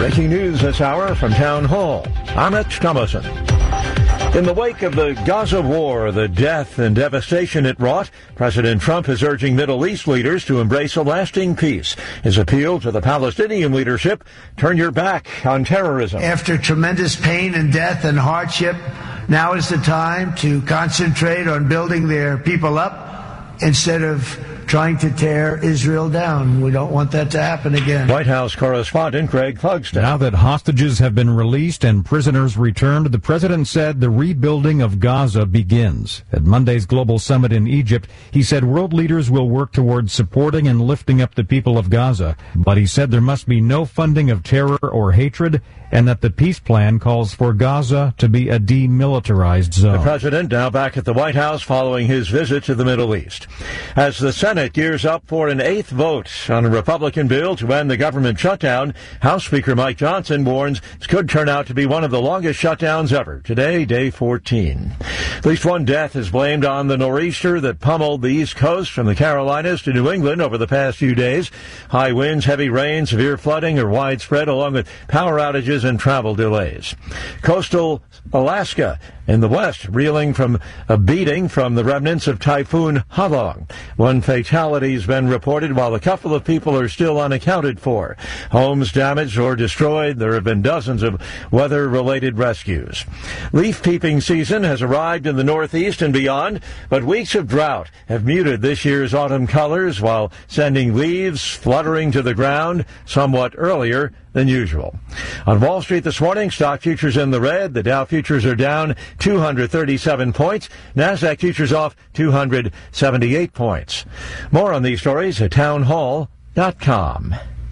Breaking news this hour from Town Hall. I'm Rich Thomason. In the wake of the Gaza war, the death and devastation it wrought, President Trump is urging Middle East leaders to embrace a lasting peace. His appeal to the Palestinian leadership, turn your back on terrorism. After tremendous pain and death and hardship, now is the time to concentrate on building their people up instead of trying to tear Israel down. We don't want that to happen again. White House correspondent Greg Clugston. Now that hostages have been released and prisoners returned, the president said the rebuilding of Gaza begins. At Monday's global summit in Egypt, he said world leaders will work towards supporting and lifting up the people of Gaza. But he said there must be no funding of terror or hatred, and that the peace plan calls for Gaza to be a demilitarized zone. The president now back at the White House following his visit to the Middle East. As the Senate gears up for an 8th vote on a Republican bill to end the government shutdown, House Speaker Mike Johnson warns it could turn out to be one of the longest shutdowns ever. Today, day 14. At least one death is blamed on the nor'easter that pummeled the East Coast from the Carolinas to New England over the past few days. High winds, heavy rain, severe flooding are widespread, along with power outages and travel delays. Coastal Alaska in the west reeling from a beating from the remnants of Typhoon Halong. One fatality has been reported, while a couple of people are still unaccounted for. Homes damaged or destroyed. There have been dozens of weather-related rescues. Leaf peeping season has arrived in the Northeast and beyond, but weeks of drought have muted this year's autumn colors while sending leaves fluttering to the ground somewhat earlier than usual. On Wall Street this morning, stock futures in the red. The Dow futures are down 237 points. NASDAQ futures off 278 points. More on these stories at townhall.com.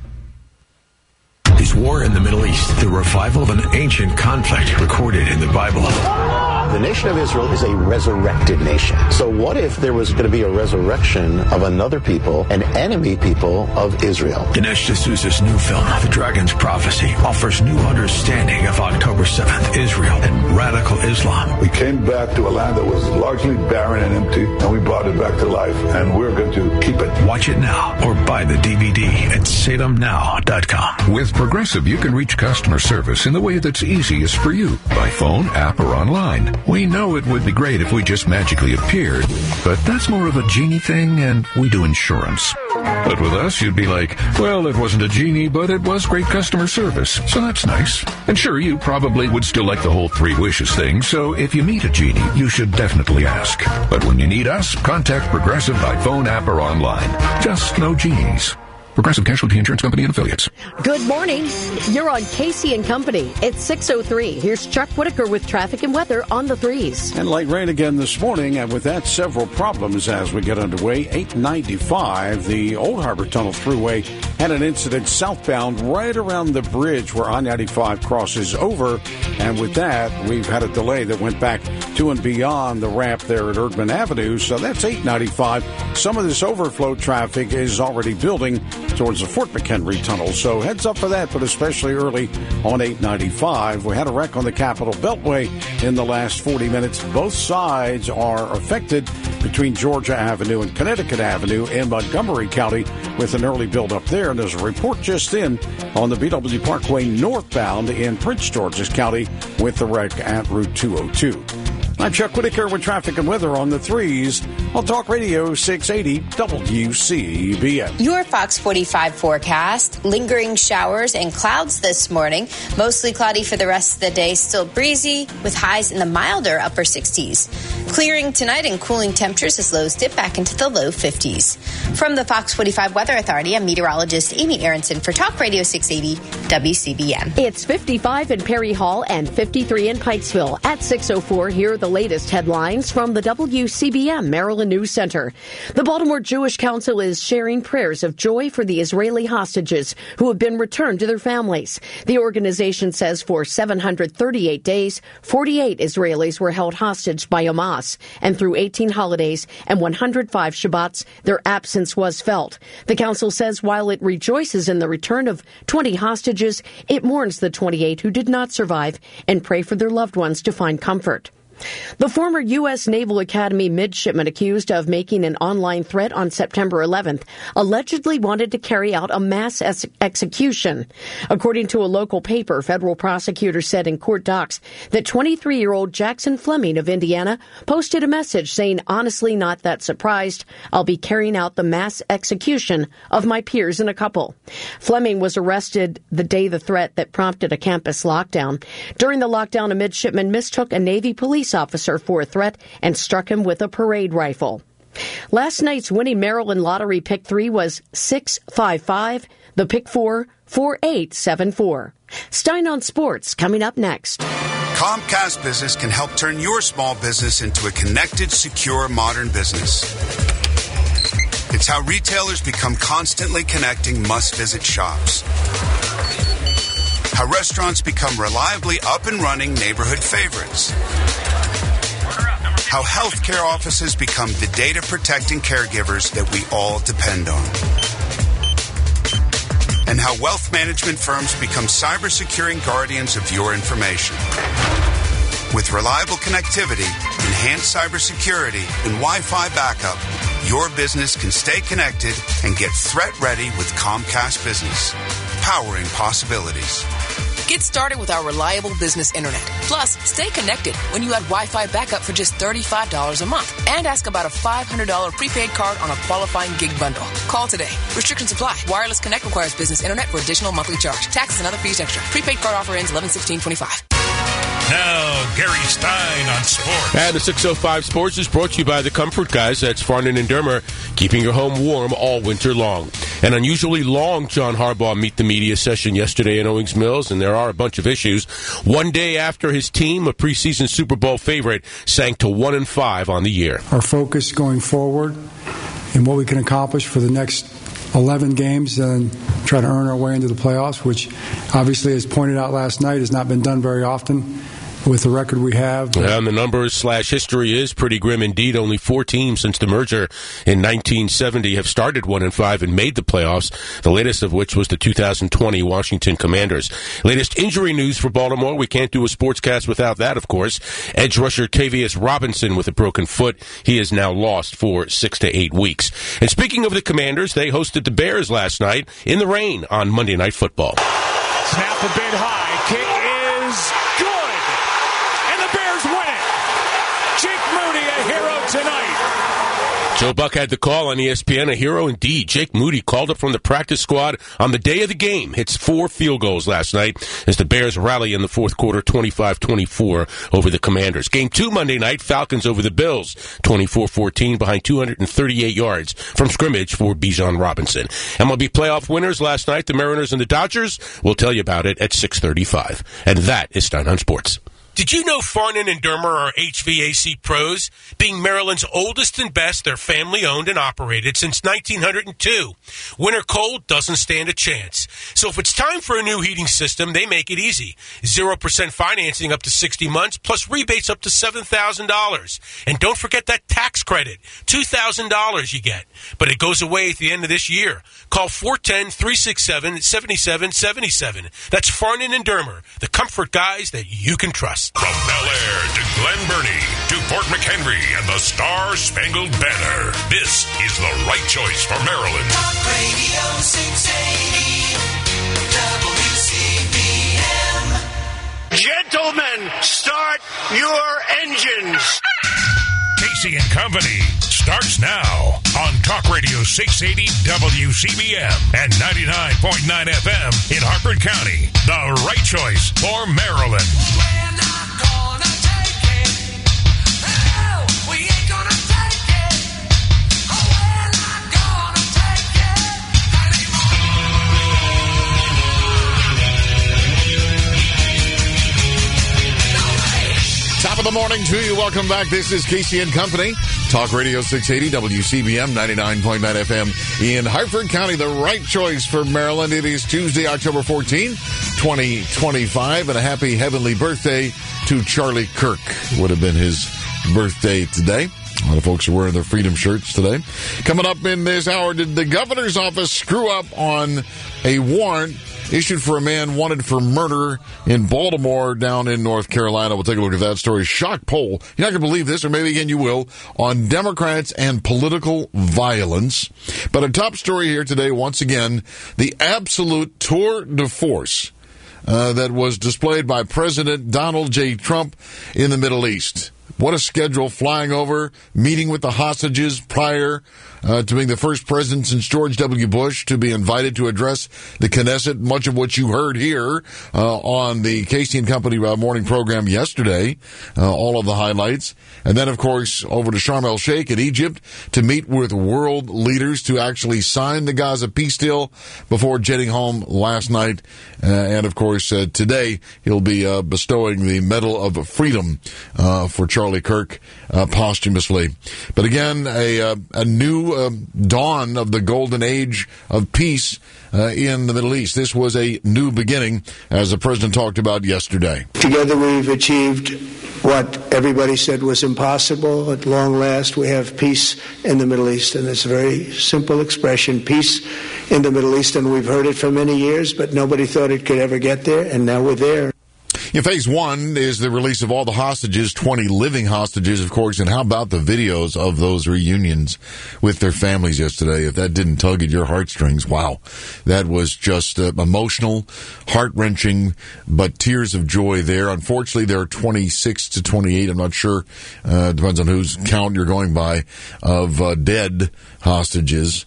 Is war in the Middle East the revival of an ancient conflict recorded in the Bible? The nation of Israel is a resurrected nation. So what if there was going to be a resurrection of another people, an enemy people of Israel? Dinesh D'Souza's new film, The Dragon's Prophecy, offers new understanding of October 7th, Israel, and radical Islam. We came back to a land that was largely barren and empty, and we brought it back to life, and we're going to keep it. Watch it now or buy the DVD at salemnow.com. With Progressive, you can reach customer service in the way that's easiest for you, by phone, app, or online. We know it would be great if we just magically appeared, but that's more of a genie thing, and we do insurance. But with us, you'd be like, well, it wasn't a genie, but it was great customer service, so that's nice. And sure, you probably would still like the whole 3 wishes thing, so if you meet a genie, you should definitely ask. But when you need us, contact Progressive by phone, app, or online. Just no genies. Progressive Casualty Insurance Company and Affiliates. Good morning. You're on Casey and Company. It's 6:03. Here's Chuck Whitaker with traffic and weather on the 3s. And light rain again this morning, and with that, several problems as we get underway. 895, the Old Harbor Tunnel Thruway, had an incident southbound right around the bridge where I-95 crosses over. And with that, we've had a delay that went back to and beyond the ramp there at Erdman Avenue. So that's 895. Some of this overflow traffic is already building towards the Fort McHenry Tunnel. So heads up for that, but especially early on 895. We had a wreck on the Capitol Beltway in the last 40 minutes. Both sides are affected between Georgia Avenue and Connecticut Avenue in Montgomery County with an early buildup there. And there's a report just in on the BW Parkway northbound in Prince George's County with the wreck at Route 202. I'm Chuck Whitaker with traffic and weather on the 3s on Talk Radio 680 WCBN. Your Fox 45 forecast. Lingering showers and clouds this morning. Mostly cloudy for the rest of the day. Still breezy with highs in the milder upper 60s. Clearing tonight and cooling temperatures as lows dip back into the low 50s. From the Fox 45 Weather Authority, I'm meteorologist Amy Aronson for Talk Radio 680 WCBN. It's 55 in Perry Hall and 53 in Pikesville. At 6:04, here are the latest headlines from the WCBM Maryland News Center. The Baltimore Jewish Council is sharing prayers of joy for the Israeli hostages who have been returned to their families. The organization says for 738 days, 48 Israelis were held hostage by Hamas, and through 18 holidays and 105 Shabbats, their absence was felt. The council says while it rejoices in the return of 20 hostages, it mourns the 28 who did not survive and pray for their loved ones to find comfort. The former U.S. Naval Academy midshipman accused of making an online threat on September 11th allegedly wanted to carry out a mass execution. According to a local paper, federal prosecutors said in court docs that 23-year-old Jackson Fleming of Indiana posted a message saying, "Honestly, not that surprised. I'll be carrying out the mass execution of my peers in a couple." Fleming was arrested the day the threat that prompted a campus lockdown. During the lockdown, a midshipman mistook a Navy police officer for a threat and struck him with a parade rifle. Last night's winning Maryland Lottery Pick 3 was 655, the Pick 4, 4874. Stein on Sports coming up next. Comcast Business can help turn your small business into a connected, secure, modern business. It's how retailers become constantly connecting must-visit shops. How restaurants become reliably up and running neighborhood favorites. How healthcare offices become the data-protecting caregivers that we all depend on. And how wealth management firms become cyber-securing guardians of your information. With reliable connectivity, enhanced cybersecurity, and Wi-Fi backup, your business can stay connected and get threat-ready with Comcast Business, powering possibilities. Get started with our reliable business internet. Plus, stay connected when you add Wi-Fi backup for just $35 a month. And ask about a $500 prepaid card on a qualifying gig bundle. Call today. Restrictions apply. Wireless Connect requires business internet for additional monthly charge. Taxes and other fees extra. Prepaid card offer ends 11/16/25. Now, Gary Stein on sports. And the 605 Sports is brought to you by the Comfort Guys. That's Farnan and Dermer, keeping your home warm all winter long. An unusually long John Harbaugh Meet the Media session yesterday in Owings Mills, and there are a bunch of issues. One day after his team, a preseason Super Bowl favorite, sank to 1-5 on the year. Our focus going forward and what we can accomplish for the next 11 games and try to earn our way into the playoffs, which obviously, as pointed out last night, has not been done very often with the record we have. And the numbers/history is pretty grim indeed. Only 4 teams since the merger in 1970 have started 1-5 and made the playoffs, the latest of which was the 2020 Washington Commanders. Latest injury news for Baltimore. We can't do a sportscast without that, of course. Edge rusher Tavius Robinson with a broken foot. He is now lost for 6 to 8 weeks. And speaking of the Commanders, they hosted the Bears last night in the rain on Monday Night Football. Snap a bit high. Kick is good. Tonight. Joe Buck had the call on ESPN. A hero indeed. Jake Moody called up from the practice squad on the day of the game. Hits 4 field goals last night as the Bears rally in the fourth quarter 25-24 over the Commanders. Game 2 Monday night, Falcons over the Bills 24-14 behind 238 yards from scrimmage for Bijan Robinson. MLB playoff winners last night, the Mariners and the Dodgers. We'll tell you about it at 6:35. And that is Stein on Sports. Did you know Farnan and Dermer are HVAC pros? Being Maryland's oldest and best, they're family-owned and operated since 1902. Winter cold doesn't stand a chance. So if it's time for a new heating system, they make it easy. 0% financing up to 60 months, plus rebates up to $7,000. And don't forget that tax credit, $2,000 you get. But it goes away at the end of this year. Call 410-367-7777. That's Farnan and Dermer, the comfort guys that you can trust. From Bel Air to Glen Burnie to Fort McHenry and the Star-Spangled Banner, this is the right choice for Maryland. Talk Radio 680 WCBM. Gentlemen, start your engines. Casey and Company starts now on Talk Radio 680 WCBM and 99.9 FM in Harford County. The right choice for Maryland. Top of the morning to you. Welcome back. This is Casey and Company. Talk Radio 680 WCBM 99.9 FM in Harford County. The right choice for Maryland. It is Tuesday, October 14, 2025. And a happy heavenly birthday to Charlie Kirk. Would have been his birthday today. A lot of folks are wearing their freedom shirts today. Coming up in this hour, did the governor's office screw up on a warrant issued for a man wanted for murder in Baltimore down in North Carolina? We'll take a look at that story. Shock poll. You're not going to believe this, or maybe again you will, on Democrats and political violence. But a top story here today, once again, the absolute tour de force that was displayed by President Donald J. Trump in the Middle East. What a schedule, flying over, meeting with the hostages prior to being the first president since George W. Bush to be invited to address the Knesset, much of what you heard here on the Casey and Company morning program yesterday, all of the highlights. And then, of course, over to Sharm el-Sheikh in Egypt to meet with world leaders to actually sign the Gaza peace deal before jetting home last night. And, of course, today he'll be bestowing the Medal of Freedom for Charlie Kirk posthumously. But again, a new dawn of the golden age of peace in the Middle East. This was a new beginning, as the president talked about yesterday. Together we've achieved what everybody said was impossible. At long last, we have peace in the Middle East, and it's a very simple expression, peace in the Middle East, and we've heard it for many years, but nobody thought it could ever get there, and now we're there. Yeah, phase one is the release of all the hostages, 20 living hostages, of course. And how about the videos of those reunions with their families yesterday? If that didn't tug at your heartstrings, wow. That was just emotional, heart-wrenching, but tears of joy there. Unfortunately, there are 26 to 28, I'm not sure, depends on whose count you're going by, of dead hostages.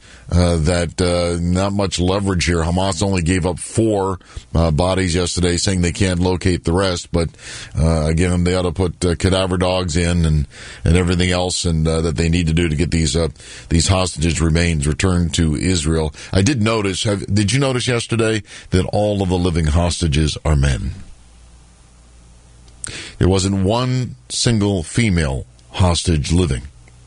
That not much leverage here. Hamas only gave up 4 bodies yesterday, saying they can't locate the rest. But again, they ought to put cadaver dogs in and everything else, and that they need to do to get these hostages' remains returned to Israel. I did notice. Did you notice yesterday that all of the living hostages are men? There wasn't one single female hostage living.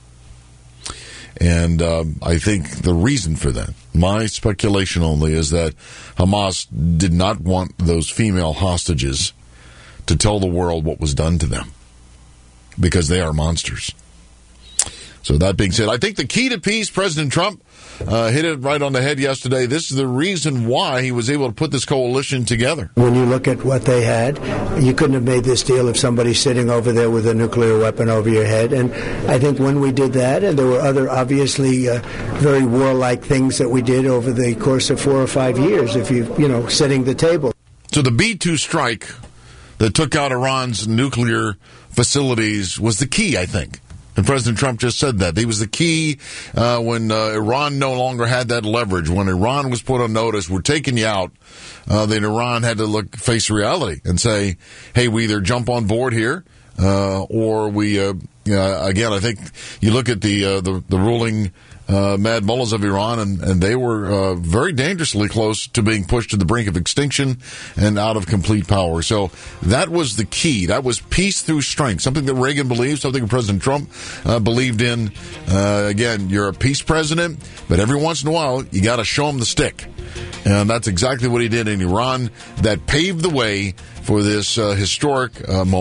And I think the reason for that, my speculation only, is that Hamas did not want those female hostages to tell the world what was done to them, because they are monsters. So that being said, I think the key to peace, President Trump hit it right on the head yesterday. This is the reason why he was able to put this coalition together. When you look at what they had, you couldn't have made this deal if somebody's sitting over there with a nuclear weapon over your head. And I think when we did that, and there were other obviously very warlike things that we did over the course of 4 or 5 years, if setting the table. So the B-2 strike that took out Iran's nuclear facilities was the key, I think. And President Trump just said that. He was the key when Iran no longer had that leverage. When Iran was put on notice, we're taking you out, then Iran had to face reality and say, hey, we either jump on board here or we, again, I think you look at the ruling mad mullahs of Iran, and they were very dangerously close to being pushed to the brink of extinction and out of complete power. So that was the key. That was peace through strength, something that Reagan believed, something President Trump believed in. Again, you're a peace president, but every once in a while, you got to show them the stick. And that's exactly what he did in Iran. That paved the way for this historic,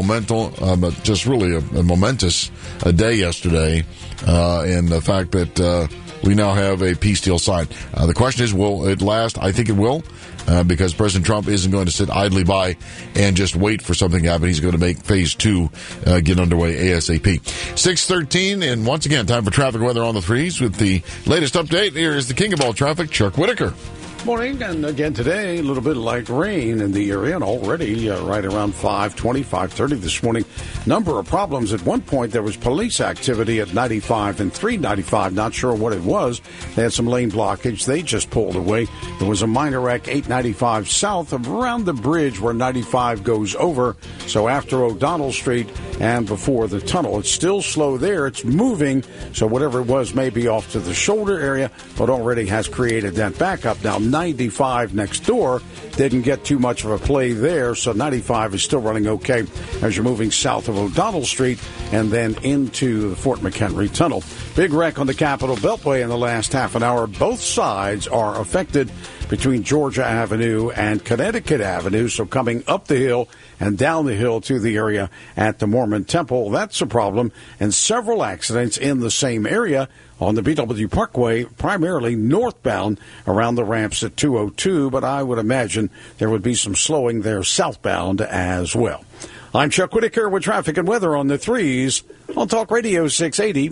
just really a momentous day yesterday, and the fact that we now have a peace deal signed. The question is, will it last? I think it will, because President Trump isn't going to sit idly by and just wait for something to happen. He's going to make phase 2 get underway ASAP. 6:13, and once again, time for traffic weather on the threes with the latest update. Here is the king of all traffic, Chuck Whitaker. Morning, and again today, a little bit light rain in the area, and already right around 5:20, 5:30 this morning. Number of problems. At one point, there was police activity at 95 and 395. Not sure what it was. They had some lane blockage. They just pulled away. There was a minor wreck, 895 south of around the bridge where 95 goes over. So after O'Donnell Street and before the tunnel, it's still slow there. It's moving. So whatever it was may be off to the shoulder area, but already has created that backup. Now, 95 next door didn't get too much of a play there, so 95 is still running okay as you're moving south of O'Donnell Street and then into the Fort McHenry Tunnel. Big wreck on the Capitol Beltway in the last half an hour. Both sides are affected. between Georgia Avenue and Connecticut Avenue. So coming up the hill and down the hill to the area at the Mormon Temple, that's a problem. And several accidents in the same area on the BW Parkway, primarily northbound around the ramps at 202. But I would imagine there would be some slowing there southbound as well. I'm Chuck Whitaker with traffic and weather on the 3s on Talk Radio 680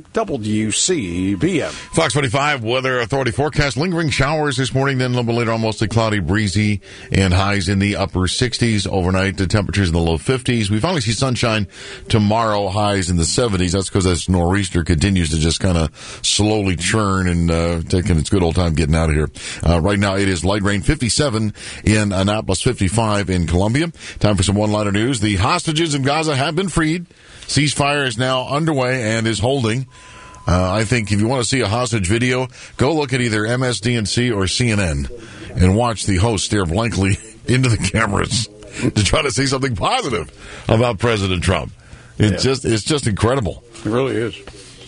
WCBM. Fox 25 Weather Authority forecast. Lingering showers this morning, then a little bit later on mostly cloudy, breezy, and highs in the upper 60s. Overnight, the temperatures in the low 50s. We finally see sunshine tomorrow, highs in the 70s. That's because this nor'easter continues to just kind of slowly churn and taking its good old time getting out of here. Right now, it is light rain, 57 in Annapolis, 55 in Columbia. Time for some one-liner news. The hostages in Gaza have been freed. Ceasefire is now underway and is holding. I think if you want to see a hostage video, go look at either MSDNC or CNN and watch the host stare blankly into the cameras to try to say something positive about President Trump. It's just incredible. It really is.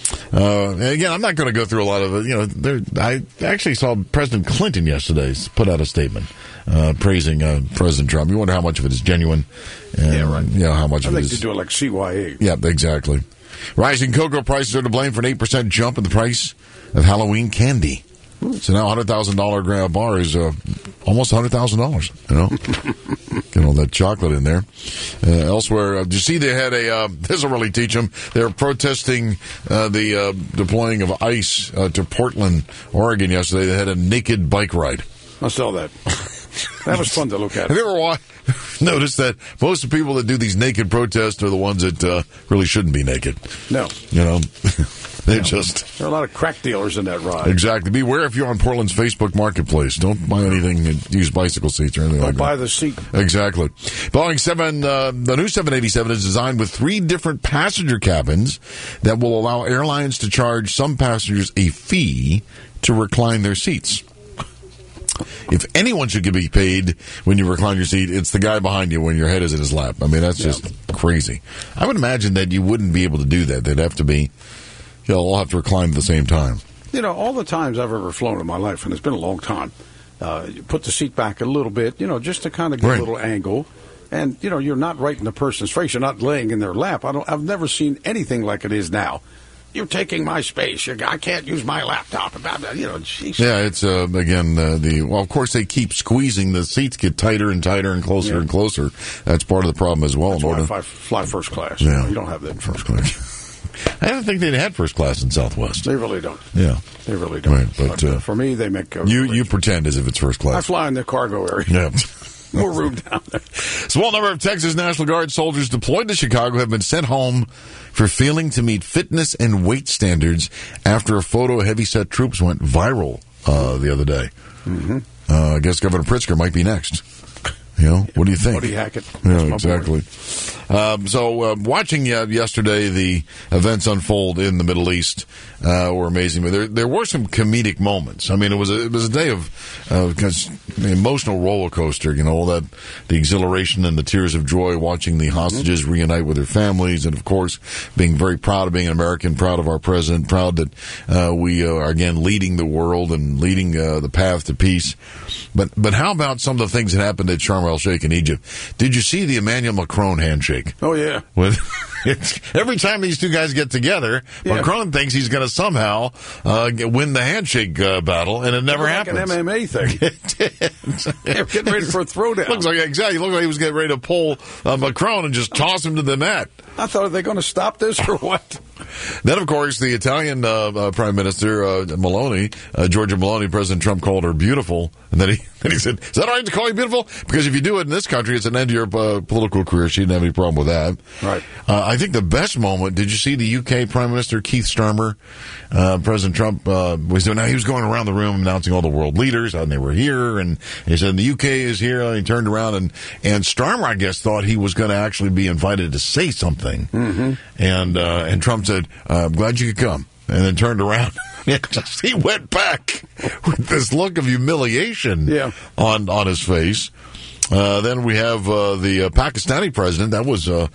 And again, I'm not going to go through a lot of it. I actually saw President Clinton yesterday put out a statement praising President Trump. You wonder how much of it is genuine. And, how much of it is... I think they do it like CYA. Yeah, exactly. Rising cocoa prices are to blame for an 8% jump in the price of Halloween candy. So now $100,000 bar is almost $100,000. You know, get all that chocolate in there. Elsewhere, did you see they had this will really teach them. They're protesting the deploying of ICE to Portland, Oregon yesterday. They had a naked bike ride. I saw that. That was fun to look at. Have you ever noticed that most of the people that do these naked protests are the ones that really shouldn't be naked? No. You know, there are a lot of crack dealers in that ride. Exactly. Beware if you're on Portland's Facebook Marketplace. Don't buy anything and use bicycle seats or anything like that. Don't buy the seat. Exactly. The new 787 is designed with 3 different passenger cabins that will allow airlines to charge some passengers a fee to recline their seats. If anyone should be paid when you recline your seat, it's the guy behind you when your head is in his lap. I mean, that's just crazy. I would imagine that you wouldn't be able to do that. They'd have to be, all have to recline at the same time. You know, all the times I've ever flown in my life, and it's been a long time, you put the seat back a little bit, just to kind of get a little angle. And, you're not right in the person's face. You're not laying in their lap. I've never seen anything like it is now. You're taking my space. I can't use my laptop. Geez. Yeah, it's, again, of course, they keep squeezing. The seats get tighter and tighter and closer and closer. That's part of the problem as well. That's why I fly first class. Yeah. You don't have that in first class. I don't think they had first class in Southwest. They really don't. Yeah. They really don't. Right, but for me, they make... You pretend as if it's first class. I fly in the cargo area. Yeah. More room down there. Small number of Texas National Guard soldiers deployed to Chicago have been sent home for failing to meet fitness and weight standards after a photo of heavyset troops went viral the other day. Mm-hmm. I guess Governor Pritzker might be next. What do you think? Buddy Hackett. Yeah, exactly. Watching yesterday the events unfold in the Middle East were amazing. But there were some comedic moments. I mean, it was a day of emotional roller coaster. All that, the exhilaration and the tears of joy watching the hostages reunite with their families, and of course being very proud of being an American, proud of our president, proud that we are again leading the world and leading the path to peace. But how about some of the things that happened at Sharm el-Sheikh in Egypt? Did you see the Emmanuel Macron handshake? Oh, yeah. Every time these two guys get together, Macron thinks he's going to somehow win the handshake battle, and it never happens. Like an MMA thing. They're getting ready for a throwdown. Looks like he was getting ready to pull Macron and just toss him to the mat. I thought, are they going to stop this or what? Then, of course, the Italian Prime Minister, Meloni, Giorgia Meloni, President Trump called her beautiful. And then he said, is that all right to call you beautiful? Because if you do it in this country, it's an end to your political career. She didn't have any problem with that. Right. I think the best moment, did you see the UK Prime Minister, Keith Starmer? President Trump was doing, he was going around the room announcing all the world leaders, and they were here. And he said, the UK is here. And he turned around, and Starmer, I guess, thought he was going to actually be invited to say something. Mm-hmm. And Trump said, I'm glad you could come. And then turned around. He went back with this look of humiliation on his face. Then we have the Pakistani president. That was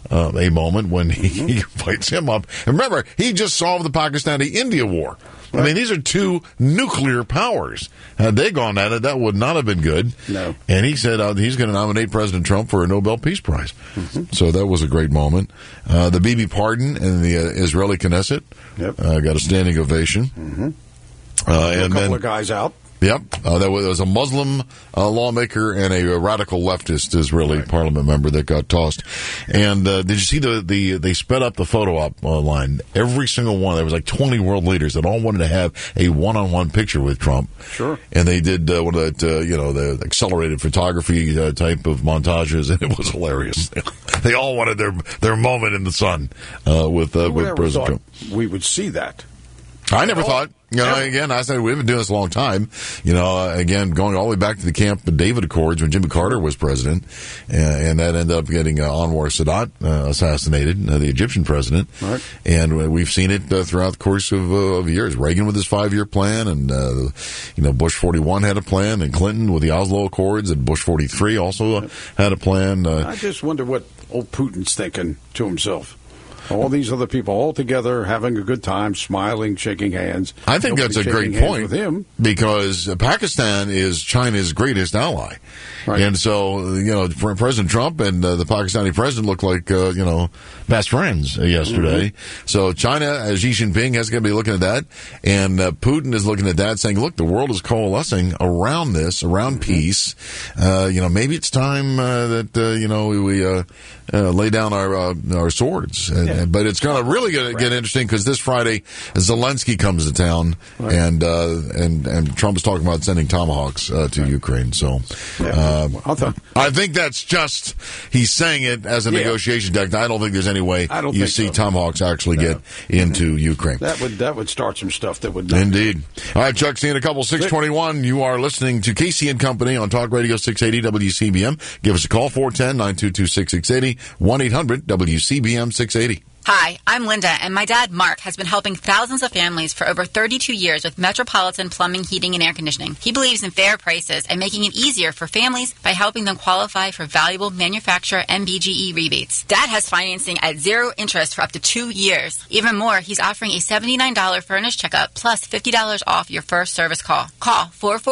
a moment when he fights him up. And remember, he just solved the Pakistani-India war. I mean, these are two nuclear powers. Had they gone at it, that would not have been good. No. And he said he's going to nominate President Trump for a Nobel Peace Prize. So that was a great moment. The Bibi pardon and the Israeli Knesset got a standing ovation. A couple of guys out. Yep. There was a Muslim lawmaker and a radical leftist Israeli parliament member that got tossed. And did you see they sped up the photo op line? Every single one. There was like 20 world leaders that all wanted to have a one-on-one picture with Trump. Sure. And they did one of that, the accelerated photography type of montages, and it was hilarious. They all wanted their moment in the sun with President Trump. We would see that. I never thought. Again, I said we've been doing this a long time. Again, going all the way back to the Camp David Accords when Jimmy Carter was president, and that ended up getting Anwar Sadat assassinated, the Egyptian president. Right. And we've seen it throughout the course of years. Reagan with his 5-year plan, and Bush 41 had a plan, and Clinton with the Oslo Accords, and Bush 43 also had a plan. I just wonder what old Putin's thinking to himself. All these other people all together having a good time, smiling, shaking hands. I think that's a great point with him, because Pakistan is China's greatest ally. Right. And so, President Trump and the Pakistani president look like, best friends yesterday. So China, as Xi Jinping, has to be looking at that. And Putin is looking at that, saying, look, the world is coalescing around this, around peace. Maybe it's time that, we lay down our swords. But it's going to really get interesting, because this Friday, Zelensky comes to town, and Trump is talking about sending tomahawks to Ukraine. So I think that's just, he's saying it as a negotiation tactic. I don't think there's any way you see tomahawks actually get into Ukraine. That would start some stuff that would not. Indeed. All right, Chuck, see you in a couple. 6:21. You are listening to Casey and Company on Talk Radio 680 WCBM. Give us a call, 410-922-6680, 1-800-WCBM 680. Hi, I'm Linda, and my dad, Mark, has been helping thousands of families for over 32 years with Metropolitan Plumbing, Heating, and Air Conditioning. He believes in fair prices and making it easier for families by helping them qualify for valuable manufacturer MBGE rebates. Dad has financing at 0 interest for up to 2 years. Even more, he's offering a $79 furnace checkup plus $50 off your first service call. Call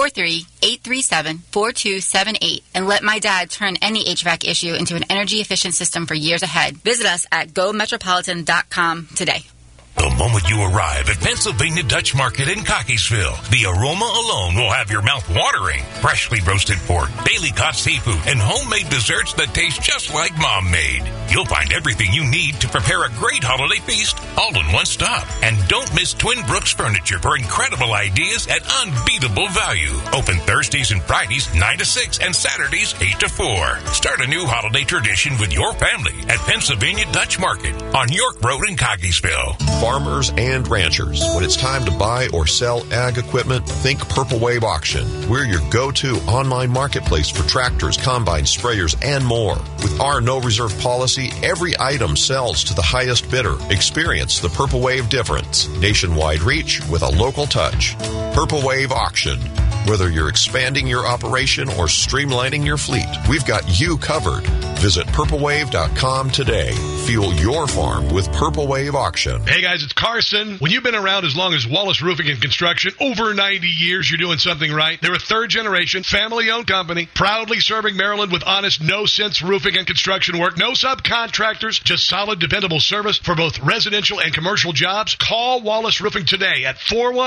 443-837-4278 and let my dad turn any HVAC issue into an energy-efficient system for years ahead. Visit us at GoMetropolitan.com today. The moment you arrive at Pennsylvania Dutch Market in Cockeysville, the aroma alone will have your mouth watering. Freshly roasted pork, daily caught seafood, and homemade desserts that taste just like Mom made. You'll find everything you need to prepare a great holiday feast all in one stop. And don't miss Twin Brooks Furniture for incredible ideas at unbeatable value. Open Thursdays and Fridays 9 to 6 and Saturdays 8 to 4. Start a new holiday tradition with your family at Pennsylvania Dutch Market on York Road in Cockeysville. Farmers and ranchers, when it's time to buy or sell ag equipment, think Purple Wave Auction. We're your go-to online marketplace for tractors, combines, sprayers, and more. With our no reserve policy, every item sells to the highest bidder. Experience the Purple Wave difference. Nationwide reach with a local touch. Purple Wave Auction. Whether you're expanding your operation or streamlining your fleet, we've got you covered. Visit purplewave.com today. Fuel your farm with Purple Wave Auction. Hey guys, it's Carson. When you've been around as long as Wallace Roofing and Construction, over 90 years, you're doing something right. They're a third-generation, family-owned company, proudly serving Maryland with honest, no-sense roofing and construction work. No subcontractors, just solid, dependable service for both residential and commercial jobs. Call Wallace Roofing today at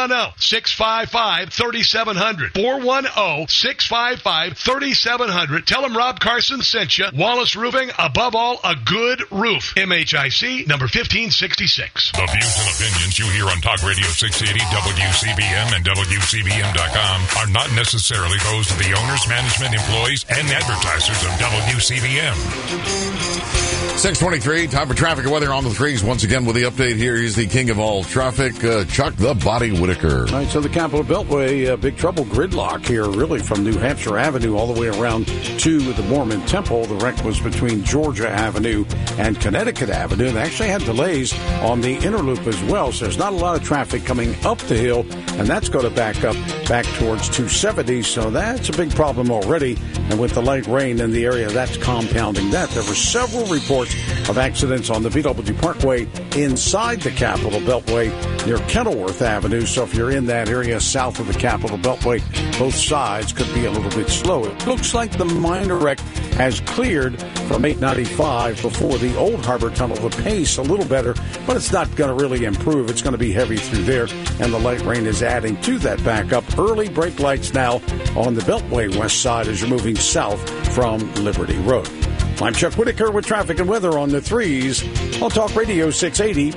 410-655-3700. 410-655-3700. Tell them Rob Carson sent you. Wallace Roofing, above all, a good roof. MHIC, number 1566. The views and opinions you hear on Talk Radio 680, WCBM, and WCBM.com are not necessarily those of the owners, management, employees, and advertisers of WCBM. 6:23, time for traffic and weather on the threes. Once again with the update here, he's the king of all traffic, Chuck the Body Whitaker. All right, so the Capitol Beltway, big trouble gridlock here, really from New Hampshire Avenue all the way around to the Mormon Temple. The wreck was between Georgia Avenue and Connecticut Avenue. They actually had delays on the inner loop as well, so there's not a lot of traffic coming up the hill, and that's going to back up back towards 270. So that's a big problem already. And with the light rain in the area, that's compounding that. There were several reports of accidents on the VW Parkway inside the Capitol Beltway near Kenilworth Avenue. So if you're in that area south of the Capitol Beltway, both sides could be a little bit slow. It looks like the minor wreck has cleared from 895 before the Old Harbor Tunnel. The pace a little better, but it's not going to really improve. It's going to be heavy through there, and the light rain is adding to that backup. Early brake lights now on the Beltway west side as you're moving south from Liberty Road. I'm Chuck Whitaker with traffic and weather on the 3s on Talk Radio 680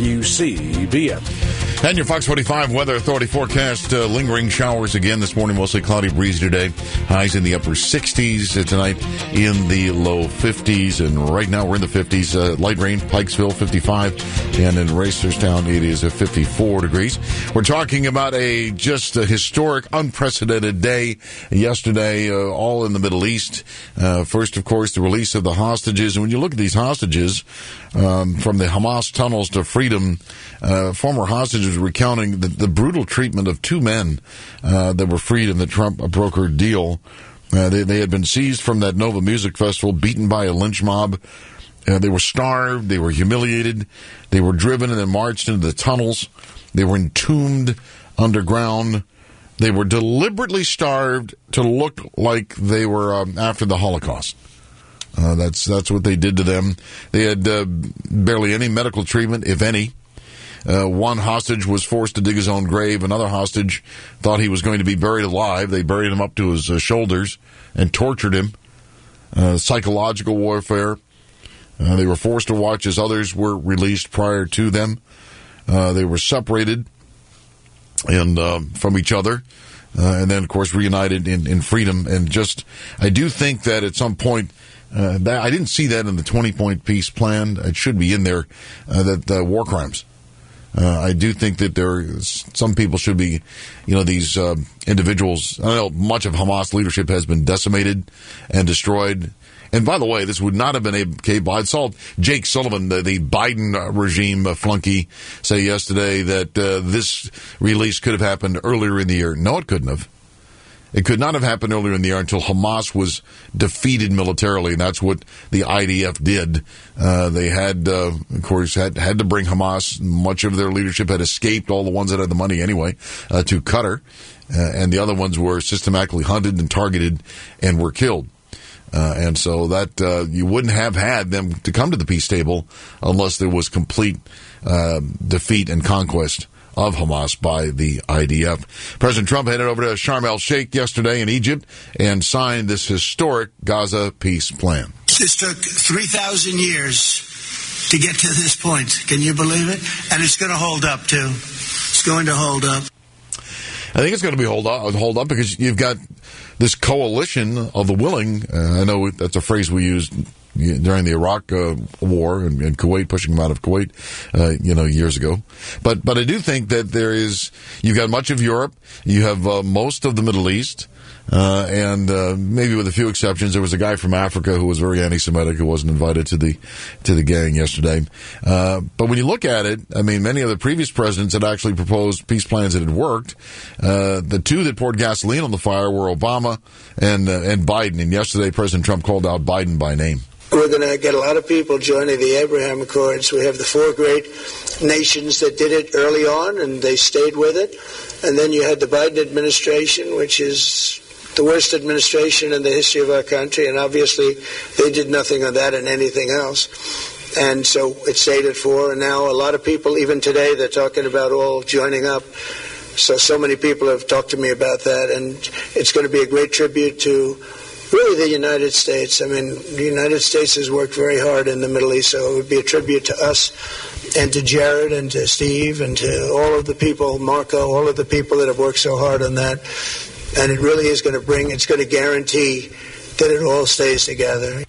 WCBM. And your Fox 45 Weather Authority forecast, lingering showers again this morning, mostly cloudy, breezy today. Highs in the upper 60s, tonight in the low 50s, and right now we're in the 50s. Light rain, Pikesville 55, and in Racerstown it is 54 degrees. We're talking about a historic, unprecedented day yesterday, all in the Middle East. First, of course, the release of the hostages, and when you look at these hostages, from the Hamas tunnels to freedom, former hostages recounting the brutal treatment of two men that were freed in the Trump brokered deal. They had been seized from that Nova Music Festival, beaten by a lynch mob. They were starved. They were humiliated. They were driven and then marched into the tunnels. They were entombed underground. They were deliberately starved to look like they were after the Holocaust. That's what they did to them. They had barely any medical treatment, if any. One hostage was forced to dig his own grave. Another hostage thought he was going to be buried alive. They buried him up to his shoulders and tortured him. Psychological warfare. They were forced to watch as others were released prior to them. They were separated and from each other. And then, of course, reunited in freedom. And I do think that at some point, I didn't see that in the 20-point peace plan. It should be in there, that war crimes. I do think that some people should be, these individuals. I know much of Hamas leadership has been decimated and destroyed. And by the way, this would not have been I saw Jake Sullivan, the Biden regime flunky, say yesterday that this release could have happened earlier in the year. No, it couldn't have. It could not have happened earlier in the year until Hamas was defeated militarily, and that's what the IDF did. They had, of course, had to bring Hamas. Much of their leadership had escaped, all the ones that had the money anyway, to Qatar, and the other ones were systematically hunted and targeted and were killed. And so that you wouldn't have had them to come to the peace table unless there was complete defeat and conquest of Hamas by the IDF. President Trump headed over to Sharm el-Sheikh yesterday in Egypt and signed this historic Gaza peace plan. This took 3,000 years to get to this point. Can you believe it? And it's going to hold up, too. It's going to hold up. I think it's going to be hold up because you've got this coalition of the willing. I know that's a phrase we used during the Iraq war and Kuwait, pushing them out of Kuwait, years ago. But I do think that you've got much of Europe, you have most of the Middle East, and maybe with a few exceptions, there was a guy from Africa who was very anti-Semitic who wasn't invited to the gang yesterday. But when you look at it, I mean, many of the previous presidents had actually proposed peace plans that had worked. The two that poured gasoline on the fire were Obama and Biden. And yesterday, President Trump called out Biden by name. We're going to get a lot of people joining the Abraham Accords. We have the four great nations that did it early on, and they stayed with it. And then you had the Biden administration, which is the worst administration in the history of our country, and obviously they did nothing on that and anything else. And so it stayed at four, and now a lot of people, even today, they're talking about all joining up. So many people have talked to me about that, and it's going to be a great tribute to really the United States. I mean, the United States has worked very hard in the Middle East, so it would be a tribute to us and to Jared and to Steve and to all of the people, Marco, all of the people that have worked so hard on that. And it really is going to guarantee that it all stays together.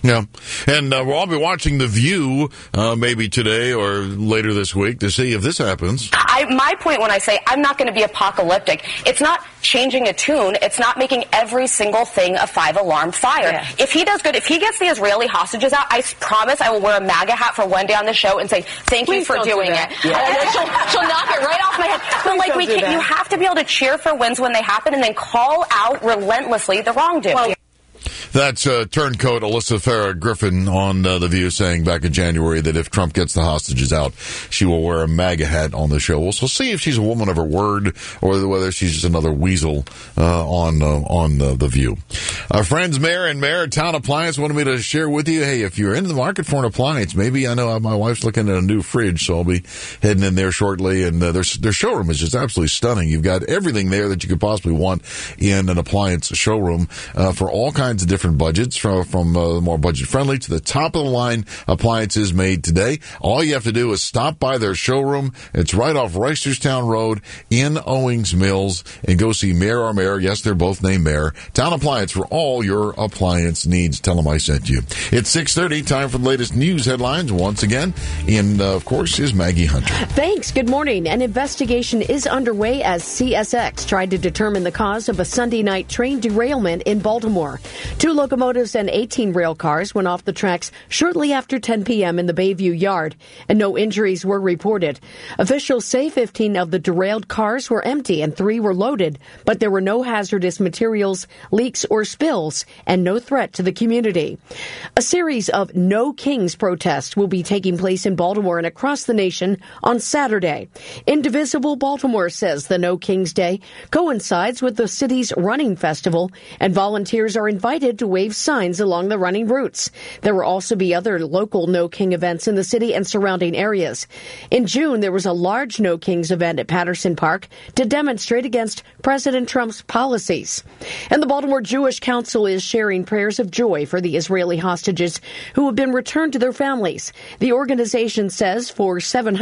Yeah, and we'll all be watching The View maybe today or later this week to see if this happens. My point when I say I'm not going to be apocalyptic, it's not changing a tune. It's not making every single thing a 5-alarm fire. Yeah. If he does good, if he gets the Israeli hostages out, I promise I will wear a MAGA hat for one day on the show and say, thank you for doing it. Yeah. And then she'll knock it right off my head. But like you have to be able to cheer for wins when they happen and then call out relentlessly the wrongdoing. Well, that's turncoat Alyssa Farah Griffin on The View saying back in January that if Trump gets the hostages out, she will wear a MAGA hat on the show. We'll see if she's a woman of her word or whether she's just another weasel on The View. Our friends Mayor and Mayor Town Appliance wanted me to share with you, hey, if you're in the market for an appliance, maybe I know my wife's looking at a new fridge, so I'll be heading in there shortly. And their showroom is just absolutely stunning. You've got everything there that you could possibly want in an appliance showroom for all kinds of different budgets, from more budget friendly to the top of the line appliances made today. All you have to do is stop by their showroom. It's right off Reisterstown Road in Owings Mills, and go see Mayor or Mayor. Yes, they're both named Mayor. Town Appliance for all your appliance needs. Tell them I sent you. It's 6:30. Time for the latest news headlines once again. And of course is Maggie Hunter. Thanks. Good morning. An investigation is underway as CSX tried to determine the cause of a Sunday night train derailment in Baltimore. 2 locomotives and 18 rail cars went off the tracks shortly after 10 p.m. in the Bayview Yard, and no injuries were reported. Officials say 15 of the derailed cars were empty and 3 were loaded, but there were no hazardous materials, leaks, or spills, and no threat to the community. A series of No Kings protests will be taking place in Baltimore and across the nation on Saturday. Indivisible Baltimore says the No Kings Day coincides with the city's running festival, and volunteers are invited to wave signs along the running routes. There will also be other local No King events in the city and surrounding areas. In June, there was a large No Kings event at Patterson Park to demonstrate against President Trump's policies. And the Baltimore Jewish Council is sharing prayers of joy for the Israeli hostages who have been returned to their families. The organization says for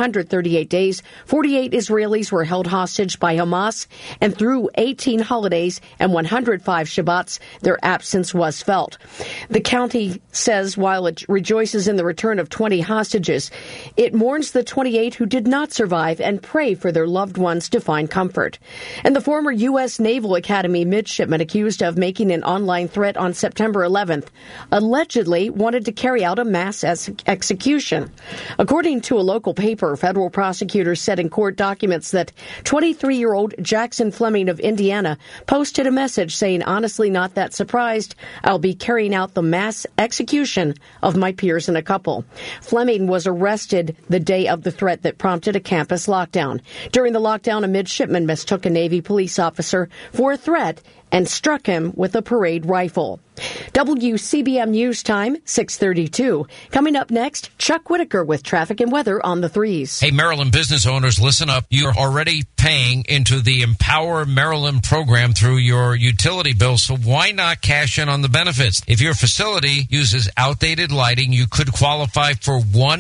738 days, 48 Israelis were held hostage by Hamas, and through 18 holidays and 105 Shabbats, their absence was felt. The county says while it rejoices in the return of 20 hostages, it mourns the 28 who did not survive and pray for their loved ones to find comfort. And the former U.S. Naval Academy midshipman accused of making an online threat on September 11th allegedly wanted to carry out a mass execution. According to a local paper, federal prosecutors said in court documents that 23-year-old Jackson Fleming of Indiana posted a message saying, "Honestly, not that surprised. I'll be carrying out the mass execution of my peers in a couple." Fleming was arrested the day of the threat that prompted a campus lockdown. During the lockdown, a midshipman mistook a Navy police officer for a threat and struck him with a parade rifle. WCBM News Time, 6:32. Coming up next, Chuck Whitaker with traffic and weather on the 3s. Hey, Maryland business owners, listen up. You're already paying into the Empower Maryland program through your utility bill, so why not cash in on the benefits? If your facility uses outdated lighting, you could qualify for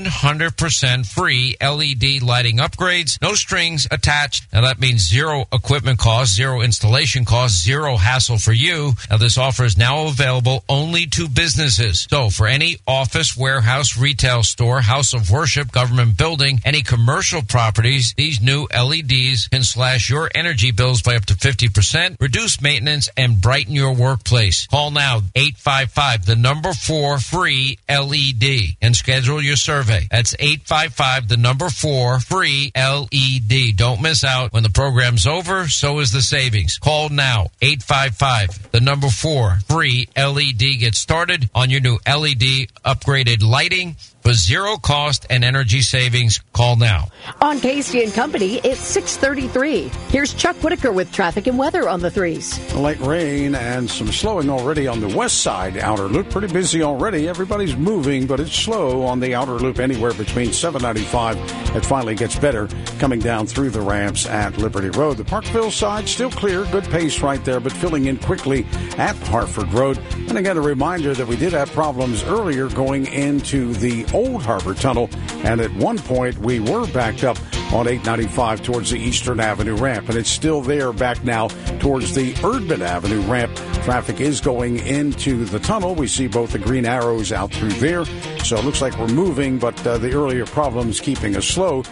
100% free LED lighting upgrades, no strings attached. Now, that means zero equipment costs, zero installation costs, zero hassle for you. Now, this offer is now available only to businesses. So for any office, warehouse, retail store, house of worship, government building, any commercial properties, these new LEDs can slash your energy bills by up to 50%, reduce maintenance, and brighten your workplace. Call now, 855, the number 4, free LED, and schedule your survey. That's 855, the number 4, free LED. Don't miss out. When the program's over, so is the savings. Call now, 855, the number 4, free LED. Get started on your new LED upgraded lighting for zero cost and energy savings. Call now. On Casey and Company, it's 6:33. Here's Chuck Whitaker with traffic and weather on the 3s. Light rain and some slowing already on the west side outer loop. Pretty busy already. Everybody's moving, but it's slow on the outer loop anywhere between 795. It finally gets better coming down through the ramps at Liberty Road. The Parkville side still clear. Good pace right there, but filling in quickly at Hartford Road. And again, a reminder that we did have problems earlier going into the Old Harbor Tunnel, and at one point we were backed up on 895 towards the Eastern Avenue ramp. And it's still there back now towards the Erdman Avenue ramp. Traffic is going into the tunnel. We see both the green arrows out through there. So it looks like we're moving, but the earlier problems keeping us slow.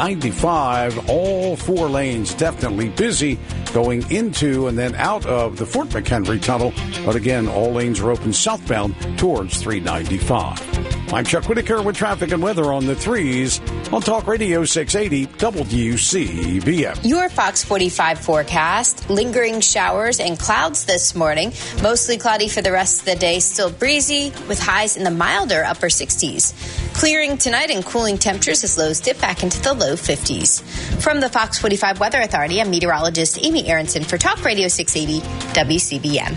95, all 4 lanes definitely busy going into and then out of the Fort McHenry tunnel. But again, all lanes are open southbound towards 395. I'm Chuck Whitaker with traffic and weather on the 3s on Talk Radio 680 WCBM. Your Fox 45 forecast. Lingering showers and clouds this morning. Mostly cloudy for the rest of the day. Still breezy with highs in the milder upper 60s. Clearing tonight and cooling temperatures as lows dip back into the low 50s. From the Fox 45 Weather Authority, I'm meteorologist Amy Aronson for Talk Radio 680 WCBM.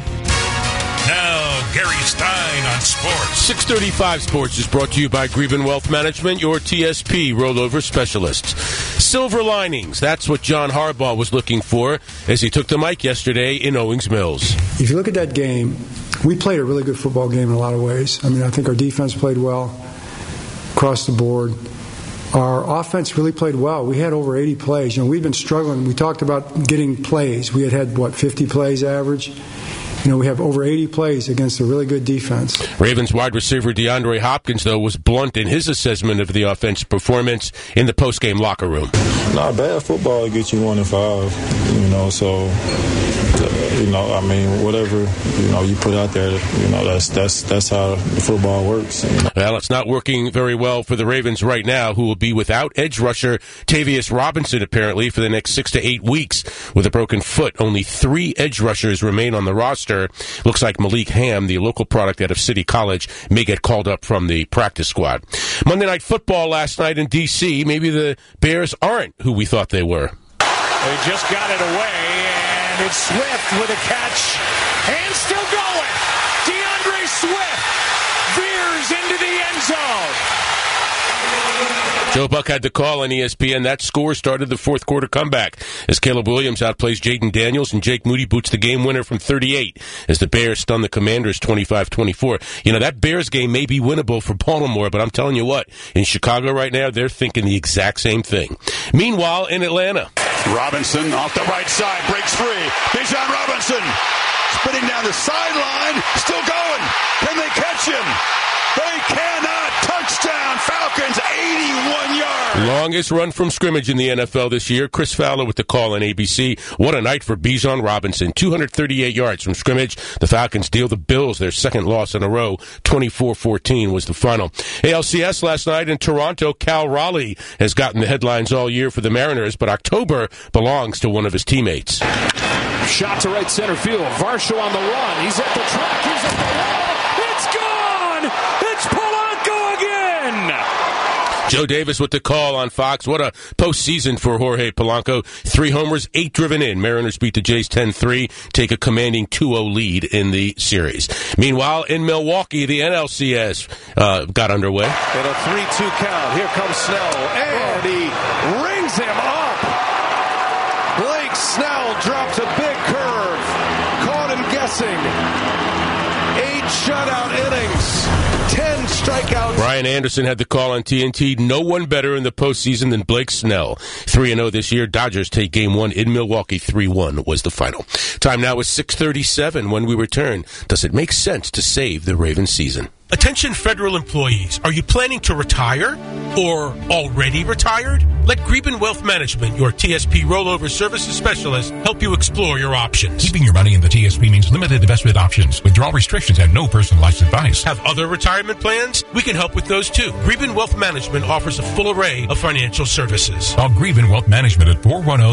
Now, Gary Stein on sports. 635 Sports is brought to you by Greben Wealth Management, your TSP rollover specialists. Silver linings. That's what John Harbaugh was looking for as he took the mic yesterday in Owings Mills. If you look at that game, we played a really good football game in a lot of ways. I mean, I think our defense played well across the board. Our offense really played well. We had over 80 plays. You know, we've been struggling. We talked about getting plays. We had 50 plays average? You know, we have over 80 plays against a really good defense. Ravens wide receiver DeAndre Hopkins, though, was blunt in his assessment of the offensive performance in the postgame locker room. Not bad football gets you 1-5, you know, so, you know, I mean, whatever, you know, you put out there, you know, that's how the football works. You know? Well, it's not working very well for the Ravens right now, who will be without edge rusher Tavius Robinson, apparently, for the next 6 to 8 weeks with a broken foot. Only 3 edge rushers remain on the roster. Looks like Malik Ham, the local product out of City College, may get called up from the practice squad. Monday Night Football last night in D.C. Maybe the Bears aren't who we thought they were. They just got it away, and it's Swift with a catch, and still going. DeAndre Swift veers into the end zone. Joe Buck had the call on ESPN. That score started the fourth quarter comeback as Caleb Williams outplays Jaden Daniels and Jake Moody boots the game winner from 38 as the Bears stun the Commanders 25-24. You know, that Bears game may be winnable for Baltimore, but I'm telling you what, in Chicago right now, they're thinking the exact same thing. Meanwhile, in Atlanta. Robinson off the right side, breaks free. Bijan Robinson spinning down the sideline, still going. Can they catch him? They cannot. Touchdown, Falcons, 81 yards. Longest run from scrimmage in the NFL this year. Chris Fowler with the call on ABC. What a night for Bijan Robinson. 238 yards from scrimmage. The Falcons deal the Bills their second loss in a row. 24-14 was the final. ALCS last night in Toronto. Cal Raleigh has gotten the headlines all year for the Mariners, but October belongs to one of his teammates. Shot to right center field. Varsho on the run. He's at the track. He's at the wall. It's gone. It's Polanco again. Joe Davis with the call on Fox. What a postseason for Jorge Polanco. 3 homers, 8 driven in. Mariners beat the Jays 10-3, take a commanding 2-0 lead in the series. Meanwhile, in Milwaukee, the NLCS got underway. And a 3-2 count. Here comes Snell, and he rings him up. Blake Snell drops a big curve. Caught him guessing. 8 shutout innings. 10 strikeouts. Brian Anderson had the call on TNT. No one better in the postseason than Blake Snell. 3-0 this year. Dodgers take game 1 in Milwaukee. 3-1 was the final. Time now is 6:37 when we return. Does it make sense to save the Ravens season? Attention federal employees, are you planning to retire or already retired? Let Greben Wealth Management, your TSP rollover services specialist, help you explore your options. Keeping your money in the TSP means limited investment options, withdrawal restrictions, and no personalized advice. Have other retirement plans? We can help with those too. Greben Wealth Management offers a full array of financial services. Call Greben Wealth Management at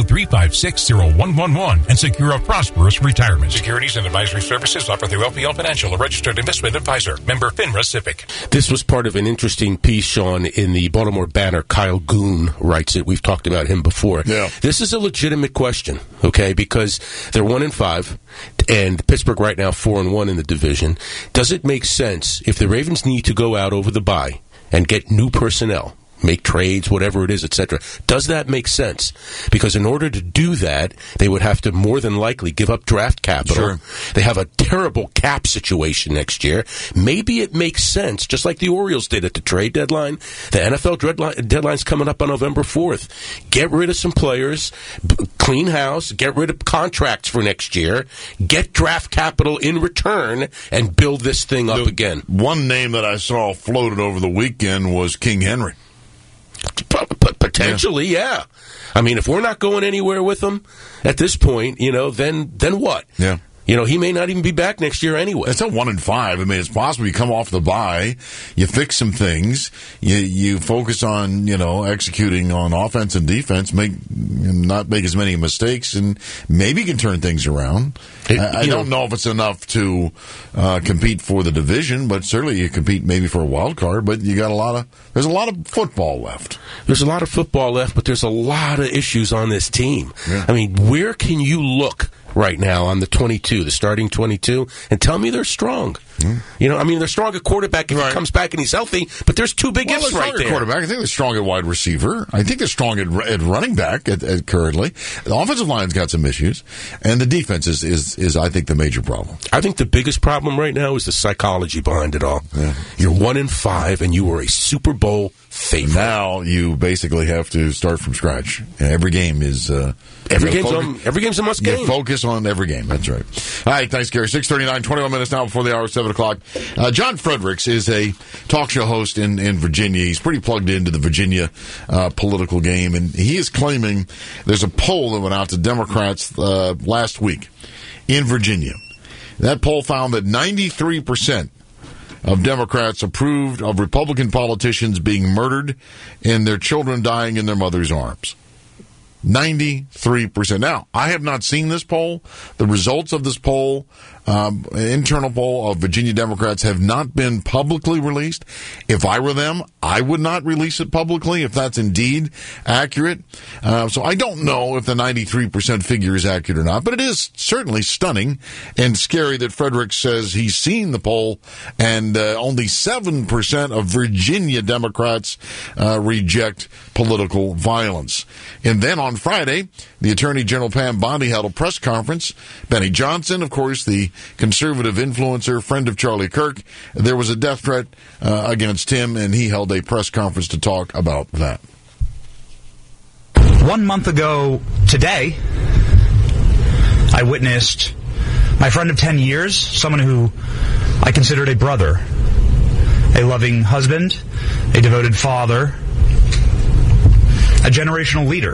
410-356-0111 and secure a prosperous retirement. Securities and advisory services offered through LPL Financial, a registered investment advisor. Member FINRA Civic. This was part of an interesting piece, Sean, in the Baltimore Banner. Kyle Goon writes it. We've talked about him before. Yeah. This is a legitimate question, okay, because they're 1-5, and Pittsburgh right now 4-1 in the division. Does it make sense if the Ravens need to go out over the bye and get new personnel, make trades, whatever it is, etc. Does that make sense? Because in order to do that, they would have to more than likely give up draft capital. Sure. They have a terrible cap situation next year. Maybe it makes sense, just like the Orioles did at the trade deadline. The NFL deadline's coming up on November 4th. Get rid of some players, clean house, get rid of contracts for next year, get draft capital in return, and build this thing up again. One name that I saw floated over the weekend was King Henry. Potentially, yeah. I mean, if we're not going anywhere with him at this point, then what? Yeah. He may not even be back next year anyway. It's a 1-5. I mean, it's possible you come off the bye, you fix some things, you focus on, executing on offense and defense, not make as many mistakes, and maybe you can turn things around. I don't know if it's enough to compete for the division, but certainly you compete maybe for a wild card. But there's a lot of football left. There's a lot of football left, but there's a lot of issues on this team. Yeah. I mean, where can you look right now on the starting 22, and tell me they're strong? They're strong at quarterback if he comes back and he's healthy, but there's two big ifs right there. Quarterback. I think they're strong at wide receiver. I think they're strong at running back at currently. The offensive line's got some issues, and the defense is I think the major problem. I think the biggest problem right now is the psychology behind it all. Yeah. You're 1-5, and you were a Super Bowl favorite. Now you basically have to start from scratch. Every game is every game's a must game. Focus on every game. That's right. All right, thanks, Gary. 6:39, 21 minutes now before the hour of 7 o'clock. John Fredericks is a talk show host in Virginia. He's pretty plugged into the Virginia political game, and he is claiming there's a poll that went out to Democrats last week in Virginia. That poll found that 93% of Democrats approved of Republican politicians being murdered and their children dying in their mother's arms. 93%. Now, I have not seen this poll. The results of this poll, internal poll of Virginia Democrats, have not been publicly released. If I were them, I would not release it publicly if that's indeed accurate. So I don't know if the 93% figure is accurate or not, but it is certainly stunning and scary that Frederick says he's seen the poll and only 7% of Virginia Democrats reject political violence. And then on Friday, the Attorney General Pam Bondi held a press conference. Benny Johnson, of course, the conservative influencer, friend of Charlie Kirk, there was a death threat against him, and he held a press conference to talk about that. 1 month ago today, I witnessed my friend of 10 years, someone who I considered a brother, a loving husband, a devoted father, a generational leader,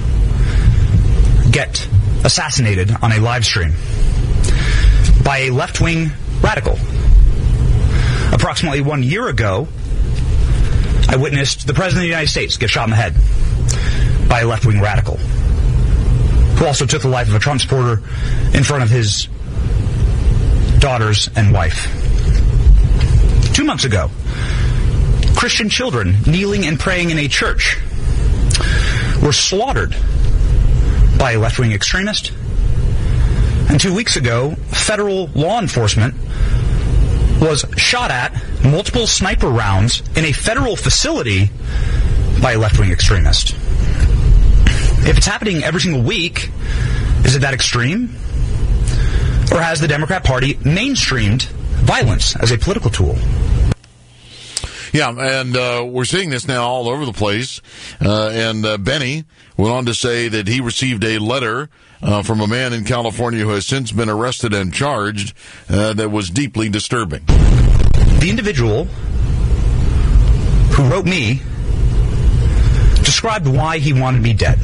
get assassinated on a live stream by a left-wing radical. Approximately 1 year ago, I witnessed the President of the United States get shot in the head by a left-wing radical, who also took the life of a Trump supporter in front of his daughters and wife. 2 months ago, Christian children kneeling and praying in a church were slaughtered by a left-wing extremist. And 2 weeks ago, federal law enforcement was shot at multiple sniper rounds in a federal facility by a left-wing extremist. If it's happening every single week, is it that extreme? Or has the Democrat Party mainstreamed violence as a political tool? Yeah, and we're seeing this now all over the place. And Benny went on to say that he received a letter from a man in California who has since been arrested and charged that was deeply disturbing. The individual who wrote me described why he wanted me dead.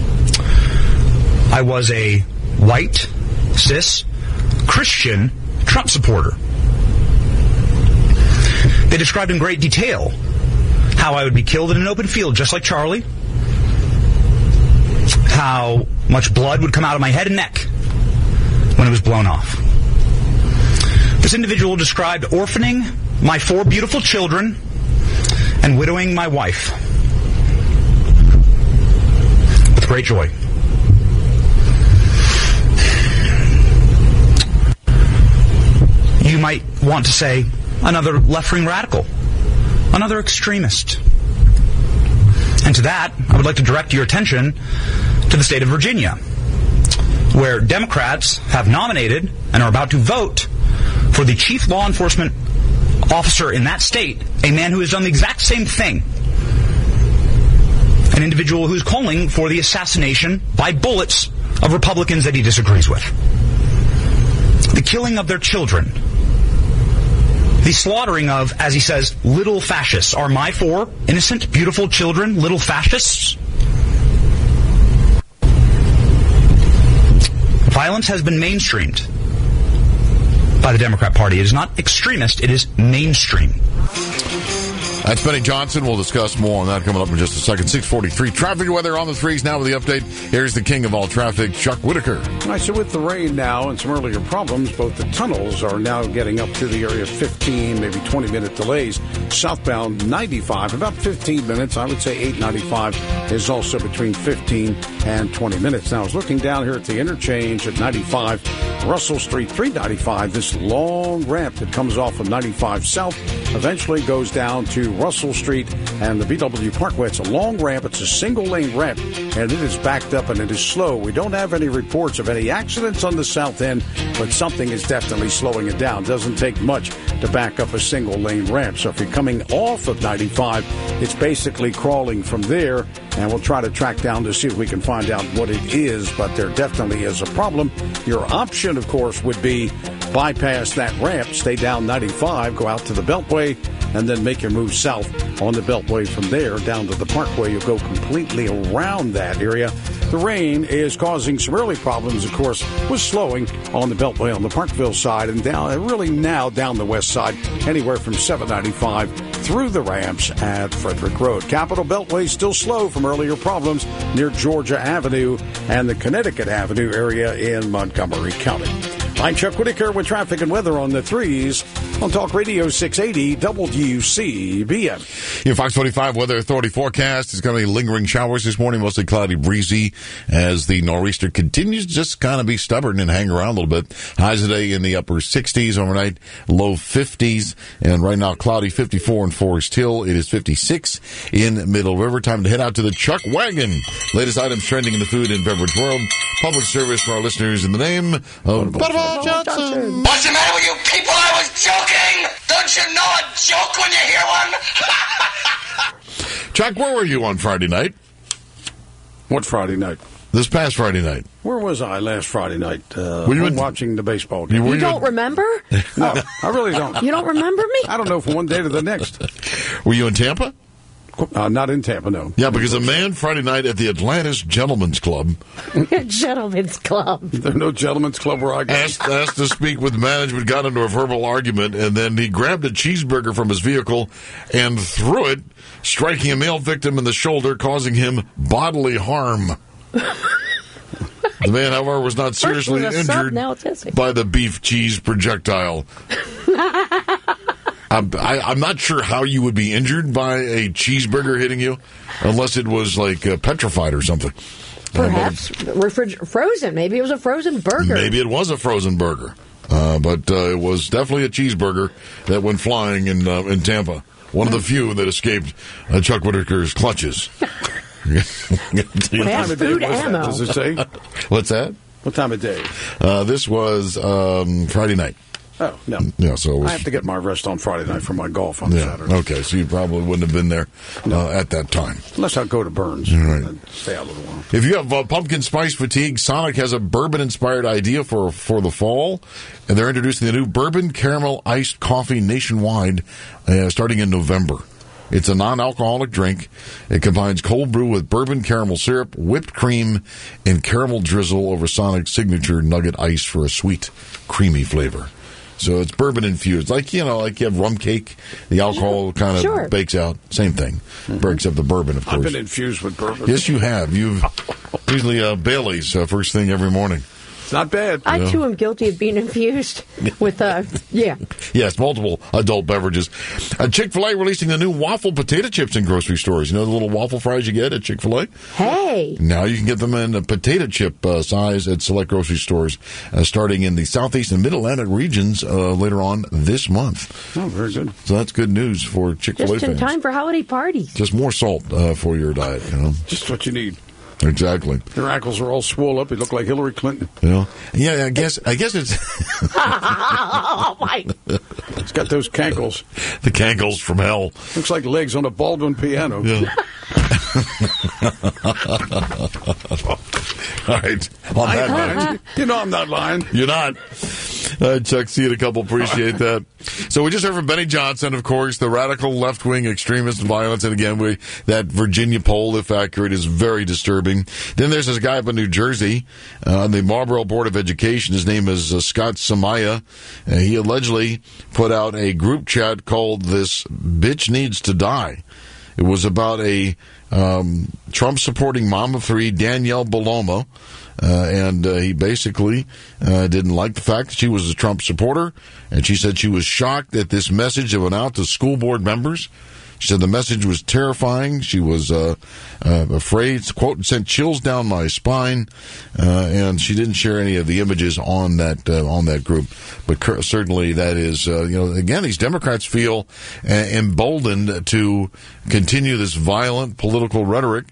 I was a white, cis, Christian Trump supporter. They described in great detail how I would be killed in an open field, just like Charlie, how much blood would come out of my head and neck when it was blown off. This individual described orphaning my 4 beautiful children and widowing my wife with great joy. You might want to say, another left-wing radical, another extremist. And to that, I would like to direct your attention to the state of Virginia, where Democrats have nominated and are about to vote for the chief law enforcement officer in that state, a man who has done the exact same thing. An individual who's calling for the assassination by bullets of Republicans that he disagrees with. The killing of their children. The slaughtering of, as he says, little fascists. Are my 4 innocent, beautiful children little fascists? Violence has been mainstreamed by the Democrat Party. It is not extremist, it is mainstream. That's Benny Johnson. We'll discuss more on that coming up in just a second. 6:43. Traffic and weather on the threes now with the update. Here's the king of all traffic, Chuck Whitaker. All right, so with the rain now and some earlier problems, both the tunnels are now getting up to the area of 15, maybe 20-minute delays. Southbound 95, about 15 minutes. I would say 895 is also between 15 and 20 minutes. Now, I was looking down here at the interchange at 95, Russell Street, 395. This long ramp that comes off of 95 South eventually goes down to Russell Street and the VW Parkway. It's a long ramp. It's a single-lane ramp, and it is backed up and it is slow. We don't have any reports of any accidents on the south end, but something is definitely slowing it down. Doesn't take much to back up a single-lane ramp. So if you're coming off of 95, it's basically crawling from there, and we'll try to track down to see if we can find out what it is, but there definitely is a problem. Your option, of course, would be bypass that ramp, stay down 95, go out to the Beltway, and then make your move south on the Beltway from there down to the Parkway. You'll go completely around that area. The rain is causing some early problems, of course, with slowing on the Beltway on the Parkville side and down, really now down the west side, anywhere from 795 through the ramps at Frederick Road. Capitol Beltway still slow from earlier problems near Georgia Avenue and the Connecticut Avenue area in Montgomery County. I'm Chuck Whitaker with traffic and weather on the threes on Talk Radio 680 WCBM. Your Fox 25 Weather Authority forecast is going to be lingering showers this morning, mostly cloudy, breezy, as the nor'easter continues to just kind of be stubborn and hang around a little bit. Highs today in the upper 60s, overnight low 50s, and right now cloudy, 54 in Forest Hill. It is 56 in Middle River. Time to head out to the Chuck Wagon. Latest items trending in the food and beverage world. Public service for our listeners in the name of Butterball Johnson. What's the matter with you people? I was joking! Don't you know a joke when you hear one? Chuck, where were you on Friday night? What Friday night? This past Friday night. Were was I last Friday night? Were you watching the baseball game? You don't remember? No, I really don't. You don't remember me? I don't know from one day to the next. Were you in Tampa? Not in Tampa, no. Yeah, because a man Friday night at the Atlantis Gentlemen's Club. Gentlemen's Club. There's no Gentlemen's Club where I go. Asked to speak with management, got into a verbal argument, and then he grabbed a cheeseburger from his vehicle and threw it, striking a male victim in the shoulder, causing him bodily harm. The man, however, was not seriously injured by the beef cheese projectile. I'm not sure how you would be injured by a cheeseburger hitting you, unless it was like petrified or something. Perhaps frozen. Maybe it was a frozen burger. Maybe it was a frozen burger, but it was definitely a cheeseburger that went flying in Tampa. One of the few that escaped Chuck Whitaker's clutches. Fast food ammo. Does it say? What's that? What time of day? This was Friday night. Oh, no. Yeah, so I have to get my rest on Friday night for my golf on Saturday. Okay, so you probably wouldn't have been there at that time. Unless I go to Burns and stay out a little while. If you have pumpkin spice fatigue, Sonic has a bourbon-inspired idea for the fall. And they're introducing the new Bourbon Caramel Iced Coffee nationwide starting in November. It's a non-alcoholic drink. It combines cold brew with bourbon caramel syrup, whipped cream, and caramel drizzle over Sonic's signature nugget ice for a sweet, creamy flavor. So it's bourbon infused, like you have rum cake. The alcohol kind of bakes out. Same thing, breaks up the bourbon, of course. I've been infused with bourbon. Yes, you have. You've usually Bailey's first thing every morning. It's not bad. I, too, am guilty of being infused with, Yes, multiple adult beverages. Chick-fil-A releasing the new waffle potato chips in grocery stores. You know the little waffle fries you get at Chick-fil-A? Hey! Now you can get them in a potato chip size at select grocery stores starting in the Southeast and Mid-Atlantic regions later on this month. Oh, very good. So that's good news for Chick-fil-A Just in fans. time for holiday parties. Just more salt for your diet, you know. Just what you need. Exactly. Their ankles are all swole up. They look like Hillary Clinton. Yeah, I guess it's. Oh, my. It's got those cankles. The cankles from hell. Looks like legs on a Baldwin piano. Yeah. All right. On that note. You know I'm not lying. You're not. Chuck, see you in a couple. Appreciate that. So we just heard from Benny Johnson, of course, the radical left-wing extremist violence. And again, that Virginia poll, if accurate, is very disturbing. Then there's this guy up in New Jersey on the Marlboro Board of Education. His name is Scott Samaya. He allegedly put out a group chat called "This Bitch Needs to Die." It was about a Trump-supporting mom of three, Danielle Bellomo. And he basically didn't like the fact that she was a Trump supporter. And she said she was shocked at this message that went out to school board members. She said the message was terrifying. She was afraid, quote, sent chills down my spine. And she didn't share any of the images on that group. But certainly that is, again, these Democrats feel emboldened to continue this violent political rhetoric.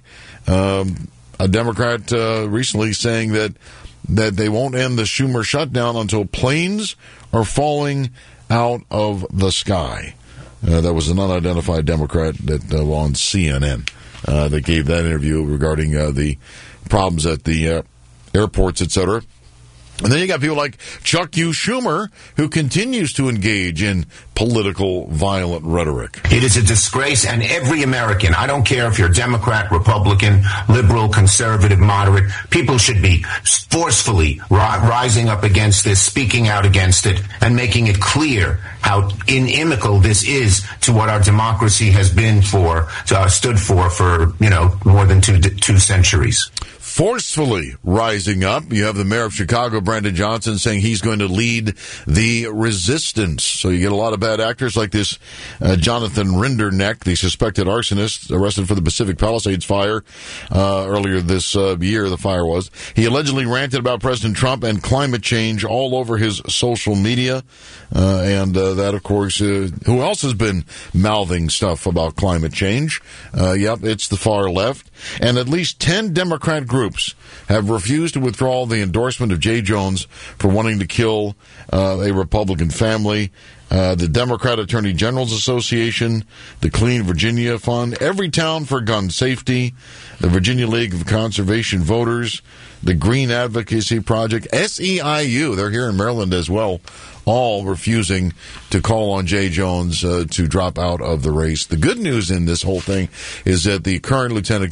A Democrat recently saying that they won't end the Schumer shutdown until planes are falling out of the sky. That was an unidentified Democrat that on CNN that gave that interview regarding the problems at the airports, etc. And then you got people like Chuck U. Schumer, who continues to engage in political violent rhetoric. It is a disgrace, and every American, I don't care if you're Democrat, Republican, liberal, conservative, moderate, people should be forcefully rising up against this, speaking out against it, and making it clear how inimical this is to what our democracy has been stood for more than two centuries. Forcefully rising up. You have the mayor of Chicago, Brandon Johnson, saying he's going to lead the resistance. So you get a lot of bad actors like this Jonathan Rinderneck, the suspected arsonist arrested for the Pacific Palisades fire earlier this year, the fire was. He allegedly ranted about President Trump and climate change all over his social media. And that, of course, who else has been mouthing stuff about climate change? Yep, it's the far left. And at least 10 Democrat groups have refused to withdraw the endorsement of Jay Jones for wanting to kill a Republican family. The Democrat Attorney General's Association, the Clean Virginia Fund, Everytown for Gun Safety, the Virginia League of Conservation Voters, the Green Advocacy Project, SEIU, they're here in Maryland as well, all refusing to call on Jay Jones to drop out of the race. The good news in this whole thing is that the current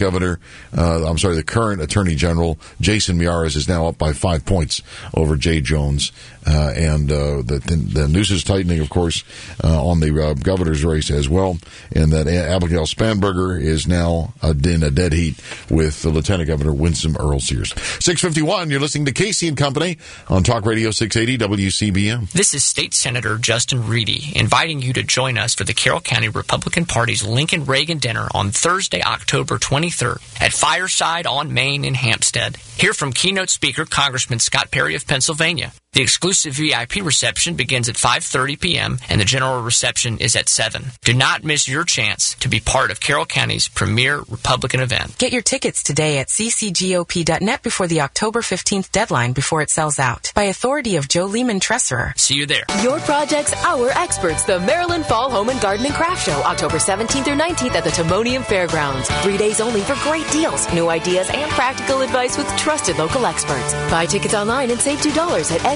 the current Attorney General, Jason Miyares, is now up by 5 points over Jay Jones. And the noose is tightening, of course, on the governor's race as well. And that Abigail Spanberger is now in a dead heat with the Lieutenant Governor Winsome Earl-Sears. 6:51, you're listening to Casey and Company on Talk Radio 680 WCBM. This is State Senator Justin Reedy inviting you to join us for the Carroll County Republican Party's Lincoln Reagan Dinner on Thursday, October 23rd at Fireside on Main in Hampstead. Hear from keynote speaker Congressman Scott Perry of Pennsylvania. The exclusive VIP reception begins at 5:30 p.m. and the general reception is at 7. Do not miss your chance to be part of Carroll County's premier Republican event. Get your tickets today at ccgop.net before the October 15th deadline before it sells out. By authority of Joe Lehman Treasurer. See you there. Your project's our experts. The Maryland Fall Home and Garden and Craft Show, October 17th through 19th at the Timonium Fairgrounds. 3 days only for great deals, new ideas, and practical advice with trusted local experts. Buy tickets online and save $2 at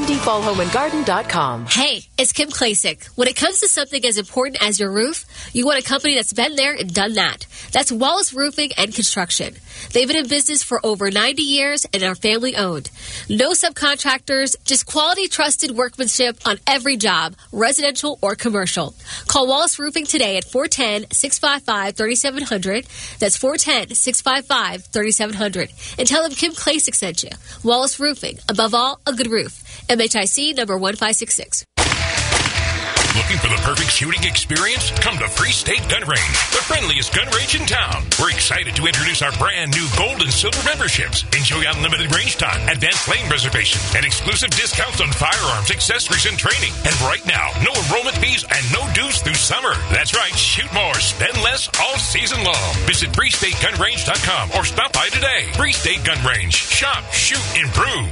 MDFallHomeAndGarden.com. Hey, it's Kim Klasick. When it comes to something as important as your roof, you want a company that's been there and done that. That's Wallace Roofing and Construction. They've been in business for over 90 years and are family owned. No subcontractors, just quality, trusted workmanship on every job, residential or commercial. Call Wallace Roofing today at 410-655-3700. That's 410-655-3700. And tell them Kim Klasick sent you. Wallace Roofing. Above all, a good roof. MHIC number 1566. Looking for the perfect shooting experience? Come to Free State Gun Range, the friendliest gun range in town. We're excited to introduce our brand new gold and silver memberships. Enjoy unlimited range time, advanced flame reservation, and exclusive discounts on firearms, accessories, and training. And right now, no enrollment fees and no dues through summer. That's right, shoot more, spend less all season long. Visit FreeStateGunRange.com or stop by today. Free State Gun Range. Shop, shoot, improve.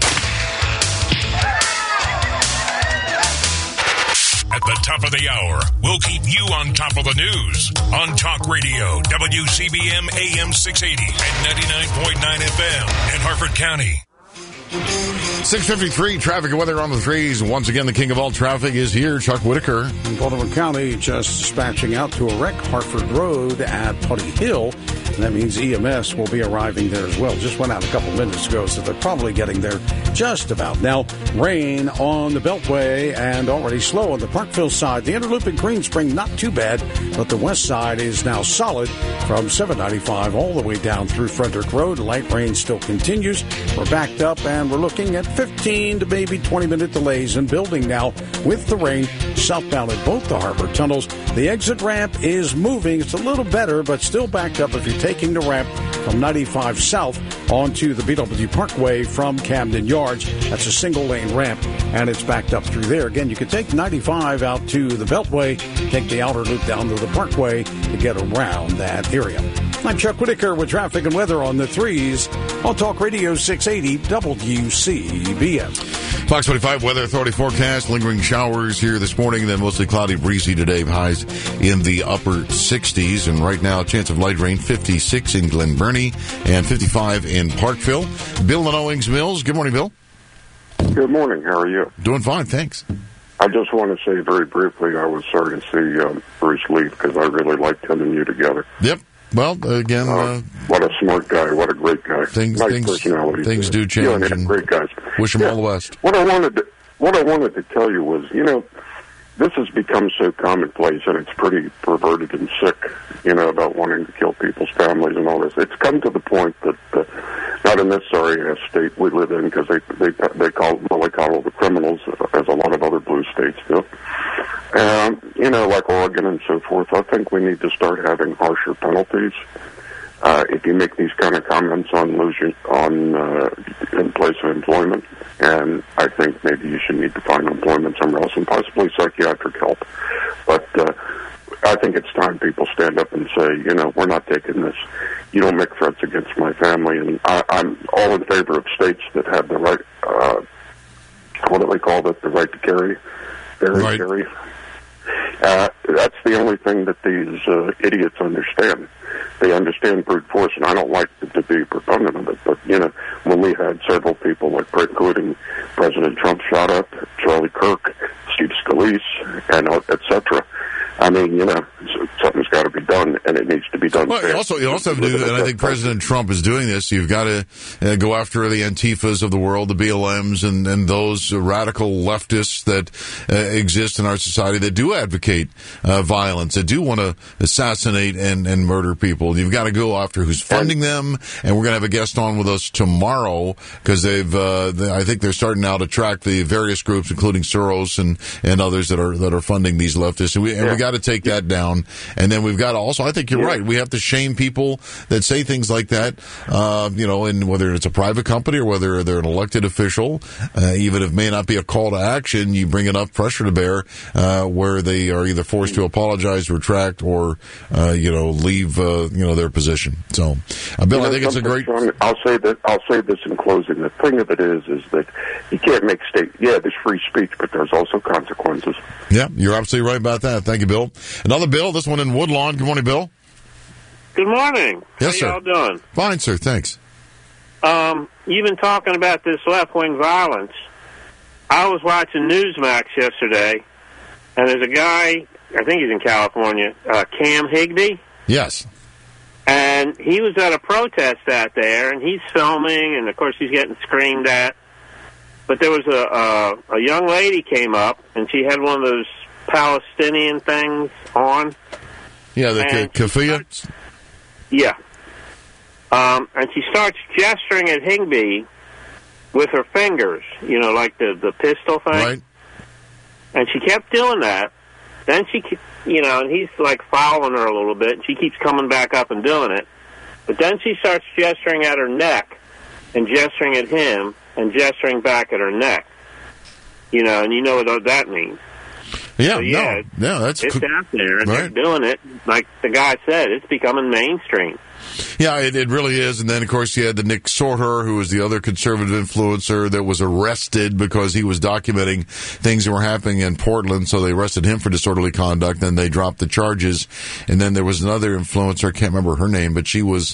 At the top of the hour, we'll keep you on top of the news on Talk Radio, WCBM AM 680 and 99.9 FM in Harford County. 6:53, traffic and weather on the threes. Once again, the king of all traffic is here, Chuck Whitaker. In Baltimore County, just dispatching out to a wreck, Hartford Road at Putty Hill. And that means EMS will be arriving there as well. Just went out a couple minutes ago, so they're probably getting there just about. Now, rain on the Beltway and already slow on the Parkville side. The Interloop in Green Spring, not too bad, but the west side is now solid from 795 all the way down through Frederick Road. Light rain still continues. We're backed up, and we're looking at 15 to maybe 20-minute delays in building now with the rain southbound at both the harbor tunnels. The exit ramp is moving. It's a little better, but still backed up if you're taking the ramp from 95 south onto the BW Parkway from Camden Yards. That's a single-lane ramp, and it's backed up through there. Again, you could take 95 out to the Beltway, take the outer loop down to the Parkway to get around that area. I'm Chuck Whitaker with traffic and weather on the threes on Talk Radio 680 WCBM. Fox 25 Weather Authority forecast. Lingering showers here this morning, then mostly cloudy, breezy today. Highs in the upper 60s. And right now, chance of light rain, 56 in Glen Burnie and 55 in Parkville. Bill in Owings Mills. Good morning, Bill. Good morning. How are you? Doing fine, thanks. I just want to say very briefly, I was sorry to see Bruce leave because I really liked him and you together. Yep. Well, again, what a smart guy! What a great guy! Nice personality. Things do change. And great guys. Wish him all the best. What I wanted to tell you was, this has become so commonplace, and it's pretty perverted and sick. About wanting to kill people's families and all this. It's come to the point that not in this sorry-ass state we live in, because they call all the criminals, as a lot of other blue states do. Like Oregon and so forth, I think we need to start having harsher penalties. If you make these kind of comments on in place of employment, and I think maybe you should need to find employment somewhere else and possibly psychiatric help. But I think it's time people stand up and say, we're not taking this. You don't make threats against my family, and I'm all in favor of states that have the right. What do they call it? The right to carry. Carry. That's the only thing that these idiots understand. They understand brute force, and I don't like to be a proponent of it, but, when we had several people, including President Trump shot up, Charlie Kirk, Steve Scalise, and et cetera, I mean, something's got to be done, and it needs to be done. Well, you also have to do, and I think President Trump is doing this. You've got to go after the Antifas of the world, the BLMs, and those radical leftists that exist in our society that do advocate violence, that do want to assassinate and murder people. You've got to go after who's funding them, and we're going to have a guest on with us tomorrow because I think they're starting now to track the various groups, including Soros and others that are funding these leftists, and we got to take that down. And then we've got to also, I think you're right, we have to shame people that say things like that, and whether it's a private company or whether they're an elected official, even if it may not be a call to action, you bring enough pressure to bear where they are either forced to apologize, retract, or, leave, their position. So, Bill, I think it's a great... I'll say this in closing. The thing of it is that you can't make there's free speech, but there's also consequences. Yeah, you're absolutely right about that. Thank you, Bill. Another Bill, this one in Woodlawn. Good morning, Bill. Good morning. Yes, sir. How y'all doing? Fine, sir. Thanks. You've been talking about this left-wing violence. I was watching Newsmax yesterday, and there's a guy, I think he's in California, Cam Higbee. Yes. And he was at a protest out there, and he's filming, and of course he's getting screamed at. But there was a young lady came up, and she had one of those Palestinian things on. Yeah, the keffiyeh? Yeah. And she starts gesturing at Higbee with her fingers, you know, like the pistol thing. Right. And she kept doing that. Then she, you know, and he's like following her a little bit, and she keeps coming back up and doing it. But then she starts gesturing at her neck and gesturing at him and gesturing back at her neck. You know, and you know what that means. Yeah, so, yeah, that's it's out there, and right. they're doing it. Like the guy said, it's becoming mainstream. Yeah, it really is. And then, of course, you had the Nick Sorter, who was the other conservative influencer that was arrested because he was documenting things that were happening in Portland. So they arrested him for disorderly conduct. Then they dropped the charges. And then there was another influencer, I can't remember her name, but she was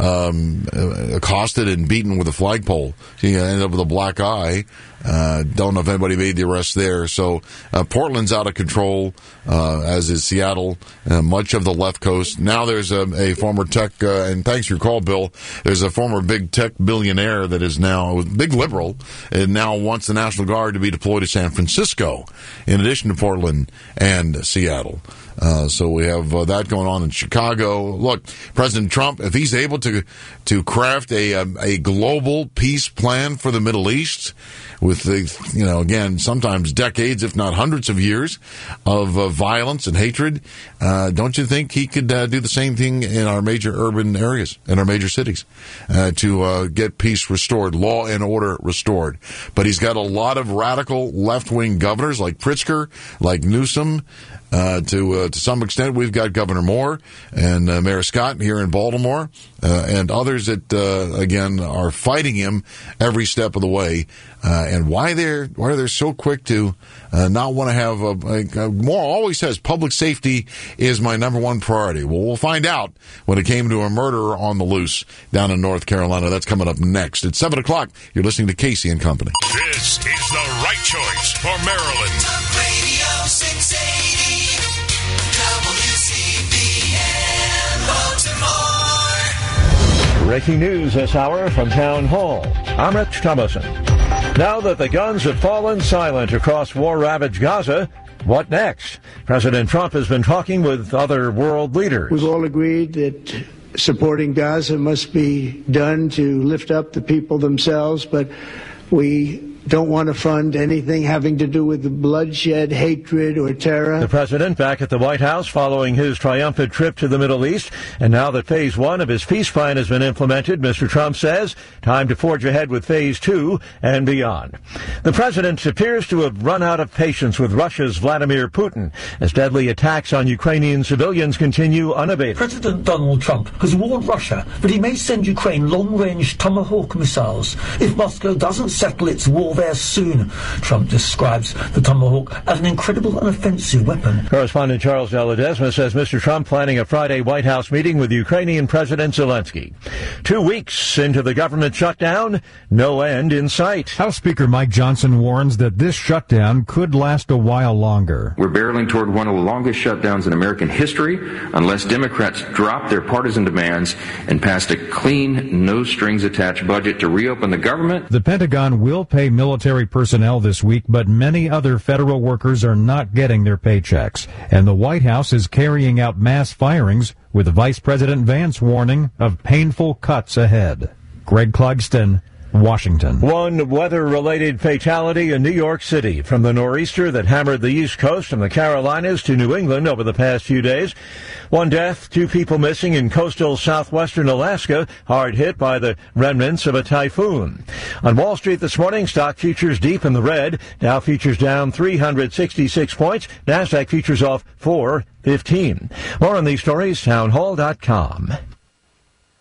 accosted and beaten with a flagpole. She ended up with a black eye. Don't know if anybody made the arrest there. So Portland's out of control, as is Seattle, much of the left coast. Now there's a former tech, and thanks for your call, Bill, there's a former big tech billionaire that is now a big liberal and now wants the National Guard to be deployed to San Francisco in addition to Portland and Seattle. So we have that going on in Chicago. Look, President Trump, if he's able to craft a global peace plan for the Middle East with the, you know, again, sometimes decades, if not hundreds of years of violence and hatred, don't you think he could do the same thing in our major urban areas, in our major cities, to get peace restored, law and order restored? But he's got a lot of radical left-wing governors like Pritzker, like Newsom. To some extent, we've got Governor Moore and Mayor Scott here in Baltimore, and others that again are fighting him every step of the way. And why are they so quick to not want to have Moore always says public safety is my number one priority. Well, we'll find out when it came to a murderer on the loose down in North Carolina. That's coming up next at 7:00. You're listening to Casey and Company. This is the right choice for Maryland. Talk Radio 680 WCBM Baltimore. Breaking news this hour from Town Hall. I'm Rich Thomason. Now that the guns have fallen silent across war-ravaged Gaza, what next? President Trump has been talking with other world leaders. We've all agreed that supporting Gaza must be done to lift up the people themselves, but we don't want to fund anything having to do with bloodshed, hatred, or terror. The president back at the White House following his triumphant trip to the Middle East. And now that Phase 1 of his peace plan has been implemented, Mr. Trump says, time to forge ahead with Phase 2 and beyond. The president appears to have run out of patience with Russia's Vladimir Putin as deadly attacks on Ukrainian civilians continue unabated. President Donald Trump has warned Russia that he may send Ukraine long-range Tomahawk missiles if Moscow doesn't settle its war there soon. Trump describes the Tomahawk as an incredible and offensive weapon. Correspondent Charles Deladesma says Mr. Trump planning a Friday White House meeting with Ukrainian President Zelensky. 2 weeks into the government shutdown, no end in sight. House Speaker Mike Johnson warns that this shutdown could last a while longer. We're barreling toward one of the longest shutdowns in American history unless Democrats drop their partisan demands and pass a clean, no-strings-attached budget to reopen the government. The Pentagon will pay military personnel this week, but many other federal workers are not getting their paychecks. And the White House is carrying out mass firings, with Vice President Vance warning of painful cuts ahead. Greg Clugston, Washington. One weather-related fatality in New York City from the nor'easter that hammered the East Coast from the Carolinas to New England over the past few days. 1 death, 2 people missing in coastal southwestern Alaska, hard hit by the remnants of a typhoon. On Wall Street this morning, stock futures deep in the red. Dow futures down 366 points. NASDAQ futures off 415. More on these stories, townhall.com.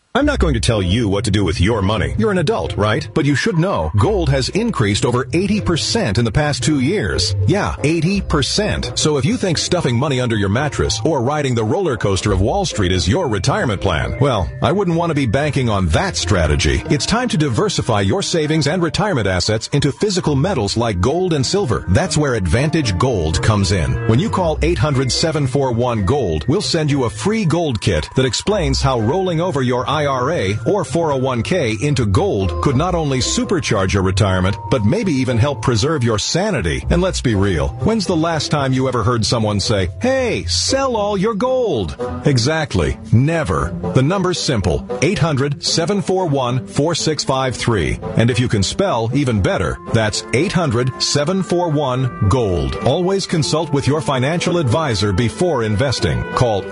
I'm not going to tell you what to do with your money. You're an adult, right? But you should know gold has increased over 80% in the past 2 years. Yeah, 80%. So if you think stuffing money under your mattress or riding the roller coaster of Wall Street is your retirement plan, well, I wouldn't want to be banking on that strategy. It's time to diversify your savings and retirement assets into physical metals like gold and silver. That's where Advantage Gold comes in. When you call 800-741-GOLD, we'll send you a free gold kit that explains how rolling over your IRA or 401k into gold could not only supercharge your retirement, but maybe even help preserve your sanity. And let's be real, when's the last time you ever heard someone say, "Hey, sell all your gold"? Exactly. Never. The number's simple. 800-741-4653. And if you can spell, even better. That's 800-741-GOLD. Always consult with your financial advisor before investing. Call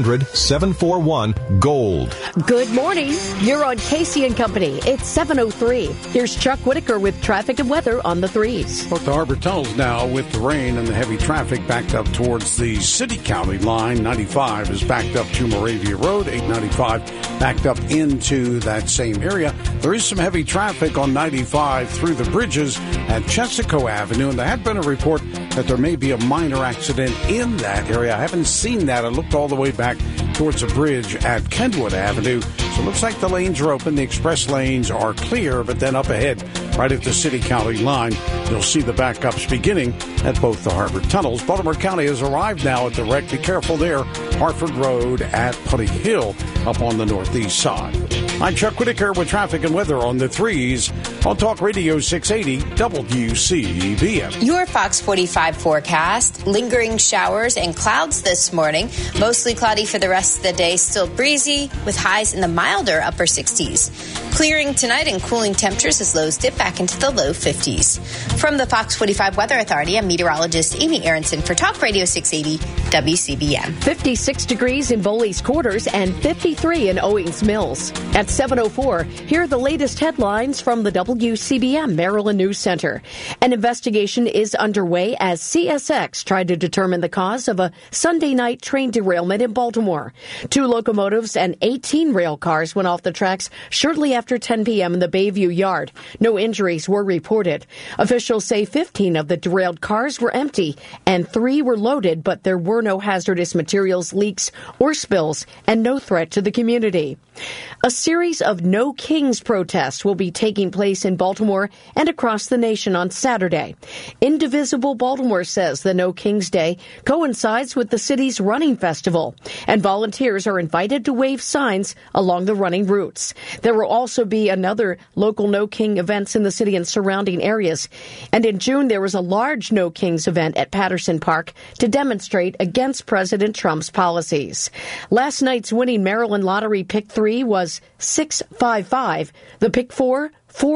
800-741-GOLD. Good morning. You're on Casey and Company. It's 7:03. Here's Chuck Whitaker with traffic and weather on the 3s. Both the Harbor Tunnels now with the rain and the heavy traffic backed up towards the city-county line. 95 is backed up to Moravia Road. 895 backed up into that same area. There is some heavy traffic on 95 through the bridges at Chesapeake Avenue, and there had been a report that there may be a minor accident in that area. I haven't seen that. I looked all the way back towards the bridge at Kenwood Avenue. So it looks like the lanes are open. The express lanes are clear, but then up ahead, right at the city-county line, you'll see the backups beginning at both the Harbor Tunnels. Baltimore County has arrived now at the wreck. Be careful there. Hartford Road at Putty Hill up on the northeast side. I'm Chuck Whitaker with traffic and weather on the 3s on Talk Radio 680 WCBM. Your Fox 45 forecast. Lingering showers and clouds this morning. Mostly cloudy for the rest of the day. Still breezy with highs in the milder upper 60s. Clearing tonight and cooling temperatures as lows dip back into the low 50s. From the Fox 45 Weather Authority, I'm meteorologist Amy Aronson for Talk Radio 680 WCBM. 56 degrees in Bowley's Quarters and 53 in Owings Mills. At 7:04, here are the latest headlines from the WCBM Maryland News Center. An investigation is underway as CSX tried to determine the cause of a Sunday night train derailment in Baltimore. 2 locomotives and 18 rail cars went off the tracks shortly after 10 p.m. in the Bayview Yard. No injuries were reported. Officials say 15 of the derailed cars were empty and 3 were loaded, but there were no hazardous materials leaks or spills and no threat to the community. A series of No Kings protests will be taking place in Baltimore and across the nation on Saturday. Indivisible Baltimore says the No Kings Day coincides with the city's running festival, and volunteers are invited to wave signs along the running routes. There will also be another local No King events in the city and surrounding areas. And in June, there was a large No Kings event at Patterson Park to demonstrate against President Trump's policies. Last night's winning Maryland Lottery Pick 3 was 655. The Pick 4,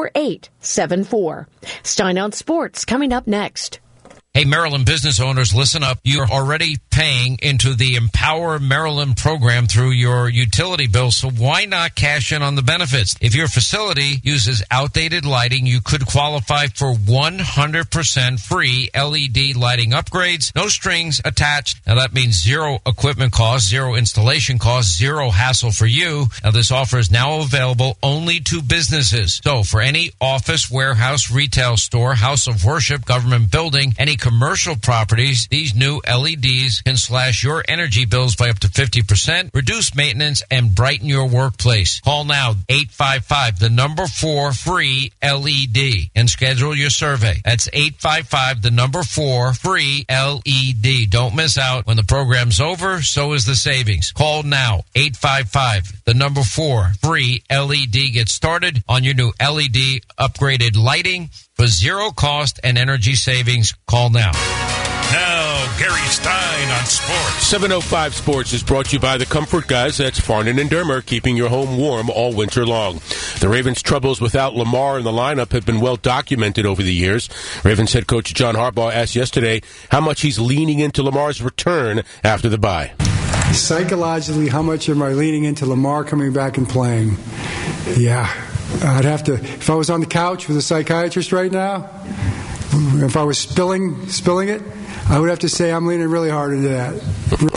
4874. Stein on Sports coming up next. Hey, Maryland business owners, listen up. You're already paying into the Empower Maryland program through your utility bill, so why not cash in on the benefits? If your facility uses outdated lighting, you could qualify for 100% free LED lighting upgrades, no strings attached. Now, that means zero equipment costs, zero installation costs, zero hassle for you. Now, this offer is now available only to businesses. So, for any office, warehouse, retail store, house of worship, government building, any commercial properties, these new LEDs can slash your energy bills by up to 50%, reduce maintenance, and brighten your workplace. Call now, 855, the number 4, free LED, and schedule your survey. That's 855, the number 4, free LED. Don't miss out. When the program's over, so is the savings. Call now, 855, the number 4, free LED. Get started on your new LED upgraded lighting for zero cost and energy savings. Call now. Now, Gary Stein on sports. 705 Sports is brought to you by the Comfort Guys. That's Farnan and Dermer, keeping your home warm all winter long. The Ravens' troubles without Lamar in the lineup have been well documented over the years. Ravens head coach John Harbaugh asked yesterday how much he's leaning into Lamar's return after the bye. Psychologically, how much am I leaning into Lamar coming back and playing? Yeah, I'd have to, if I was on the couch with a psychiatrist right now, if I was spilling it, I would have to say I'm leaning really hard into that.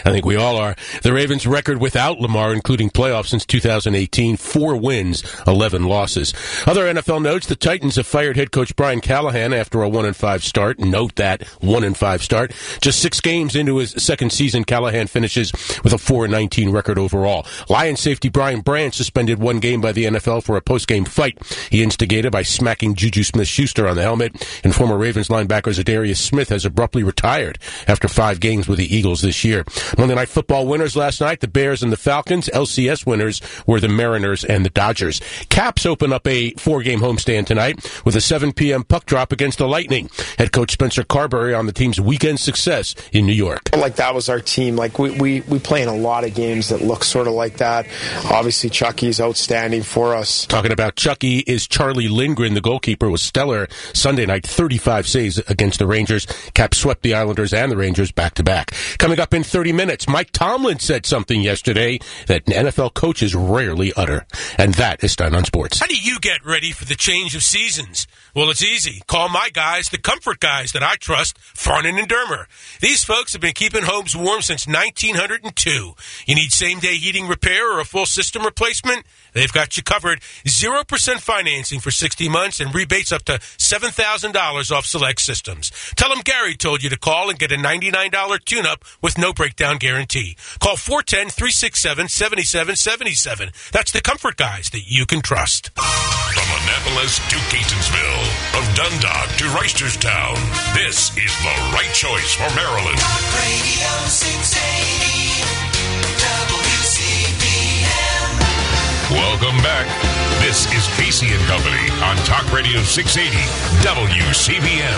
I think we all are. The Ravens' record without Lamar, including playoffs since 2018, 4 wins, 11 losses. Other NFL notes, the Titans have fired head coach Brian Callahan after a 1-5 start. Note that, 1-5 start. Just 6 games into his second season, Callahan finishes with a 4-19 record overall. Lions safety Brian Branch suspended 1 game by the NFL for a post-game fight he instigated by smacking Juju Smith-Schuster on the helmet, and former Ravens linebacker Zadarius Smith has abruptly retired after 5 games with the Eagles this year. Monday Night Football winners last night, the Bears and the Falcons. LCS winners were the Mariners and the Dodgers. Caps open up a 4-game homestand tonight with a 7 p.m. puck drop against the Lightning. Head coach Spencer Carberry on the team's weekend success in New York. Like, that was our team. Like, we play in a lot of games that look sort of like that. Obviously, Chucky's outstanding for us. Talking about Chucky is Charlie Lindgren. The goalkeeper was stellar Sunday night, 35 saves against the Rangers. Caps swept the Islanders and the Rangers back-to-back. Coming up in 30 minutes, Mike Tomlin said something yesterday that NFL coaches rarely utter. And that is Stein on Sports. How do you get ready for the change of seasons? Well, it's easy. Call my guys, the Comfort Guys that I trust, Farnan and Dermer. These folks have been keeping homes warm since 1902. You need same-day heating repair or a full system replacement? They've got you covered. 0% financing for 60 months and rebates up to $7,000 off select systems. Tell them Gary told you to call and get a $99 tune-up with no breakdown guarantee. Call 410-367-7777. That's the Comfort Guys that you can trust. From Annapolis to Catonsville, of Dundalk to Reisterstown, this is the right choice for Maryland. Talk Radio 680 WCBM. Welcome back. This is Casey and Company on Talk Radio 680 WCBM.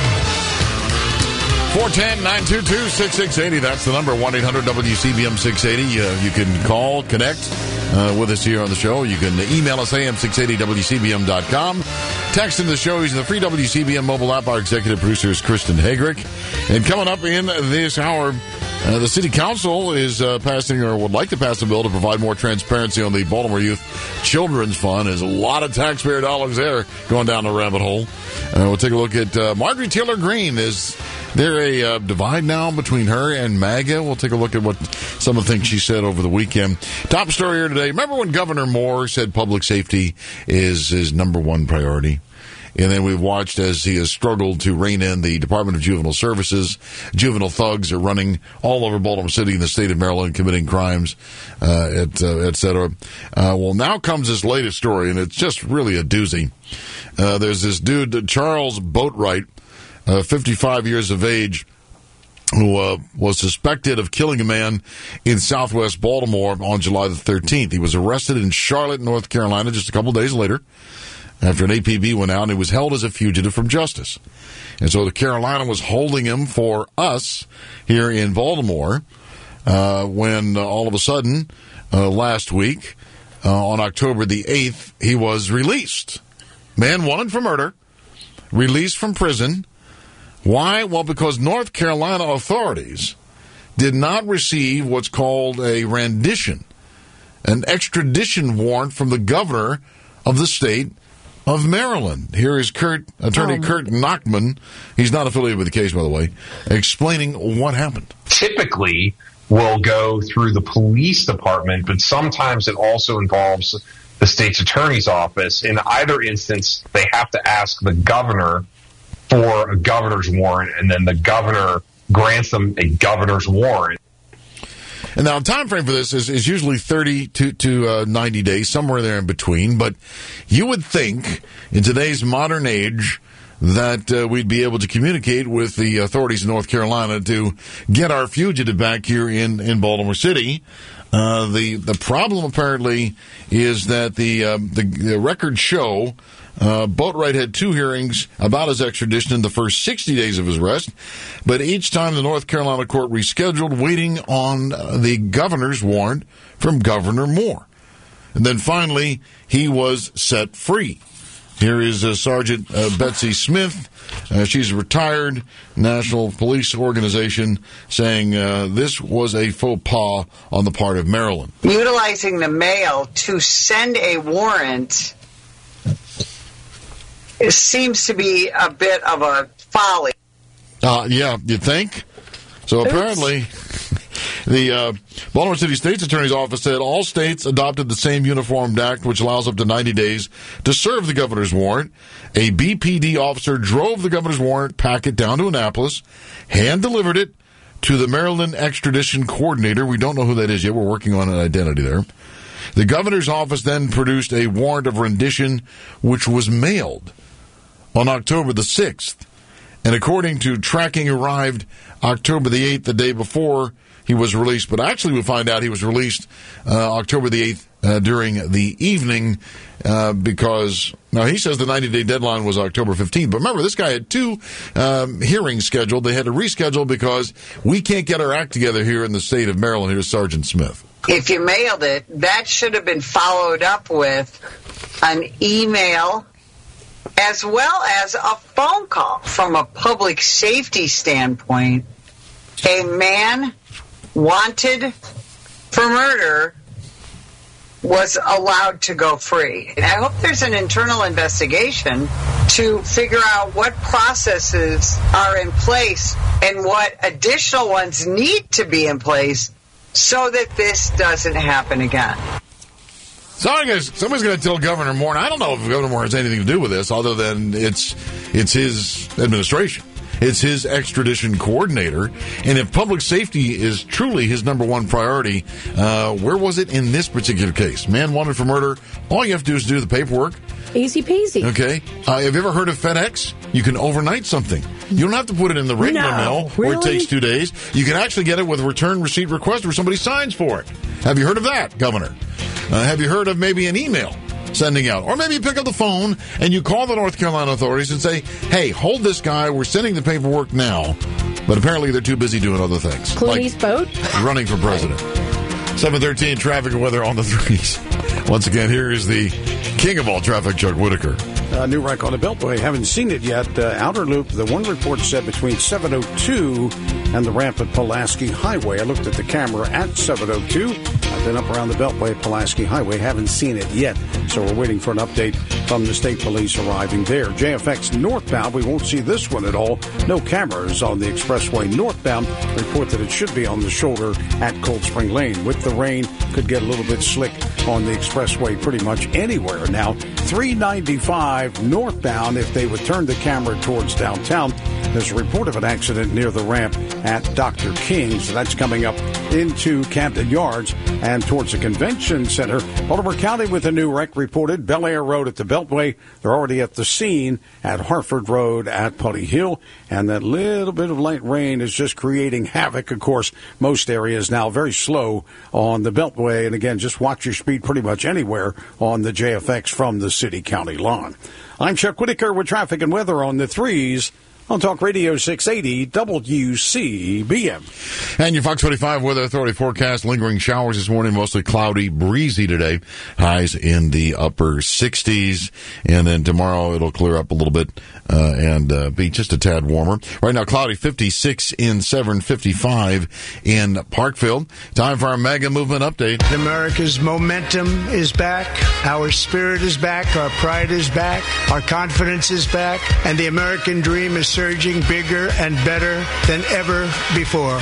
410-922-6680. That's the number, 1-800-WCBM-680. You can call, connect with us here on the show. You can email us, am680wcbm.com. Text in the show using the free WCBM mobile app. Our executive producer is Kristen Hagrick. And coming up in this hour, the City Council is passing, or would like to pass a bill to provide more transparency on the Baltimore Youth Children's Fund. There's a lot of taxpayer dollars there going down the rabbit hole. We'll take a look at Marjorie Taylor Greene. Is there a divide now between her and MAGA? We'll take a look at what some of the things she said over the weekend. Top story here today. Remember when Governor Moore said public safety is his number one priority? And then we've watched as he has struggled to rein in the Department of Juvenile Services. Juvenile thugs are running all over Baltimore City and the state of Maryland, committing crimes, et cetera. Well, now comes this latest story, and it's just really a doozy. There's this dude, Charles Boatwright, 55 years of age, who was suspected of killing a man in southwest Baltimore on July the 13th. He was arrested in Charlotte, North Carolina, just a couple days later, after an APB went out, and he was held as a fugitive from justice. And so the Carolina was holding him for us here in Baltimore when all of a sudden, last week, on October the 8th, he was released. Man wanted for murder, released from prison. Why? Well, because North Carolina authorities did not receive what's called a rendition, an extradition warrant from the governor of the state of Maryland. Here is Attorney Kurt Nachman. He's not affiliated with the case, by the way, explaining what happened. Typically, we'll go through the police department, but sometimes it also involves the state's attorney's office. In either instance, they have to ask the governor for a governor's warrant, and then the governor grants them a governor's warrant. And now, the time frame for this is usually 30 to 90 days, somewhere there in between. But you would think, in today's modern age, that we'd be able to communicate with the authorities in North Carolina to get our fugitive back here in Baltimore City. The problem, apparently, is that the records show Boatwright had 2 hearings about his extradition in the first 60 days of his arrest, but each time the North Carolina court rescheduled, waiting on the governor's warrant from Governor Moore. And then finally, he was set free. Here is Sergeant Betsy Smith. She's a retired National Police Organization, saying this was a faux pas on the part of Maryland. Utilizing the mail to send a warrant, it seems to be a bit of a folly. Yeah, you think? So apparently, The Baltimore City State's Attorney's Office said all states adopted the same Uniformed Act, which allows up to 90 days to serve the governor's warrant. A BPD officer drove the governor's warrant packet down to Annapolis, hand-delivered it to the Maryland Extradition Coordinator. We don't know who that is yet. We're working on an identity there. The governor's office then produced a warrant of rendition, which was mailed on October the 6th. And according to tracking, arrived October the 8th, the day before he was released. But actually, we find out he was released October the 8th during the evening because, now he says the 90-day deadline was October 15th. But remember, this guy had two hearings scheduled. They had to reschedule because we can't get our act together here in the state of Maryland. Here's Sergeant Smith. If you mailed it, that should have been followed up with an email as well as a phone call. From a public safety standpoint, a man wanted for murder was allowed to go free. And I hope there's an internal investigation to figure out what processes are in place and what additional ones need to be in place so that this doesn't happen again. So I guess somebody's going to tell Governor Moore, and I don't know if Governor Moore has anything to do with this, other than it's his administration. It's his extradition coordinator. And if public safety is truly his number one priority, where was it in this particular case? Man wanted for murder. All you have to do is do the paperwork. Easy peasy. Okay. Have you ever heard of FedEx? You can overnight something. You don't have to put it in the regular mail where it takes 2 days. You can actually get it with a return receipt request where somebody signs for it. Have you heard of that, Governor? Have you heard of maybe an email sending out? Or maybe you pick up the phone and you call the North Carolina authorities and say, hey, hold this guy. We're sending the paperwork now. But apparently they're too busy doing other things. Clooney's like boat? Running for president. 7:13 traffic and weather on the threes. Once again, here is the king of all traffic, Chuck Whitaker. New wreck on the Beltway. Haven't seen it yet. Outer Loop, the one report said between 702 and the ramp at Pulaski Highway. I looked at the camera at 702. I've been up around the Beltway, Pulaski Highway. Haven't seen it yet. So we're waiting for an update from the state police arriving there. JFX northbound, we won't see this one at all. No cameras on the expressway northbound. Report that it should be on the shoulder at Cold Spring Lane. With the rain, could get a little bit slick on the expressway pretty much anywhere. Now, 395 northbound, if they would turn the camera towards downtown, there's a report of an accident near the ramp at Dr. King's. That's coming up into Camden Yards and towards the convention center. Baltimore County with a new wreck reported. Bel Air Road at the Beltway. They're already at the scene at Hartford Road at Putty Hill. And that little bit of light rain is just creating havoc. Of course, most areas now very slow on the Beltway. And again, just watch your speed pretty much anywhere on the JFX from the city-county line. I'm Chuck Whitaker with traffic and weather on the threes on Talk Radio 680 WCBM. And your Fox 25 Weather Authority forecast, lingering showers this morning, mostly cloudy, breezy today. Highs in the upper 60s. And then tomorrow it'll clear up a little bit and be just a tad warmer. Right now, cloudy, 56 in Severn, 55 in Parkfield. Time for our mega movement update. America's momentum is back. Our spirit is back. Our pride is back. Our confidence is back. And the American dream is surging bigger and better than ever before.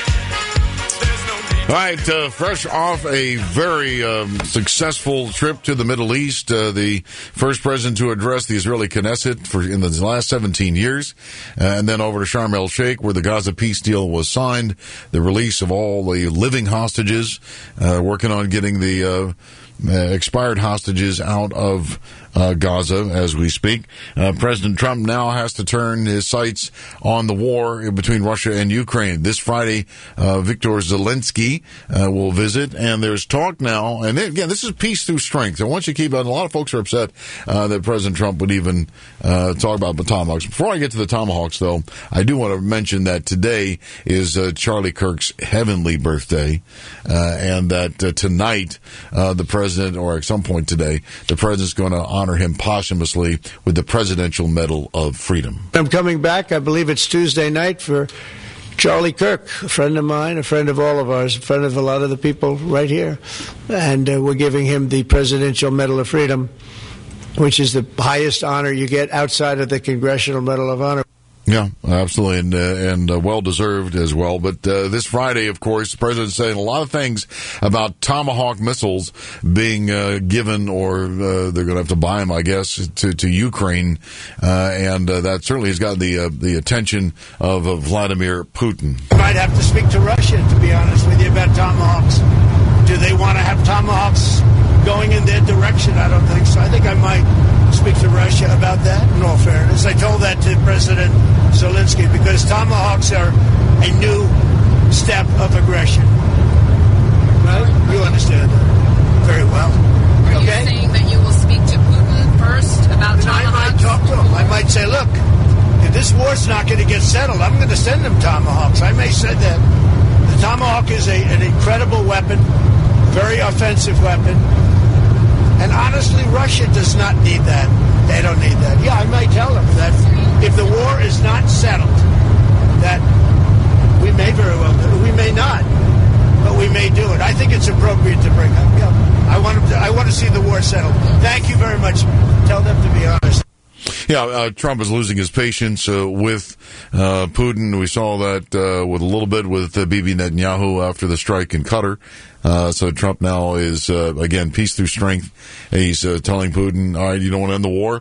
All right, fresh off a very successful trip to the Middle East, the first president to address the Israeli Knesset in the last 17 years, and then over to Sharm el-Sheikh, where the Gaza peace deal was signed, the release of all the living hostages, working on getting the expired hostages out of Gaza as we speak. President Trump now has to turn his sights on the war between Russia and Ukraine. This Friday, Viktor Zelensky will visit, and there's talk now, and again, this is peace through strength. I want you to keep on. A lot of folks are upset that President Trump would even talk about the Tomahawks. Before I get to the Tomahawks, though, I do want to mention that today is Charlie Kirk's heavenly birthday, and that tonight, the president, or at some point today, the president's going to honor him posthumously with the Presidential Medal of Freedom. I'm coming back. I believe it's Tuesday night for Charlie Kirk, a friend of mine, a friend of all of ours, a friend of a lot of the people right here. And we're giving him the Presidential Medal of Freedom, which is the highest honor you get outside of the Congressional Medal of Honor. Yeah, absolutely, and well-deserved as well. But this Friday, of course, the president's saying a lot of things about Tomahawk missiles being given, or they're going to have to buy them, I guess, to Ukraine, and that certainly has got the attention of Vladimir Putin. You might have to speak to Russia, to be honest with you, about Tomahawks. Do they want to have Tomahawks going in their direction? I don't think so. I think I might speak to Russia about that, in all fairness. I told that to President Zelensky, because Tomahawks are a new step of aggression. Right? You understand that very well. Are you saying that you will speak to Putin first about Tomahawks? I might talk to him. I might say, look, if this war's not going to get settled, I'm going to send them Tomahawks. I may say that. The Tomahawk is an incredible weapon, very offensive weapon. And honestly, Russia does not need that. They don't need that. Yeah, I might tell them that if the war is not settled, that we may very well do it. We may not, but we may do it. I think it's appropriate to bring up. Yeah, I want to see the war settled. Thank you very much. Tell them to be honest. Yeah, Trump is losing his patience with Putin. We saw that with a little bit with Bibi Netanyahu after the strike in Qatar. So Trump now is, again, peace through strength. He's telling Putin, all right, you don't want to end the war?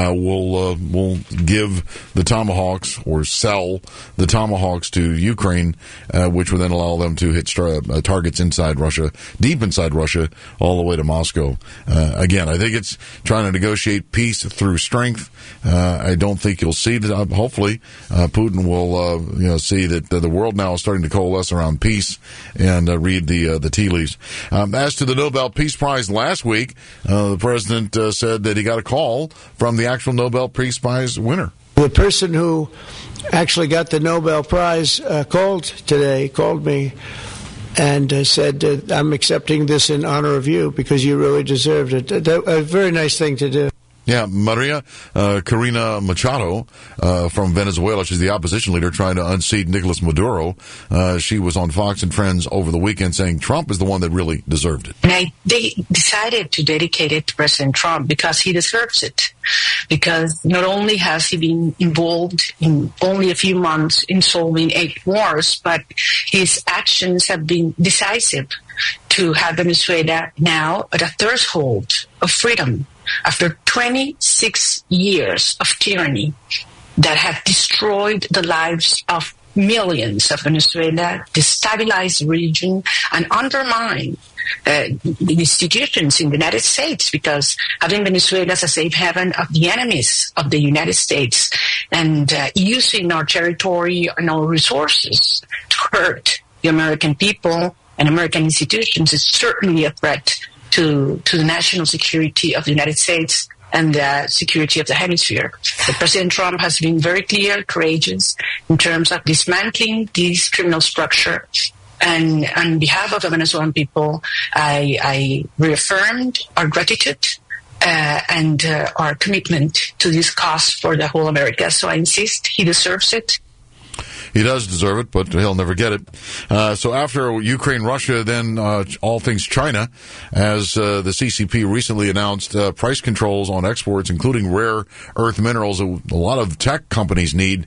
We'll give the Tomahawks, or sell the Tomahawks to Ukraine, which would then allow them to hit targets inside Russia, deep inside Russia, all the way to Moscow. Again, I think it's trying to negotiate peace through strength. I don't think you'll see that. Hopefully, Putin will, see that the world now is starting to coalesce around peace and read the tea leaves. As to the Nobel Peace Prize last week, the president said that he got a call from the actual Nobel Peace Prize winner. The person who actually got the Nobel Prize called me and said, I'm accepting this in honor of you because you really deserved it. A very nice thing to do. Yeah, Maria Corina Machado from Venezuela. She's the opposition leader trying to unseat Nicolas Maduro. She was on Fox and Friends over the weekend saying Trump is the one that really deserved it. And they decided to dedicate it to President Trump because he deserves it. Because not only has he been involved in only a few months in solving 8 wars, but his actions have been decisive to have Venezuela now at a threshold of freedom. After 26 years of tyranny that have destroyed the lives of millions of Venezuela, destabilized the region, and undermined the institutions in the United States, because having Venezuela as a safe haven of the enemies of the United States and using our territory and our resources to hurt the American people and American institutions is certainly a threat to the national security of the United States and the security of the hemisphere. But President Trump has been very clear, courageous in terms of dismantling this criminal structure. And on behalf of the Venezuelan people, I reaffirmed our gratitude and our commitment to this cause for the whole America. So I insist he deserves it. He does deserve it, but he'll never get it. So after Ukraine, Russia, then all things China, as the CCP recently announced price controls on exports, including rare earth minerals a lot of tech companies need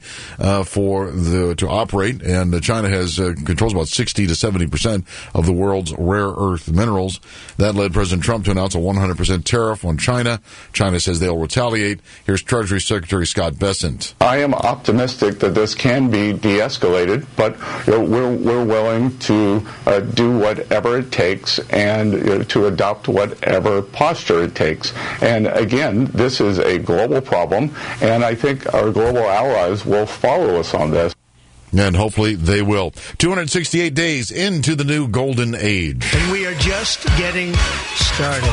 to operate. And China has controls about 60 to 70% of the world's rare earth minerals. That led President Trump to announce a 100% tariff on China. China says they'll retaliate. Here's Treasury Secretary Scott Bessent. I am optimistic that this can be de-escalated, but we're willing to do whatever it takes and to adopt whatever posture it takes. And again, this is a global problem, and I think our global allies will follow us on this. And hopefully they will. 268 days into the new golden age. And we are just getting started.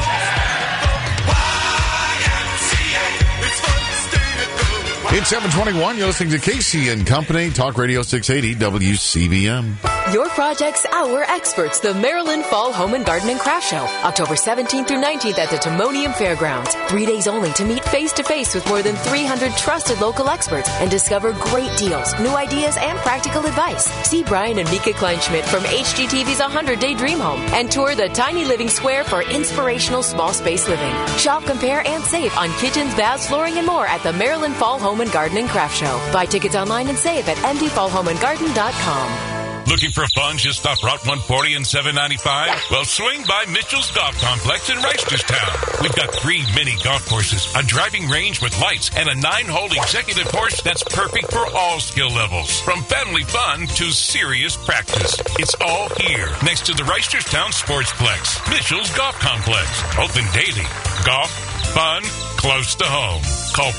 It's 7:21. You're listening to Casey and Company, Talk Radio 680 WCBM. your project's our experts, the Maryland Fall Home and Garden and Craft Show, October 17th through 19th at the Timonium Fairgrounds. 3 days only to meet face-to-face with more than 300 trusted local experts and discover great deals, new ideas, and practical advice. See Brian and Mika Kleinschmidt from HGTV's 100-Day Dream Home and tour the Tiny Living Square for inspirational small space living. Shop, compare, and save on kitchens, baths, flooring, and more at the Maryland Fall Home and Garden and Craft Show. Buy tickets online and save at mdfallhomeandgarden.com. Looking for fun just off Route 140 and 795? Well, swing by Mitchell's Golf Complex in Reisterstown. We've got 3 mini golf courses, a driving range with lights, and a 9-hole executive course that's perfect for all skill levels. From family fun to serious practice. It's all here, next to the Reisterstown Sportsplex. Mitchell's Golf Complex. Open daily. Golf, fun, close to home. Call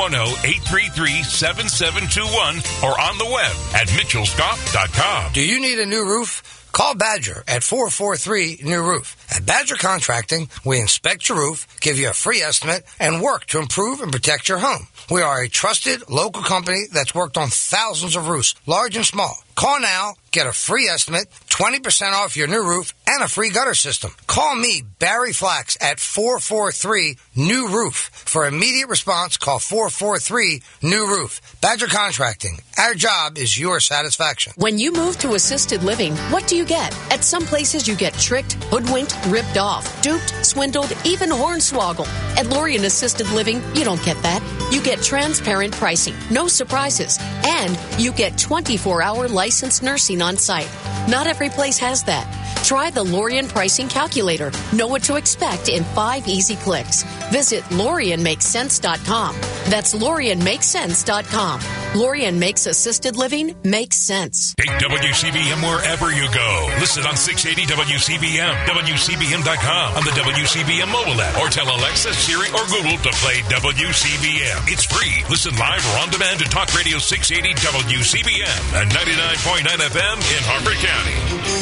410-833-7721 or on the web at mitchellsgolf.com. Do you need a new roof? Call Badger at 443-NEW-ROOF. At Badger Contracting, we inspect your roof, give you a free estimate, and work to improve and protect your home. We are a trusted local company that's worked on thousands of roofs, large and small. Call now, get a free estimate, 20% off your new roof, and a free gutter system. Call me, Barry Flax, at 443-NEW-ROOF. For immediate response, call 443-NEW-ROOF. Badger Contracting. Our job is your satisfaction. When you move to assisted living, what do you get? At some places, you get tricked, hoodwinked, ripped off, duped, swindled, even hornswoggled. At Lorien Assisted Living, you don't get that. You get transparent pricing, no surprises, and you get 24-hour licensed nursing on site. Not every place has that. Try the Lorien Pricing Calculator. Know what to expect in 5 easy clicks. Visit LorienMakesSense.com. That's LorienMakesSense.com. Lorien makes assisted living make sense. Take WCBM wherever you go. Listen on 680 WCBM, WCBM.com, on the WCBM mobile app, or tell Alexa, Siri, or Google to play WCBM. It's free. Listen live or on demand to Talk Radio 680 WCBM and 99.9 FM in Harford County.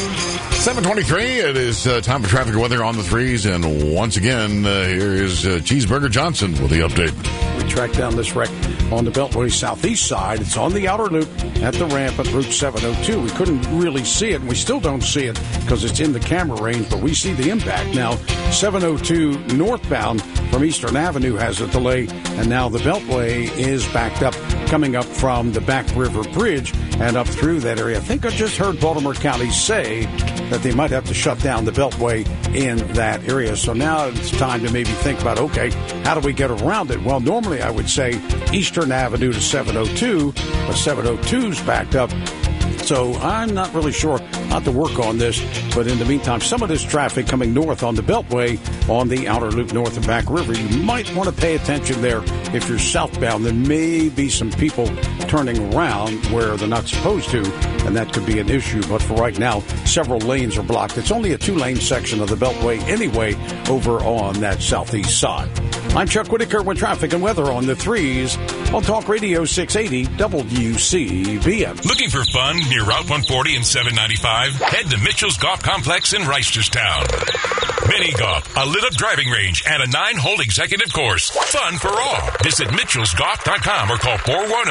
7:23. It is time for traffic and weather on the threes, and once again, here is Cheeseburger Johnson with the update. We tracked down this wreck on the Beltway southeast side. It's on the outer loop at the ramp at Route 702. We couldn't really see it, and we still don't see it because it's in the camera range, but we see the impact. Now, 702 northbound from Eastern Avenue has a delay, and now the Beltway is backed up, coming up from the Back River Bridge and up through that area. I think I just heard Baltimore County say that they might have to shut down the Beltway in that area. So now it's time to maybe think about, okay, how do we get around it? Well, normally I would say Eastern Avenue to 702, but 702's backed up. So I'm not really sure how to work on this. But in the meantime, some of this traffic coming north on the Beltway on the outer loop north of Back River, you might want to pay attention there. If you're southbound, there may be some people turning around where they're not supposed to, and that could be an issue. But for right now, several lanes are blocked. It's only a 2-lane section of the Beltway anyway over on that southeast side. I'm Chuck Whitaker with traffic and weather on the threes on Talk Radio 680 WCBM. Looking for fun near Route 140 and 795? Head to Mitchell's Golf Complex in Reisterstown. Mini golf, a lit-up driving range, and a 9-hole executive course. Fun for all. Visit mitchellsgolf.com or call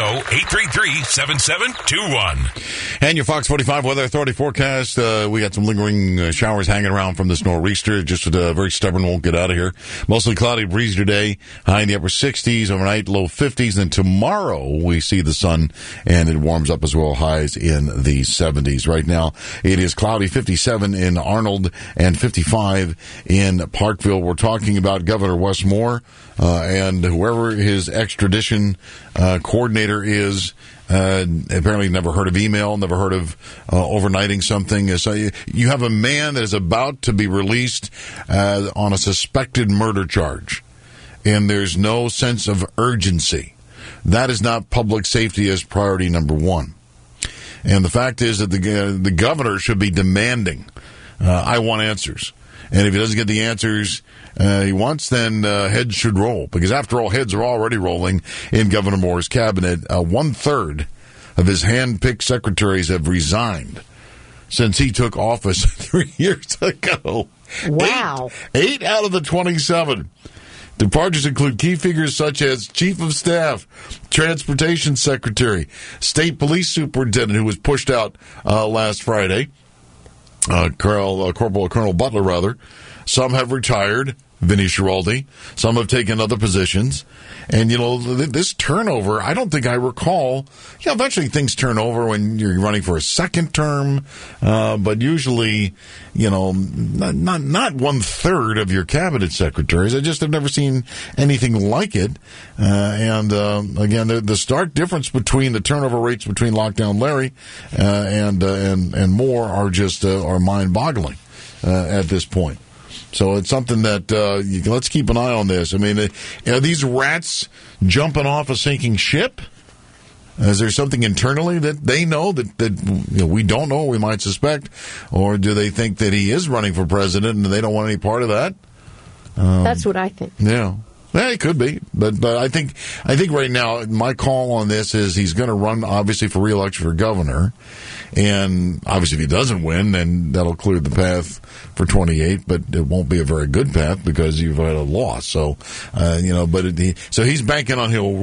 410-833-7721. And your Fox 45 Weather Authority forecast. We got some lingering showers hanging around from this nor'easter. Just very stubborn, won't get out of here. Mostly cloudy, breezy today. High in the upper 60s. Overnight, low 50s. Then tomorrow, we see the sun, and it warms up as well. Highs in the 70s. Right now, it is cloudy, 57 in Arnold and 55 in Parkville. We're talking about Governor Wes Moore and whoever his extradition coordinator is. Apparently never heard of email, never heard of overnighting something. So you have a man that is about to be released on a suspected murder charge, and there's no sense of urgency. That is not public safety as priority number one. And the fact is that the governor should be demanding, I want answers. And if he doesn't get the answers he wants, then heads should roll. Because after all, heads are already rolling in Governor Moore's cabinet. 1/3 of his hand-picked secretaries have resigned since he took office 3 years ago. Wow. 8 out of the 27. Departures include key figures such as Chief of Staff, Transportation Secretary, State Police Superintendent, who was pushed out last Friday, Colonel Butler, rather. Some have retired, Vinny Schiraldi. Some have taken other positions. And, this turnover, I don't think I recall. Eventually things turn over when you're running for a second term, but usually, not 1/3 of your cabinet secretaries. I just have never seen anything like it. Again, the stark difference between the turnover rates between Lockdown Larry and Moore are just are mind-boggling at this point. So it's something that let's keep an eye on this. I mean, are these rats jumping off a sinking ship? Is there something internally that they know that we don't know, we might suspect? Or do they think that he is running for president and they don't want any part of that? That's what I think. Yeah. Yeah, it could be, but I think right now my call on this is he's going to run obviously for re-election for governor, and obviously if he doesn't win, then that'll clear the path for 28. But it won't be a very good path because you've had a loss. So so he's banking on he'll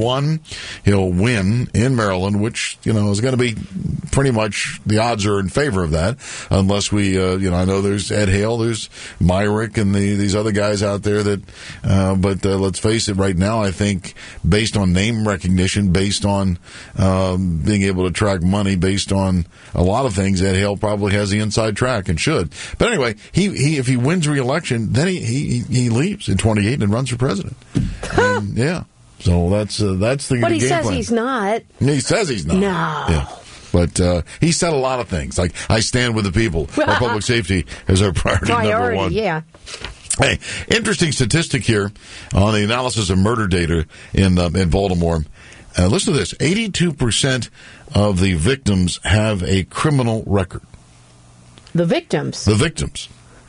win in Maryland, which is going to be pretty much the odds are in favor of that, unless we I know there's Ed Hale, there's Myrick, and these other guys out there that, but let's face it, right now, I think based on name recognition, based on being able to track money, based on a lot of things, Ed Hale probably has the inside track and should. But anyway, he if he wins re-election, then he leaves in 28 and runs for president. Yeah, so that's the But he game says plan. he's not. He says he's not. No. Yeah. But he said a lot of things, like I stand with the people. Our public safety is our priority number one. Yeah. Hey, interesting statistic here on the analysis of murder data in Baltimore. Listen to this. 82% of the victims have a criminal record. The victims? The victims.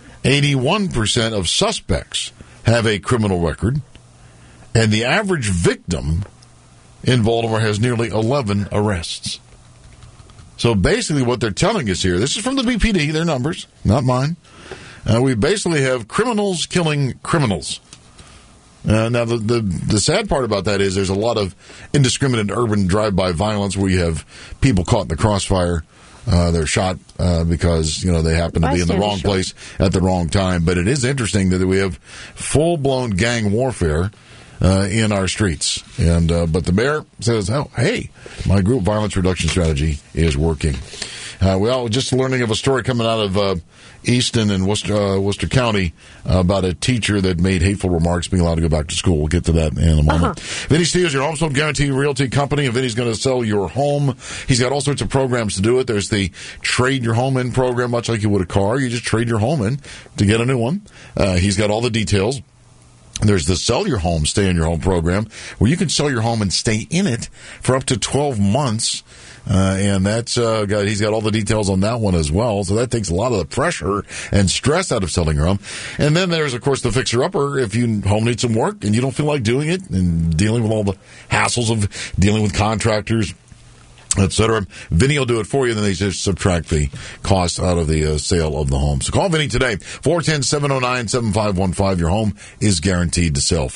81% of suspects have a criminal record. And the average victim in Baltimore has nearly 11 arrests. So basically what they're telling us here, this is from the BPD, their numbers, not mine. We basically have criminals killing criminals. Now, the sad part about that is there's a lot of indiscriminate urban drive-by violence where you have people caught in the crossfire. They're shot because they happen to be in the wrong place at the wrong time. But it is interesting that we have full-blown gang warfare in our streets. And but the mayor says, "Oh, hey, my group violence reduction strategy is working." We all just learning of a story coming out of Easton and Worcester County about a teacher that made hateful remarks being allowed to go back to school. We'll get to that in a moment. Vinny Steele's your home sold guarantee realty company, and Vinny's going to sell your home. He's got all sorts of programs to do it. There's the trade your home in program, much like you would a car. You just trade your home in to get a new one. He's got all the details. There's the Sell Your Home, Stay in Your Home program, where you can sell your home and stay in it for up to 12 months. And that's he's got all the details on that one as well. So that takes a lot of the pressure and stress out of selling your home. And then there's, of course, the fixer-upper. If your home needs some work and you don't feel like doing it and dealing with all the hassles of dealing with contractors, etc. Vinny will do it for you, then they just subtract the cost out of the sale of the home. So call Vinny today, 410-709-7515. Your home is guaranteed to sell.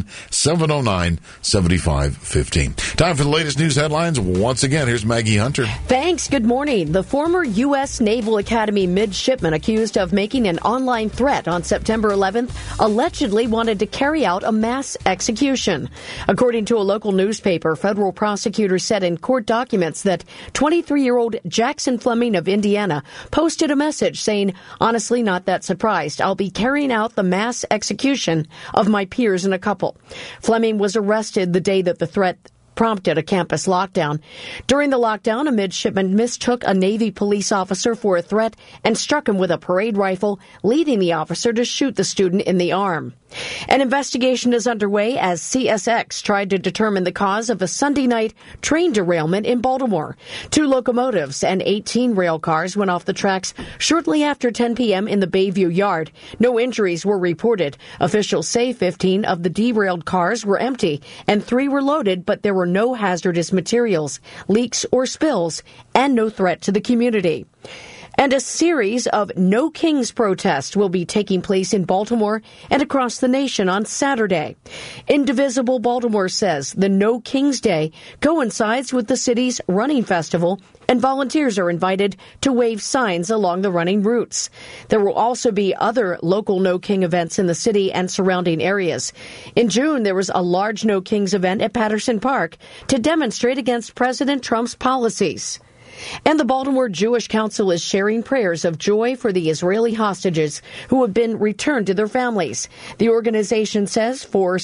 410-709-7515. Time for the latest news headlines. Once again, here's Maggie Hunter. Thanks. Good morning. The former U.S. Naval Academy midshipman accused of making an online threat on September 11th allegedly wanted to carry out a mass execution. According to a local newspaper, federal prosecutors said in court documents that 23-year-old Jackson Fleming of Indiana posted a message saying, "Honestly, not that surprised. I'll be carrying out the mass execution of my peers in a couple." Fleming was arrested the day that the threat prompted a campus lockdown. During the lockdown, a midshipman mistook a Navy police officer for a threat and struck him with a parade rifle, leading the officer to shoot the student in the arm. An investigation is underway as CSX tried to determine the cause of a Sunday night train derailment in Baltimore. 2 locomotives and 18 rail cars went off the tracks shortly after 10 p.m. in the Bayview Yard. No injuries were reported. Officials say 15 of the derailed cars were empty and 3 were loaded, but there were no hazardous materials, leaks, or spills, and no threat to the community. And a series of No Kings protests will be taking place in Baltimore and across the nation on Saturday. Indivisible Baltimore says the No Kings Day coincides with the city's running festival, and volunteers are invited to wave signs along the running routes. There will also be other local No King events in the city and surrounding areas. In June, there was a large No Kings event at Patterson Park to demonstrate against President Trump's policies. And the Baltimore Jewish Council is sharing prayers of joy for the Israeli hostages who have been returned to their families. The organization says for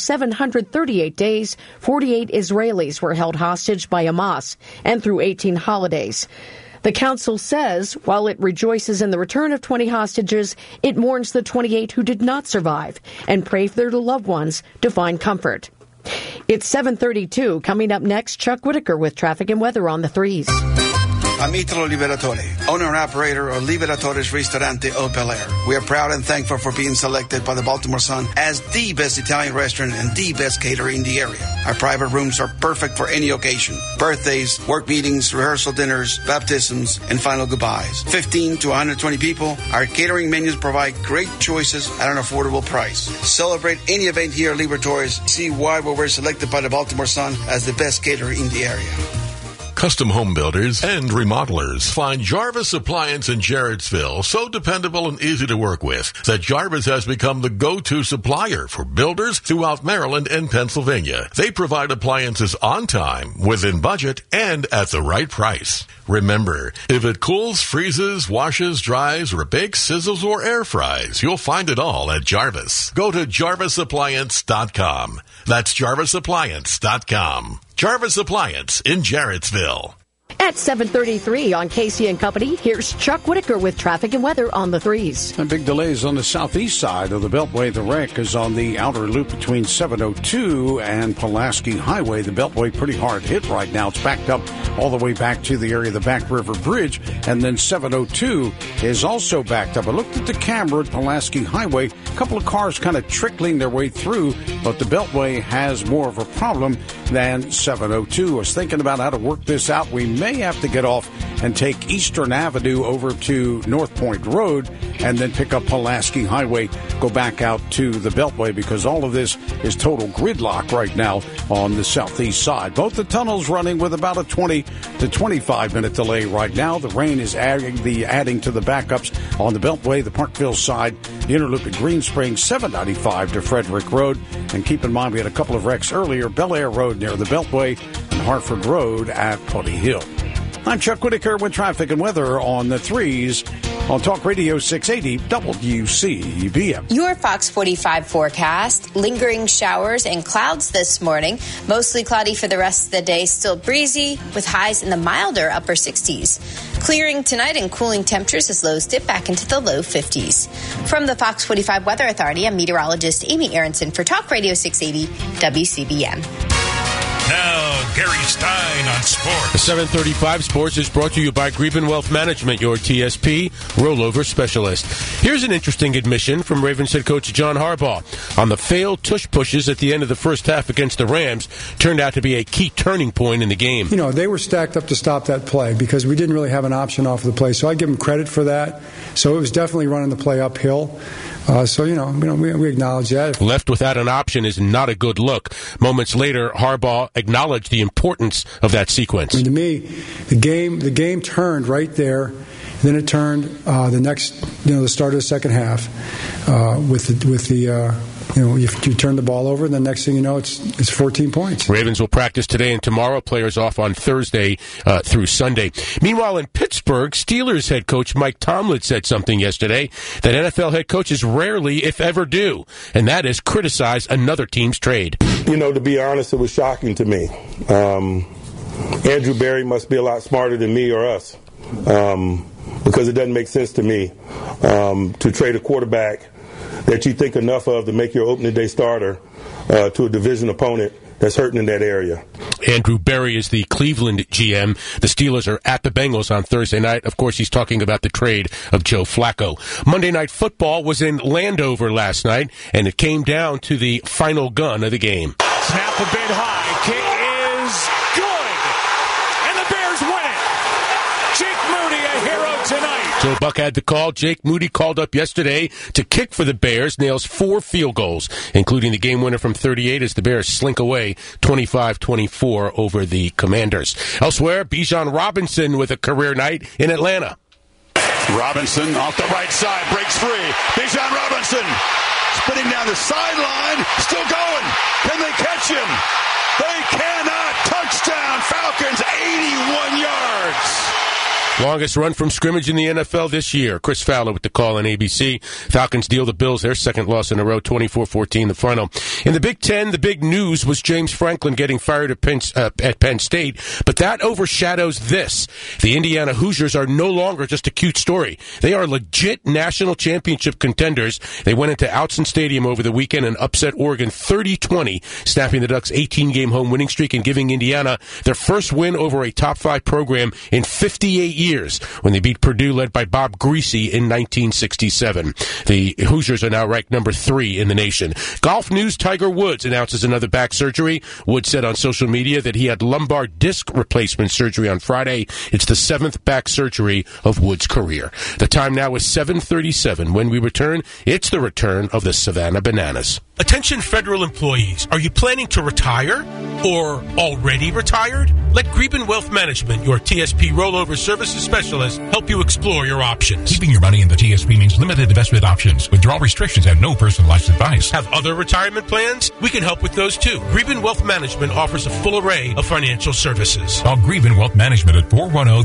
738 days, 48 Israelis were held hostage by Hamas and through 18 holidays. The council says while it rejoices in the return of 20 hostages, it mourns the 28 who did not survive and pray for their loved ones to find comfort. It's 7:32. Coming up next, Chuck Whitaker with traffic and weather on the 3s. I'm Italo Liberatore, owner and operator of Liberatore's Ristorante Au Bel Air. We are proud and thankful for being selected by the Baltimore Sun as the best Italian restaurant and the best caterer in the area. Our private rooms are perfect for any occasion. Birthdays, work meetings, rehearsal dinners, baptisms, and final goodbyes. 15 to 120 people. Our catering menus provide great choices at an affordable price. Celebrate any event here at Liberatore's. See why we were selected by the Baltimore Sun as the best caterer in the area. Custom home builders and remodelers find Jarvis Appliance in Jarrettsville so dependable and easy to work with that Jarvis has become the go-to supplier for builders throughout Maryland and Pennsylvania. They provide appliances on time, within budget, and at the right price. Remember, if it cools, freezes, washes, dries, or bakes, sizzles, or air fries, you'll find it all at Jarvis. Go to JarvisAppliance.com. That's JarvisAppliance.com. Jarvis Appliance in Jarrettsville. At 7:33 on Casey and Company, here's Chuck Whitaker with traffic and weather on the 3s. And big delays on the southeast side of the Beltway. The wreck is on the outer loop between 702 and Pulaski Highway. The Beltway pretty hard hit right now. It's backed up all the way back to the area of the Back River Bridge. And then 702 is also backed up. I looked at the camera at Pulaski Highway. A couple of cars kind of trickling their way through, but the Beltway has more of a problem than 702. I was thinking about how to work this out. We may have to get off and take Eastern Avenue over to North Point Road and then pick up Pulaski Highway, go back out to the Beltway because all of this is total gridlock right now on the southeast side. Both the tunnels running with about a 20 to 25 minute delay right now. The rain is adding to the backups on the Beltway, the Parkville side, the Interloop at Green Springs, 795 to Frederick Road. And keep in mind we had a couple of wrecks earlier, Bel Air Road near the Beltway and Hartford Road at Putty Hill. I'm Chuck Whitaker with traffic and weather on the 3s on Talk Radio 680 WCBM. Your Fox 45 forecast. Lingering showers and clouds this morning. Mostly cloudy for the rest of the day. Still breezy with highs in the milder upper 60s. Clearing tonight and cooling temperatures as lows dip back into the low 50s. From the Fox 45 Weather Authority, I'm meteorologist Amy Aronson for Talk Radio 680 WCBM. Now, Gary Stein on sports. The 735 Sports is brought to you by Greben Wealth Management, your TSP rollover specialist. Here's an interesting admission from Ravens head coach John Harbaugh on the failed tush pushes at the end of the first half against the Rams. Turned out to be a key turning point in the game. You know, they were stacked up to stop that play because we didn't really have an option off of the play. So I give them credit for that. So it was definitely running the play uphill. So, we acknowledge that. Left without an option is not a good look. Moments later, Harbaugh acknowledged the importance of that sequence. I mean, to me, the game turned right there. Then it turned the start of the second half you turn the ball over, and the next thing you know, it's 14 points. Ravens will practice today and tomorrow. Players off on Thursday through Sunday. Meanwhile, in Pittsburgh, Steelers head coach Mike Tomlin said something yesterday that NFL head coaches rarely, if ever, do, and that is criticize another team's trade. To be honest, it was shocking to me. Andrew Berry must be a lot smarter than me or us, because it doesn't make sense to me to trade a quarterback that you think enough of to make your opening day starter to a division opponent that's hurting in that area. Andrew Berry is the Cleveland GM. The Steelers are at the Bengals on Thursday night. Of course, he's talking about the trade of Joe Flacco. Monday Night Football was in Landover last night, and it came down to the final gun of the game. Snap a bit high. Kick is good. And the Bears win it. Jake Moody, a hero tonight. Joe Buck had the call. Jake Moody called up yesterday to kick for the Bears, nails 4 field goals, including the game winner from 38 as the Bears slink away 25-24 over the Commanders. Elsewhere, Bijan Robinson with a career night in Atlanta. Robinson off the right side, breaks free. Bijan Robinson spinning down the sideline, still going. Can they catch him? They cannot. Touchdown, Falcons, 81 yards. Longest run from scrimmage in the NFL this year. Chris Fowler with the call on ABC. Falcons deal the Bills their second loss in a row, 24-14 the final. In the Big Ten, the big news was James Franklin getting fired at Penn State, but that overshadows this. The Indiana Hoosiers are no longer just a cute story. They are legit national championship contenders. They went into Outson Stadium over the weekend and upset Oregon 30-20, snapping the Ducks' 18-game home winning streak and giving Indiana their first win over a top 5 program in 58 years when they beat Purdue, led by Bob Greasy in 1967. The Hoosiers are now ranked number 3 in the nation. Golf news, Tiger Woods announces another back surgery. Woods said on social media that he had lumbar disc replacement surgery on Friday. It's the 7th back surgery of Woods' career. The time now is 7:37. When we return, it's the return of the Savannah Bananas. Attention federal employees. Are you planning to retire or already retired? Let Greben Wealth Management, your TSP rollover services specialist, help you explore your options. Keeping your money in the TSP means limited investment options, withdrawal restrictions, and no personalized advice. Have other retirement plans? We can help with those too. Greben Wealth Management offers a full array of financial services. Call Greben Wealth Management at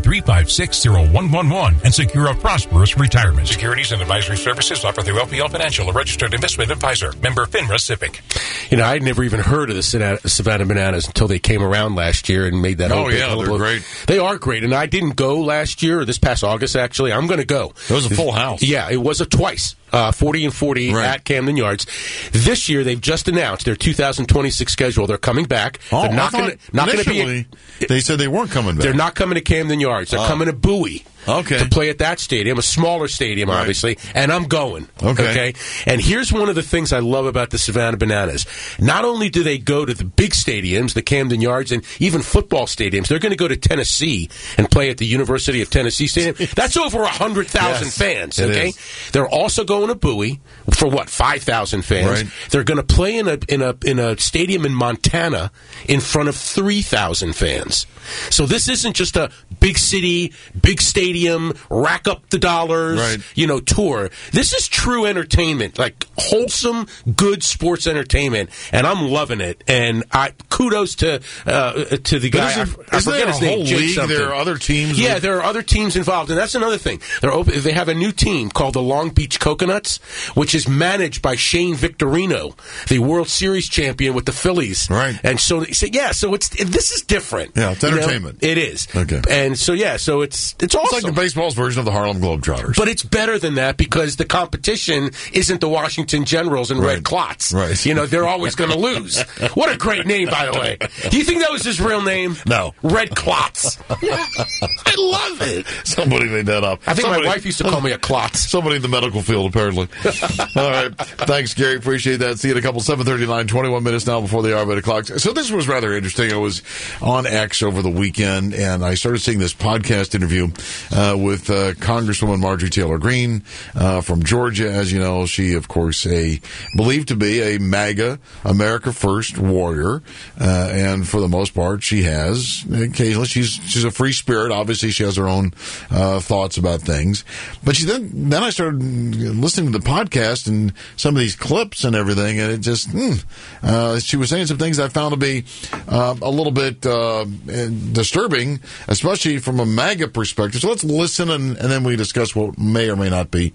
410-356-0111 and secure a prosperous retirement. Securities and advisory services offered through LPL Financial, a registered investment advisor. Member FINRA SIPC. You know, I'd never even heard of the Savannah Bananas until they came around last year and made that. Oh, yeah, they're great. They are great, and I didn't go last year, or this past August, actually. I'm going to go. It was a full house. Yeah, it was a twice. 40 and 40 at Camden Yards. This year, they've just announced their 2026 schedule. They're coming back. Oh, they're not going to be. They said they weren't coming back. They're not coming to Camden Yards. They're coming to Bowie. Okay. To play at that stadium, a smaller stadium, obviously, and I'm going. Okay. And here's one of the things I love about the Savannah Bananas. Not only do they go to the big stadiums, the Camden Yards, and even football stadiums, they're going to go to Tennessee and play at the University of Tennessee Stadium. That's over 100,000 fans, okay? They're also going to Bowie for 5,000 fans. Right. They're going to play in a stadium in Montana in front of 3,000 fans. So this isn't just a big city, big stadium, rack up the dollars, tour. This is true entertainment, like wholesome, good sports entertainment, and I'm loving it. And kudos to the guy. I forget his name. Jake something. There are other teams. Yeah, there are other teams involved, and that's another thing. They have a new team called the Long Beach Coconuts, which is managed by Shane Victorino, the World Series champion with the Phillies. Right. And so this is different. Yeah, it's entertainment. It is. Okay. And so so it's awesome. It's like the baseball's version of the Harlem Globetrotters. But it's better than that because the competition isn't the Washington Generals and Red Clots. Right. They're always going to lose. What a great name, by the way. Do you think that was his real name? No. Red Clots. I love it. Somebody made that up. I think my wife used to call me a Klotz. Somebody in the medical field, apparently. All right. Thanks, Gary. Appreciate that. See you in a couple. 7:39, 21 minutes now before the hour of 8 o'clock. So this was rather interesting. I was on X over the weekend, and I started seeing this podcast interview with Congresswoman Marjorie Taylor Greene from Georgia. As you know, she, of course, believed to be a MAGA, America First warrior, and for the most part, she has. Occasionally, she's a free spirit. Obviously, she has her own thoughts about things. But then I started listening to the podcast and some of these clips and everything, and it just she was saying some things I found to be a little bit disturbing, especially from a MAGA perspective. So let's listen, and then we discuss what may or may not be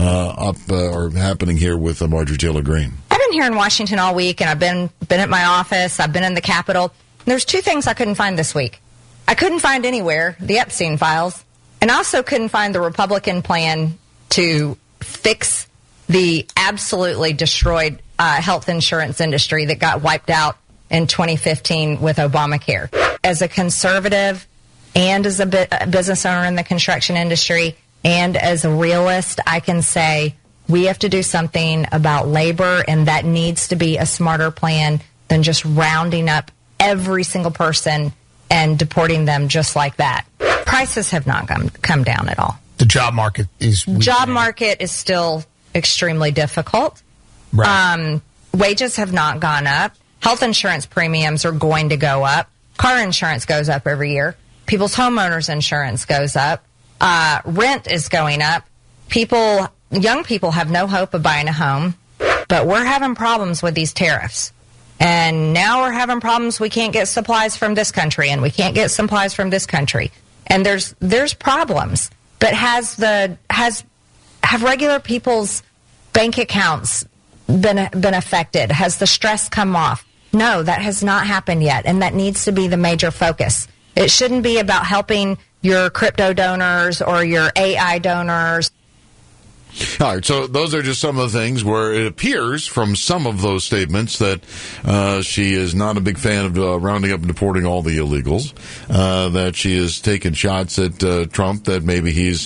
or happening here with Marjorie Taylor Greene. I've been here in Washington all week, and I've been at my office. I've been in the Capitol. There's 2 things I couldn't find this week. I couldn't find anywhere the Epstein files, and I also couldn't find the Republican plan to fix the absolutely destroyed health insurance industry that got wiped out in 2015 with Obamacare. As a conservative and as a business owner in the construction industry and as a realist, I can say we have to do something about labor, and that needs to be a smarter plan than just rounding up every single person and deporting them just like that. Prices have not come down at all. the job market is weak. Job market is still extremely difficult. Right. Wages have not gone up. Health insurance premiums are going to go up. Car insurance goes up every year. People's homeowners insurance goes up. Rent is going up. Young people have no hope of buying a home, but we're having problems with these tariffs. And now we're having problems. We can't get supplies from this country, and we can't get supplies from this country. And there's problems. But have regular people's bank accounts been affected? Has the stress come off? No, that has not happened yet, and that needs to be the major focus. It shouldn't be about helping your crypto donors or your AI donors. All right, so those are just some of the things where it appears from some of those statements that she is not a big fan of rounding up and deporting all the illegals, that she has taken shots at Trump, that maybe he's,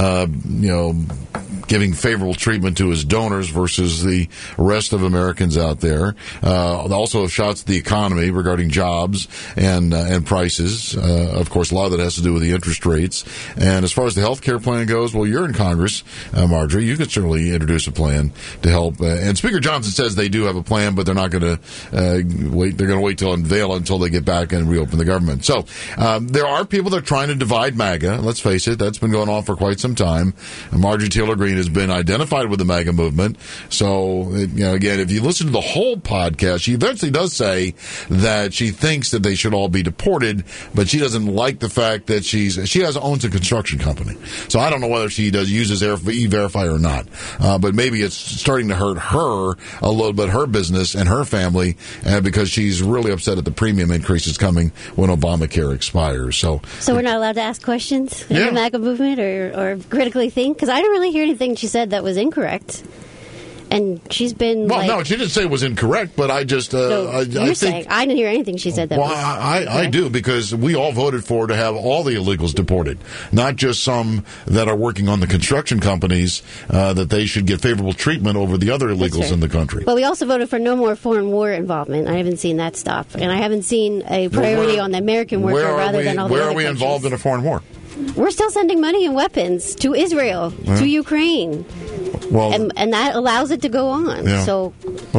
giving favorable treatment to his donors versus the rest of Americans out there. Also shots at the economy regarding jobs and prices. Of course, a lot of that has to do with the interest rates. And as far as the health care plan goes, well, you're in Congress, Marjorie. You could certainly introduce a plan to help. And Speaker Johnson says they do have a plan, but they're not going to wait. They're going to wait till unveil it until they get back and reopen the government. So there are people that are trying to divide MAGA. Let's face it, that's been going on for quite some time. And Marjorie Taylor Greene has been identified with the MAGA movement. So, again, if you listen to the whole podcast, she eventually does say that she thinks that they should all be deported, but she doesn't like the fact that she owns a construction company. So I don't know whether she uses E-Verify or not. But maybe it's starting to hurt her a little bit, her business and her family, because she's really upset at the premium increases coming when Obamacare expires. So we're not allowed to ask questions in the MAGA movement or critically think? Because I didn't really hear anything she said that was incorrect. And she's been no, she didn't say it was incorrect, but I just I think I didn't hear anything she said that was I do, because we all voted to have all the illegals deported, not just some that are working on the construction companies, that they should get favorable treatment over the other illegals in the country. But we also voted for no more foreign war involvement. I haven't seen that stop, and I haven't seen a priority on the American worker rather than all the other countries. Where are we involved in a foreign war? We're still sending money and weapons to Israel, to Ukraine. Well, and that allows it to go on. Yeah. So,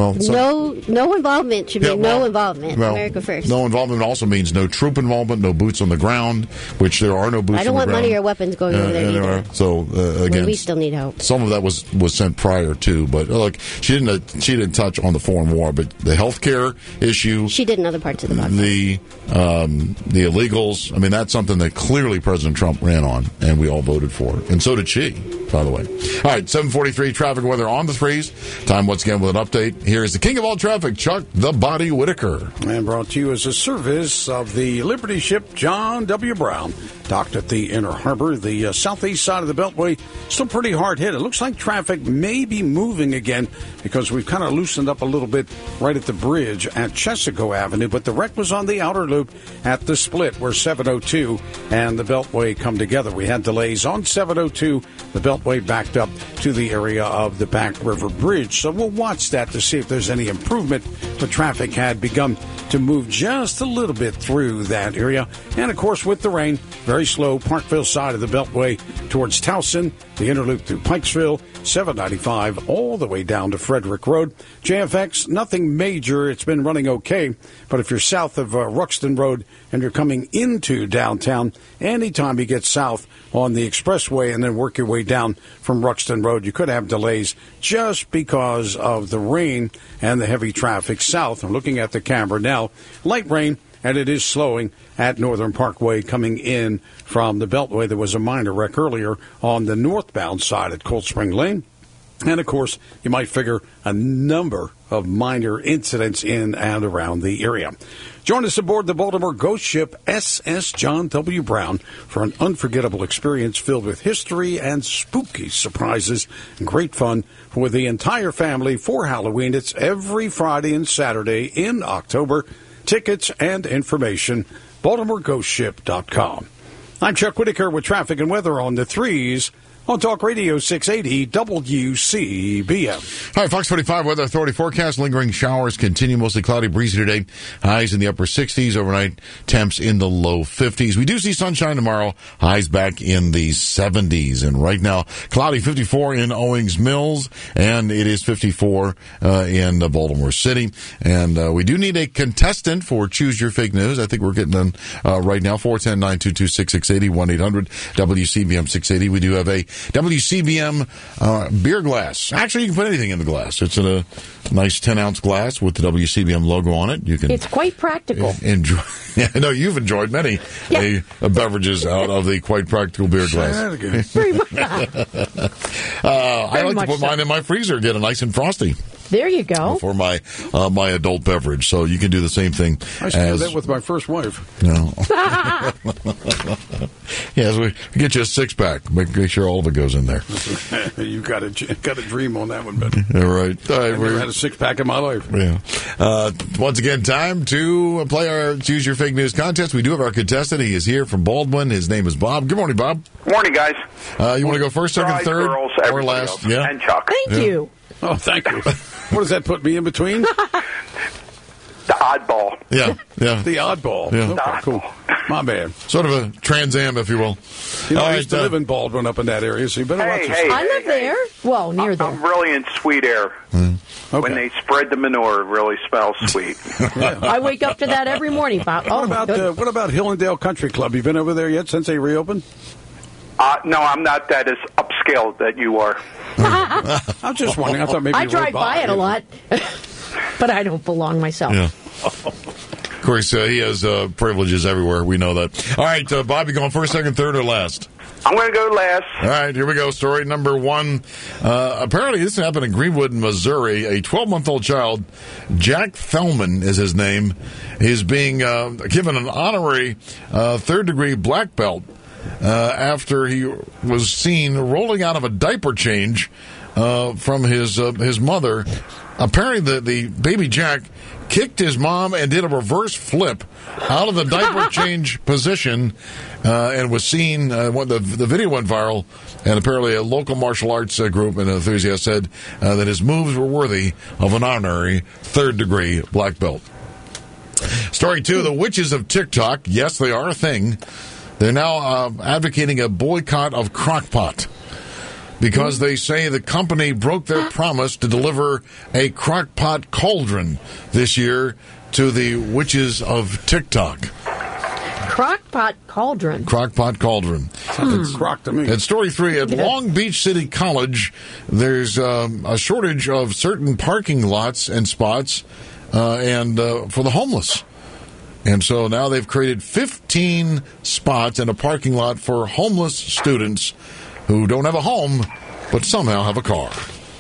no involvement should be no involvement. America first. No involvement also means no troop involvement, no boots on the ground, which there are no boots on the ground. I don't want money or weapons going over there either. So, again, we still need help. Some of that was sent prior to, but look, she didn't touch on the foreign war, but the health care issue. She did in other parts of the podcast. The illegals, I mean, that's something that clearly President Trump ran on, and we all voted for. And so did she, by the way. All right, 7:43 traffic weather on the threes. Time once again with an update. Here is the king of all traffic, Chuck the Body Whitaker. And brought to you as a service of the Liberty ship John W. Brown. Docked at the Inner Harbor, the southeast side of the Beltway, still pretty hard hit. It looks like traffic may be moving again because we've kind of loosened up a little bit right at the bridge at Chesapeake Avenue, but the wreck was on the outer loop at the split where 702 and the Beltway come together. We had delays on 702. The Beltway backed up to the area of the Back River Bridge, so we'll watch that to see if there's any improvement, but traffic had begun to move just a little bit through that area. And, of course, with the rain, very slow Parkville side of the Beltway towards Towson, the inner loop through Pikesville, 795 all the way down to Frederick Road. JFX, nothing major. It's been running okay. But if you're south of Ruxton Road and you're coming into downtown, anytime you get south on the expressway and then work your way down from Ruxton Road, you could have delays just because of the rain and the heavy traffic south. I'm looking at the camera now. Light rain, and it is slowing at Northern Parkway coming in from the Beltway. There was a minor wreck earlier on the northbound side at Cold Spring Lane. And, of course, you might figure a number of minor incidents in and around the area. Join us aboard the Baltimore ghost ship SS John W. Brown for an unforgettable experience filled with history and spooky surprises and great fun for the entire family for Halloween. It's every Friday and Saturday in October. Tickets and information, BaltimoreGhostShip.com. I'm Chuck Whitaker with traffic and weather on the threes on Talk Radio 680 WCBM. All right, Fox 45 Weather Authority forecast. Lingering showers continue. Mostly cloudy, breezy today. Highs in the upper 60s. Overnight temps in the low 50s. We do see sunshine tomorrow. Highs back in the 70s. And right now, cloudy, 54 in Owings Mills. And it is 54 in Baltimore City. And we do need a contestant for Choose Your Fake News. I think we're getting them right now. 410-922-6680, 1-800-WCBM 680. We do have a WCBM beer glass. Actually, you can put anything in the glass. It's in a nice 10-ounce glass with the WCBM logo on it. You can. It's quite practical. Enjoy. Yeah, I know you've enjoyed many beverages out of the quite practical beer glass. Very much. I like to put mine in my freezer, get it nice and frosty. There you go. For my my adult beverage. So you can do the same thing. I used to do that with my first wife. No. Yes, we get you a 6-pack. Make sure all of it goes in there. You got a dream on that one, Ben. All right. I've never had a 6-pack in my life. Yeah. Once again, time to play our Choose Your Fake News contest. We do have our contestant. He is here from Baldwin. His name is Bob. Good morning, Bob. Morning, guys. You want to go first, second, third, girls, or last? Else. Yeah. And Chuck. Thank you. Oh, thank you. What does that put me in between? The oddball. Yeah. The oddball. Yeah. Okay, cool. My bad. Sort of a Trans Am, if you will. You know, I used to live in Baldwin up in that area, so you better watch yourself. I live there. Well, near there. I'm really in Sweet Air. Okay. When they spread the manure, it really smells sweet. I wake up to that every morning, Bob. What about Hillendale Country Club? You been over there yet since they reopened? No, I'm not that as upscale that you are. I'm just wondering. I thought maybe I you drive by it a lot, but I don't belong myself. Yeah. Of course, he has privileges everywhere. We know that. All right, Bob, you going first, second, third, or last? I'm going to go last. All right, here we go. Story number one. Apparently, this happened in Greenwood, Missouri. A 12-month-old child, Jack Thelman is his name, is being given an honorary third-degree black belt after he was seen rolling out of a diaper change from his mother. Apparently, the baby Jack kicked his mom and did a reverse flip out of the diaper change position and was seen. The video went viral, and apparently a local martial arts group and enthusiast said that his moves were worthy of an honorary third-degree black belt. Story two, the witches of TikTok. Yes, they are a thing. They're now advocating a boycott of Crock-Pot because they say the company broke their promise to deliver a Crock-Pot cauldron this year to the witches of TikTok. Crock-Pot cauldron. Crock-Pot cauldron. Sounds crock to me. And story three, at Long Beach City College, there's a shortage of certain parking lots and spots and for the homeless. And so now they've created 15 spots in a parking lot for homeless students who don't have a home, but somehow have a car.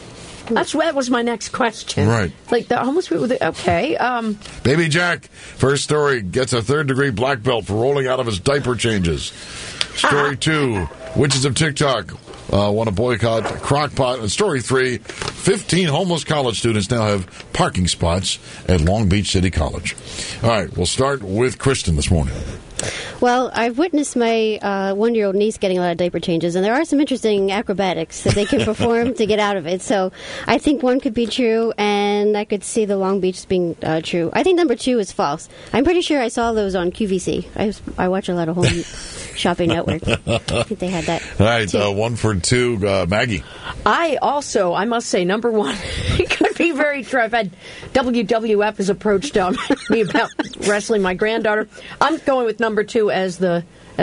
That was my next question. Right. Like the homeless people, okay. Baby Jack, first story, gets a third-degree black belt for rolling out of his diaper changes. Story two, witches of TikTok want to boycott Crock-Pot. And story three, 15 homeless college students now have parking spots at Long Beach City College. All right, we'll start with Kristen this morning. Well, I've witnessed my 1-year-old niece getting a lot of diaper changes, and there are some interesting acrobatics that they can perform to get out of it. So I think one could be true, and I could see the Long Beach being true. I think number two is false. I'm pretty sure I saw those on QVC. I watch a lot of home shopping network. I think they had that. All right, one for two, Maggie. I must say, number one, it could be very true. I've had WWF has approached me about wrestling my granddaughter. I'm going with number two as the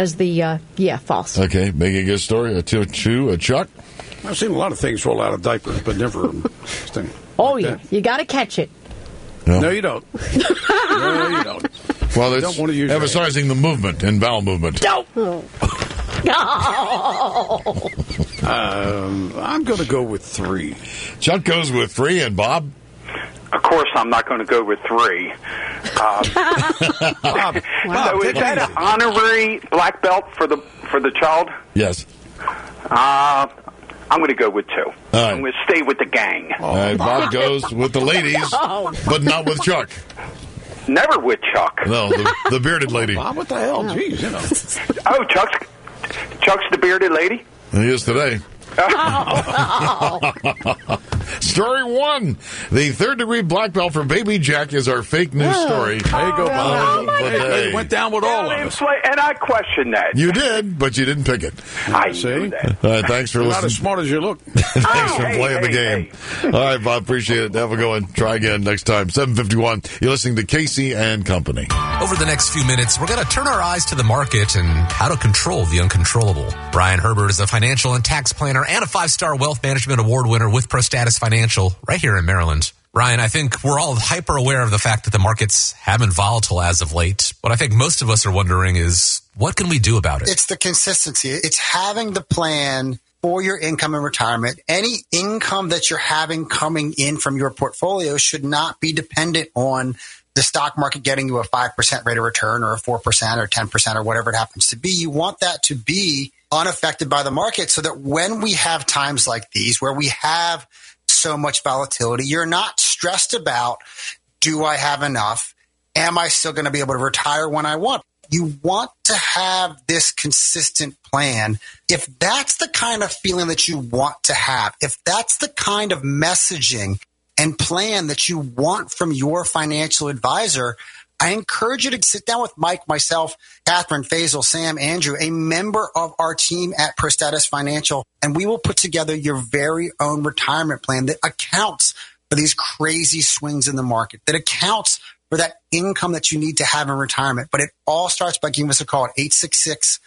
false. Okay, making a good story. A Chuck. I've seen a lot of things roll out of diapers, but never thing. Oh yeah, you got to catch it. No, you don't. No, you don't. Well, it's emphasizing the movement and bowel movement. Don't. I'm going to go with three. Chuck goes with three, and Bob? Of course, I'm not going to go with three. Bob, so is that an honorary black belt for the child? Yes. I'm going to go with two. Right. I'm going to stay with the gang. All right, Bob goes with the ladies, but not with Chuck. Never with Chuck. No, the bearded lady. Bob, what the hell? Jeez, you know. Oh, Chuck's the bearded lady? He is today. Story one. The third-degree black belt for Baby Jack is our fake news story. There you go, Bob. It went down with all of us. And I questioned that. You did, but you didn't pick it. I see. Thanks for You're listening. not as smart as you look. Thanks for playing the game. All right, Bob, appreciate it. Have a good one. Try again next time. 7:51. You're listening to Casey and Company. Over the next few minutes, we're going to turn our eyes to the market and how to control the uncontrollable. Brian Herbert is a financial and tax planner and a 5-star wealth management award winner with ProStatus Financial right here in Maryland. Ryan, I think we're all hyper aware of the fact that the markets have been volatile as of late. What I think most of us are wondering is, what can we do about it? It's the consistency. It's having the plan for your income and retirement. Any income that you're having coming in from your portfolio should not be dependent on the stock market getting you a 5% rate of return or a 4% or 10% or whatever it happens to be. You want that to be unaffected by the market so that when we have times like these where we have so much volatility, you're not stressed about, do I have enough? Am I still going to be able to retire when I want? You want to have this consistent plan. If that's the kind of feeling that you want to have, if that's the kind of messaging and plan that you want from your financial advisor, I encourage you to sit down with Mike, myself, Catherine, Faisal, Sam, Andrew, a member of our team at ProStatus Financial, and we will put together your very own retirement plan that accounts for these crazy swings in the market, that accounts for that income that you need to have in retirement. But it all starts by giving us a call at 866-597-1040,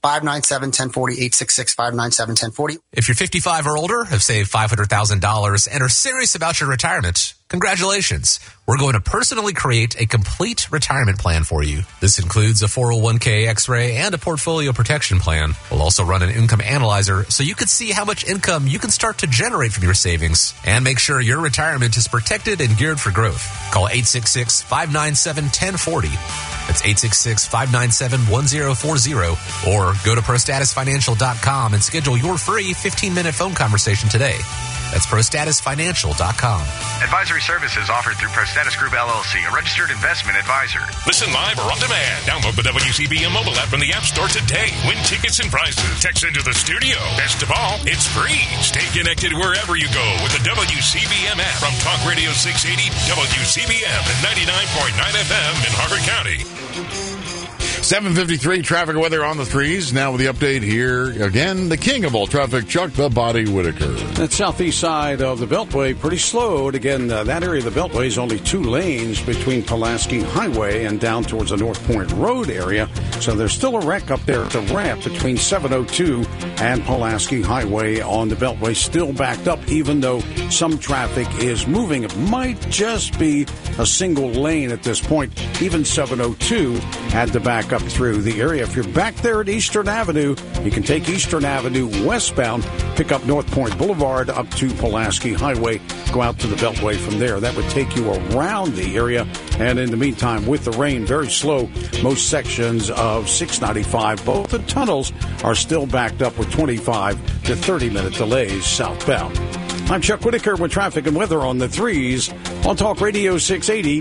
866-597-1040. If you're 55 or older, have saved $500,000, and are serious about your retirement, congratulations. We're going to personally create a complete retirement plan for you. This includes a 401k X-ray and a portfolio protection plan. We'll also run an income analyzer so you can see how much income you can start to generate from your savings and make sure your retirement is protected and geared for growth. Call 866-597-1040. That's 866-597-1040, or go to ProStatusFinancial.com and schedule your free 15-minute phone conversation today. That's ProStatusFinancial.com. Advisory services offered through ProStatus Group LLC, a registered investment advisor. Listen live or on demand. Download the WCBM mobile app from the App Store today. Win tickets and prizes. Text into the studio. Best of all, it's free. Stay connected wherever you go with the WCBM app from Talk Radio 680 WCBM at 99.9 FM in Harford County. 7:53 traffic weather on the threes. Now with the update here again, the king of all traffic, Chuck the Body Whitaker. That southeast side of the Beltway, pretty slowed. Again, that area of the Beltway is only 2 lanes between Pulaski Highway and down towards the North Point Road area. So there's still a wreck up there at the ramp between 702 and Pulaski Highway on the Beltway, still backed up, even though some traffic is moving. It might just be a single lane at this point. Even 702 had to back up through the area. If you're back there at Eastern Avenue, you can take Eastern Avenue westbound, pick up North Point Boulevard up to Pulaski Highway, go out to the Beltway from there. That would take you around the area. And in the meantime, with the rain, very slow. Most sections of 695, both the tunnels are still backed up with 25 to 30-minute delays southbound. I'm Chuck Whitaker with traffic and weather on the threes on Talk Radio 680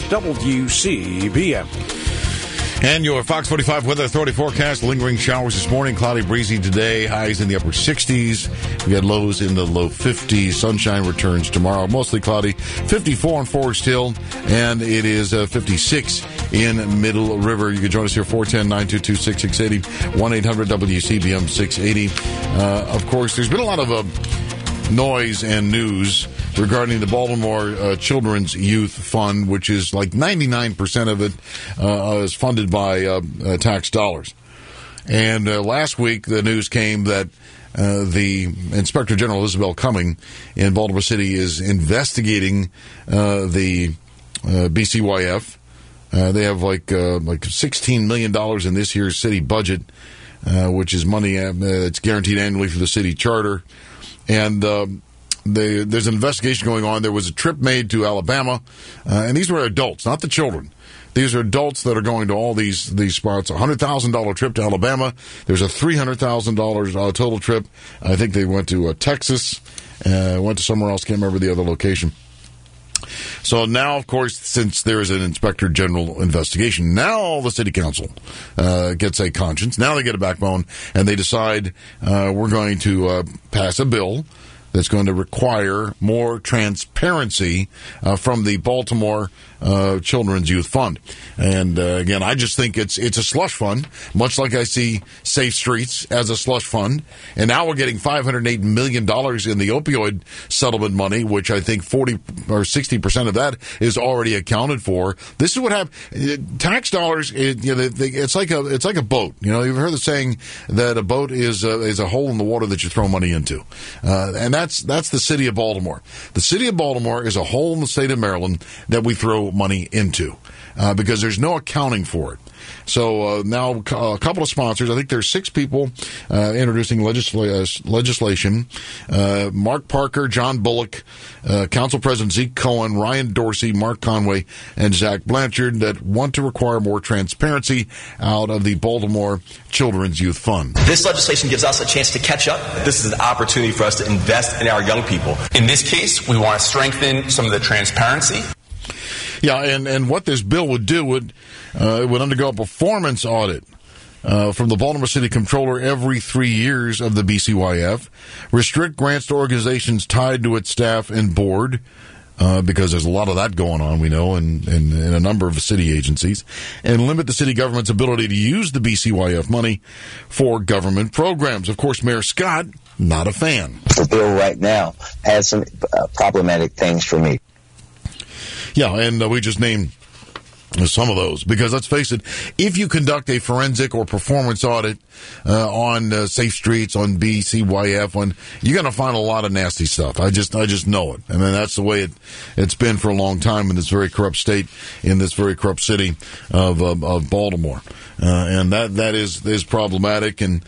WCBM. And your Fox 45 Weather Authority forecast, lingering showers this morning, cloudy, breezy today, highs in the upper 60s. We got lows in the low 50s. Sunshine returns tomorrow, mostly cloudy, 54 on Forest Hill, and it is 56 in Middle River. You can join us here, 410-922-6680, 1-800-WCBM-680. Of course, there's been a lot of noise and news regarding the Baltimore Children's Youth Fund, which is like 99% of it is funded by tax dollars. And last week, the news came that the Inspector General Isabel Cumming in Baltimore City is investigating the BCYF. They have like $16 million in this year's city budget, which is money that's guaranteed annually through the city charter. And there's an investigation going on. There was a trip made to Alabama, and these were adults, not the children. These are adults that are going to all these spots. $100,000 trip to Alabama. There's a $300,000 total trip. I think they went to Texas, went to somewhere else. Can't remember the other location. So now, of course, since there is an inspector general investigation, now the city council gets a conscience. Now they get a backbone, and they decide we're going to pass a bill that's going to require more transparency from the Baltimore Children's Youth Fund. And again, I just think it's a slush fund, much like I see Safe Streets as a slush fund. And now we're getting $508 million in the opioid settlement money, which I think 40 or 60% of that is already accounted for. This is what happens. Tax dollars, it's like a boat. You know, you've heard the saying that a boat is a hole in the water that you throw money into, and that's the city of Baltimore. The city of Baltimore is a hole in the state of Maryland that we throw money into because there's no accounting for it. So now a couple of sponsors. I think there's 6 people introducing legislation. Mark Parker, John Bullock, Council President Zeke Cohen, Ryan Dorsey, Mark Conway, and Zach Blanchard that want to require more transparency out of the Baltimore Children's Youth Fund. This legislation gives us a chance to catch up. This is an opportunity for us to invest in our young people. In this case, we want to strengthen some of the transparency. Yeah, and what this bill would do would undergo a performance audit from the Baltimore City Comptroller every 3 years of the BCYF, restrict grants to organizations tied to its staff and board, because there's a lot of that going on, we know, in a number of city agencies, and limit the city government's ability to use the BCYF money for government programs. Of course, Mayor Scott, not a fan. The bill right now has some problematic things for me. Yeah, and we just named some of those because let's face it, if you conduct a forensic or performance audit on Safe Streets, on BCYF, you're going to find a lot of nasty stuff. I just know it. I mean, that's the way it's been for a long time in this very corrupt state, in this very corrupt city of Baltimore. And that is problematic. And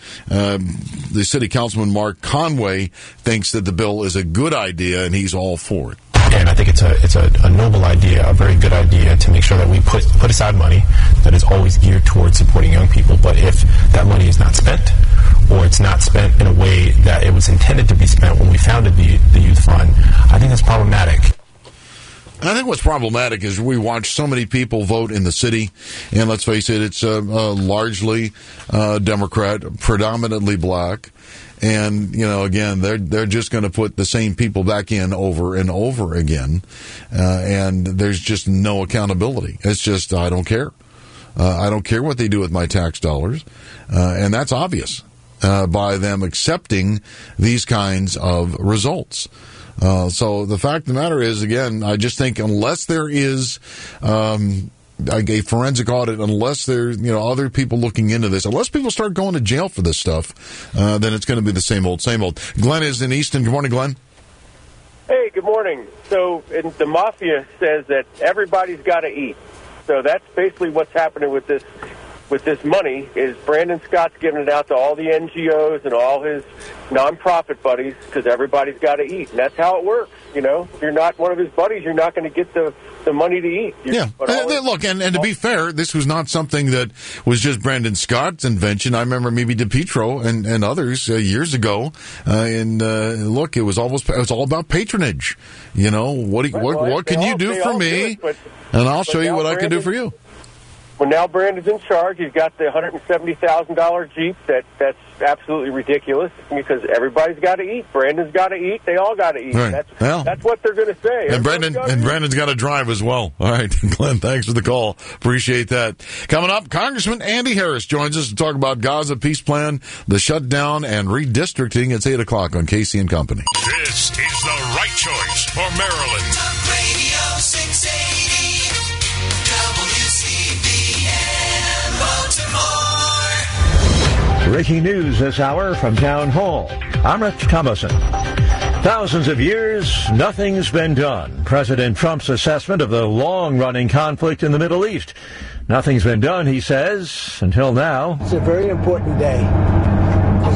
the city councilman, Mark Conway, thinks that the bill is a good idea, and he's all for it. And I think it's a noble idea, a very good idea to make sure that we put aside money that is always geared towards supporting young people. But if that money is not spent, or it's not spent in a way that it was intended to be spent when we founded the youth fund, I think that's problematic. I think what's problematic is we watch so many people vote in the city, and let's face it, it's largely Democrat, predominantly black. And, you know, again, they're just going to put the same people back in over and over again. And there's just no accountability. It's just, I don't care. I don't care what they do with my tax dollars. And that's obvious by them accepting these kinds of results. So the fact of the matter is, again, I just think unless there is a forensic audit, unless there's other people looking into this, unless people start going to jail for this stuff, then it's going to be the same old. Glenn is in Easton. Good morning, Glenn. Hey, good morning. So the mafia says that everybody's got to eat. So that's basically what's happening with this money is Brandon Scott's giving it out to all the NGOs and all his nonprofit buddies because everybody's got to eat. And that's how it works. You know, if you're not one of his buddies, you're not going to get the money to eat. Look, and to be fair, this was not something that was just Brandon Scott's invention. I remember maybe DePietro and others years ago. Look, it was all about patronage. You know, what can you do for me? And I'll show you what I can do for you. Well, now Brandon's in charge. He's got the $170,000 Jeep. That's absolutely ridiculous because everybody's got to eat. Brandon's got to eat. They all got to eat. Right. That's what they're going to say. And Brandon's got to drive as well. All right, Glenn, thanks for the call. Appreciate that. Coming up, Congressman Andy Harris joins us to talk about Gaza peace plan, the shutdown, and redistricting. It's 8 o'clock on Casey and Company. This is the right choice for Maryland. Talk Radio 680 WCBM Baltimore. Breaking news this hour from Town Hall. I'm Rich Thomason. Thousands of years, nothing's been done. President Trump's assessment of the long-running conflict in the Middle East. Nothing's been done, he says, until now. It's a very important day.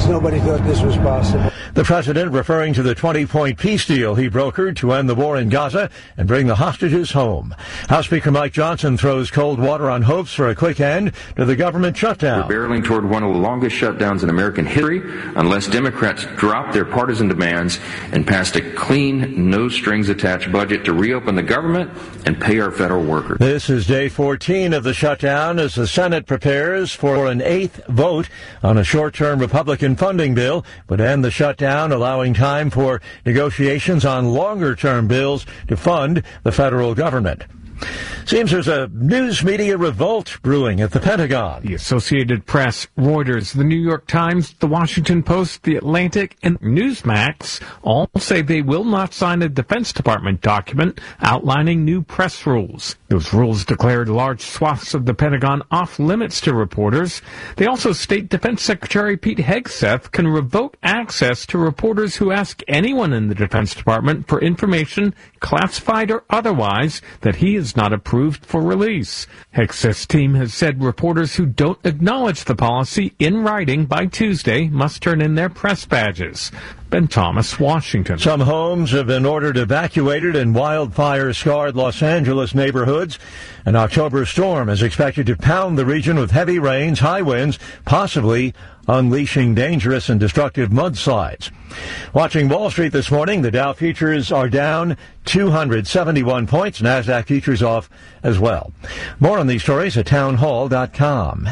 because nobody thought this was possible. The president referring to the 20-point peace deal he brokered to end the war in Gaza and bring the hostages home. House Speaker Mike Johnson throws cold water on hopes for a quick end to the government shutdown. We're barreling toward one of the longest shutdowns in American history unless Democrats drop their partisan demands and pass a clean, no-strings-attached budget to reopen the government and pay our federal workers. This is day 14 of the shutdown as the Senate prepares for an 8th vote on a short-term Republican funding bill, but end the shutdown, allowing time for negotiations on longer-term bills to fund the federal government. Seems there's a news media revolt brewing at the Pentagon. The Associated Press, Reuters, the New York Times, the Washington Post, the Atlantic, and Newsmax all say they will not sign a Defense Department document outlining new press rules. Those rules declared large swaths of the Pentagon off limits to reporters. They also state Defense Secretary Pete Hegseth can revoke access to reporters who ask anyone in the Defense Department for information, classified or otherwise, that he is not approved for release. Hegseth's team has said reporters who don't acknowledge the policy in writing by Tuesday must turn in their press badges. Ben Thomas, Washington. Some homes have been ordered evacuated in wildfire-scarred Los Angeles neighborhoods. An October storm is expected to pound the region with heavy rains, high winds, possibly unleashing dangerous and destructive mudslides. Watching Wall Street this morning, the Dow futures are down 271 points. NASDAQ futures off as well. More on these stories at townhall.com.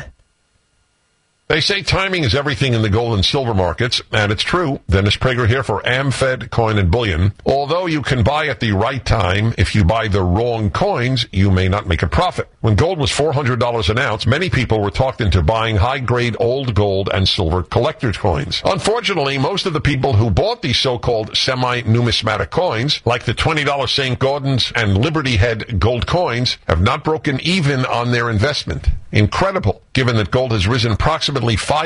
They say timing is everything in the gold and silver markets, and it's true. Dennis Prager here for AmFed Coin and Bullion. Although you can buy at the right time, if you buy the wrong coins, you may not make a profit. When gold was $400 an ounce, many people were talked into buying high-grade old gold and silver collector's coins. Unfortunately, most of the people who bought these so-called semi-numismatic coins, like the $20 St. Gaudens and Liberty Head gold coins, have not broken even on their investment. Incredible, given that gold has risen approximately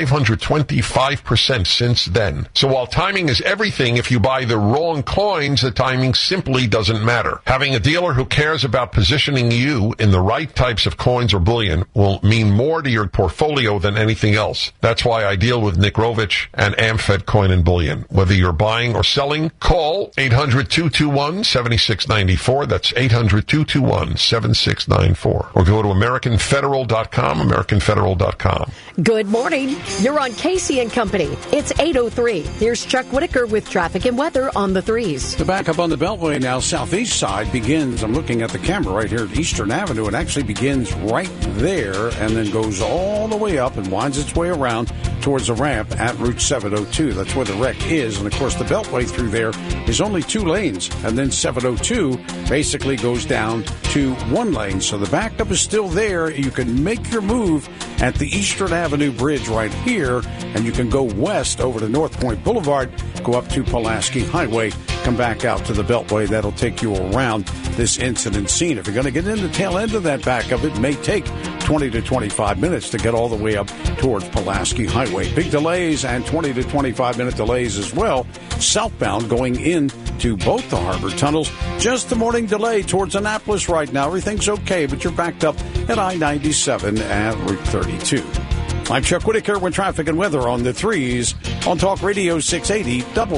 525% since then. So while timing is everything, if you buy the wrong coins, the timing simply doesn't matter. Having a dealer who cares about positioning you in the right types of coins or bullion will mean more to your portfolio than anything else. That's why I deal with Nick Rovich and AmFed Coin and Bullion. Whether you're buying or selling, call 800-221-7694. That's 800-221-7694. Or go to AmericanFederal.com, AmericanFederal.com. Good morning. You're on Casey and Company. It's 8:03. Here's Chuck Whitaker with traffic and weather on the 3s. The backup on the Beltway now, southeast side begins. I'm looking at the camera right here at Eastern Avenue. It actually begins right there and then goes all the way up and winds its way around towards the ramp at Route 702. That's where the wreck is. And of course, the Beltway through there is only 2 lanes. And then 702 basically goes down to 1 lane. So the backup is still there. You can make your move at the Eastern Avenue Bridge right here, and you can go west over to North Point Boulevard, go up to Pulaski Highway, come back out to the Beltway. That'll take you around this incident scene. If you're going to get in the tail end of that backup, it may take 20 to 25 minutes to get all the way up towards Pulaski Highway. Big delays and 20 to 25 minute delays as well, southbound going into both the harbor tunnels. Just the morning delay towards Annapolis right now. Everything's okay, but you're backed up at I-97 at Route 32. I'm Chuck Whitaker with traffic and weather on the 3s on Talk Radio 680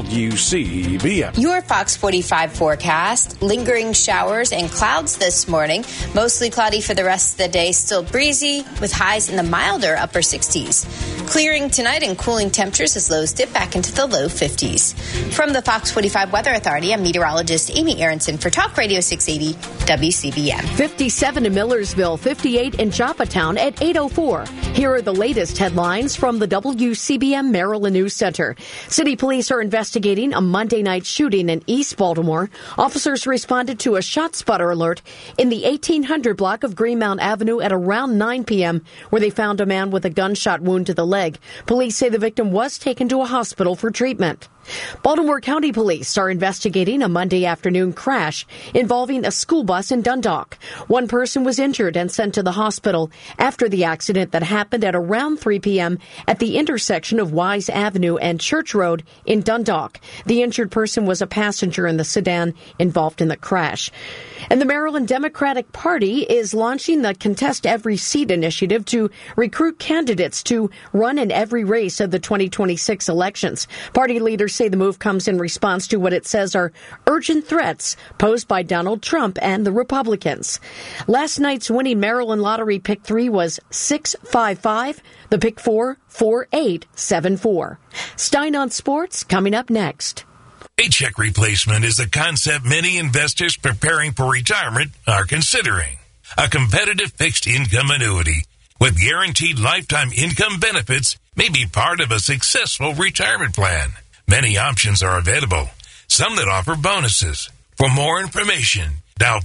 WCBM. Your Fox 45 forecast. Lingering showers and clouds this morning. Mostly cloudy for the rest of the day. Still breezy with highs in the milder upper 60s. Clearing tonight and cooling temperatures as lows dip back into the low 50s. From the Fox 45 Weather Authority, I'm meteorologist Amy Aronson for Talk Radio 680 WCBM. 57 in Millersville, 58 in Joppatown at 8:04. Here are the latest headlines from the WCBM Maryland News Center. City police are investigating a Monday night shooting in East Baltimore. Officers responded to a ShotSpotter alert in the 1800 block of Greenmount Avenue at around 9 p.m., where they found a man with a gunshot wound to the leg. Police say the victim was taken to a hospital for treatment. Baltimore County Police are investigating a Monday afternoon crash involving a school bus in Dundalk. One person was injured and sent to the hospital after the accident that happened at around 3 p.m. at the intersection of Wise Avenue and Church Road in Dundalk. The injured person was a passenger in the sedan involved in the crash. And the Maryland Democratic Party is launching the Contest Every Seat initiative to recruit candidates to run in every race of the 2026 elections. Party leaders say the move comes in response to what it says are urgent threats posed by Donald Trump and the Republicans. Last night's winning Maryland Lottery Pick 3 was 655. The Pick 4, 4874. Stein on Sports coming up next. Paycheck replacement is a concept many investors preparing for retirement are considering. A competitive fixed income annuity with guaranteed lifetime income benefits may be part of a successful retirement plan. Many options are available, some that offer bonuses. For more information, dial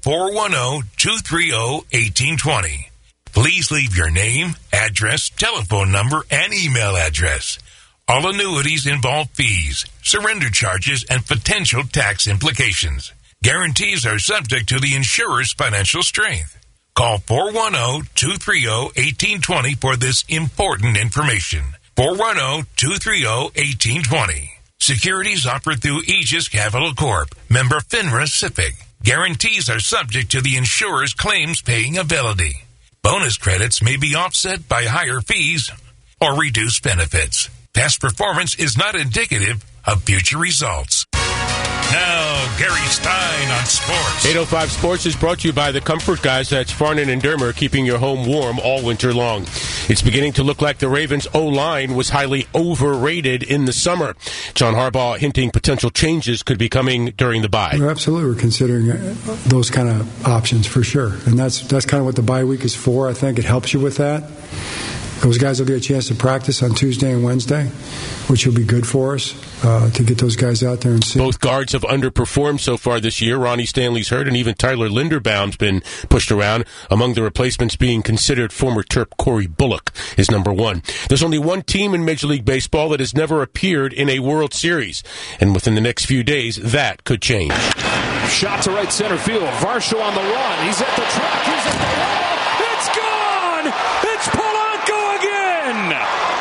410-230-1820. Please leave your name, address, telephone number, and email address. All annuities involve fees, surrender charges, and potential tax implications. Guarantees are subject to the insurer's financial strength. Call 410-230-1820 for this important information. 410-230-1820. Securities offered through Aegis Capital Corp. Member FINRA SIPC. Guarantees are subject to the insurer's claims paying ability. Bonus credits may be offset by higher fees or reduced benefits. Past performance is not indicative of future results. Now, Gary Stein on sports. 805 Sports is brought to you by the Comfort Guys. That's Farnan and Dermer, keeping your home warm all winter long. It's beginning to look like the Ravens' O-line was highly overrated in the summer. John Harbaugh hinting potential changes could be coming during the bye. We're absolutely considering those kind of options for sure. And that's kind of what the bye week is for. I think it helps you with that. Those guys will get a chance to practice on Tuesday and Wednesday, which will be good for us to get those guys out there and see. Both guards have underperformed so far this year. Ronnie Stanley's hurt, and even Tyler Linderbaum's been pushed around. Among the replacements being considered, former Terp Corey Bullock is number one. There's only one team in Major League Baseball that has never appeared in a World Series, and within the next few days, that could change. Shot to right center field. Varsho on the run. He's at the track. He's at the wall. It's gone! It's Polanco again!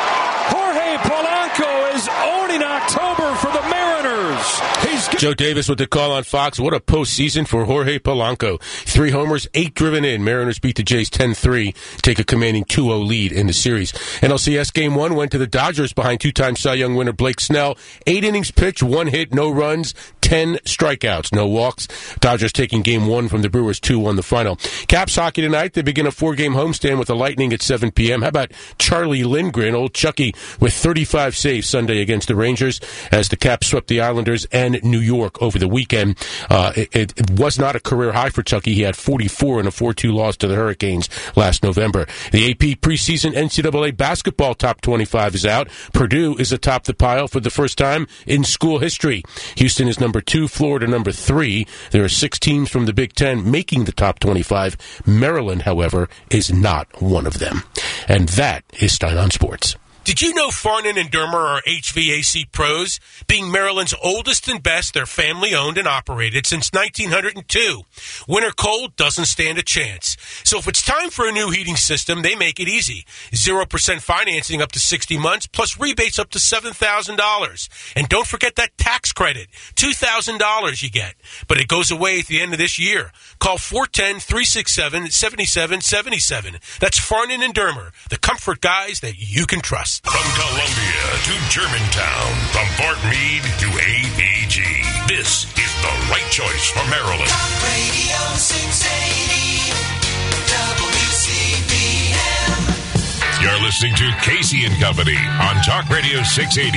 Jorge Polanco is owning October for the Mariners. Joe Davis with the call on Fox. What a postseason for Jorge Polanco. 3 homers, 8 driven in. Mariners beat the Jays 10-3, take a commanding 2-0 lead in the series. NLCS Game 1 went to the Dodgers behind 2-time Cy Young winner Blake Snell. 8 innings pitched, 1 hit, no runs, 10 strikeouts, no walks. Dodgers taking Game 1 from the Brewers 2-1 the final. Caps hockey tonight. They begin a 4-game homestand with the Lightning at 7 p.m. How about Charlie Lindgren, old Chucky, with 35 saves Sunday against the Rangers as the Caps swept the Islanders and New York over the weekend. It was not a career high for Chucky. He had 44 in a 4-2 loss to the Hurricanes last November. The AP preseason NCAA basketball top 25 is out. Purdue is atop the pile for the first time in school history. Houston is number 2, Florida number 3. There are 6 teams from the Big Ten making the top 25. Maryland, however, is not one of them. And that is Stein on Sports. Did you know Farnan and Dermer are HVAC pros? Being Maryland's oldest and best, they're family-owned and operated since 1902. Winter cold doesn't stand a chance. So if it's time for a new heating system, they make it easy. 0% financing up to 60 months, plus rebates up to $7,000. And don't forget that tax credit, $2,000 you get. But it goes away at the end of this year. Call 410-367-7777. That's Farnan and Dermer, the comfort guys that you can trust. From Columbia to Germantown, from Fort Meade to APG, this is the right choice for Maryland. Talk Radio 680 WCBM. You're listening to Casey and Company on Talk Radio 680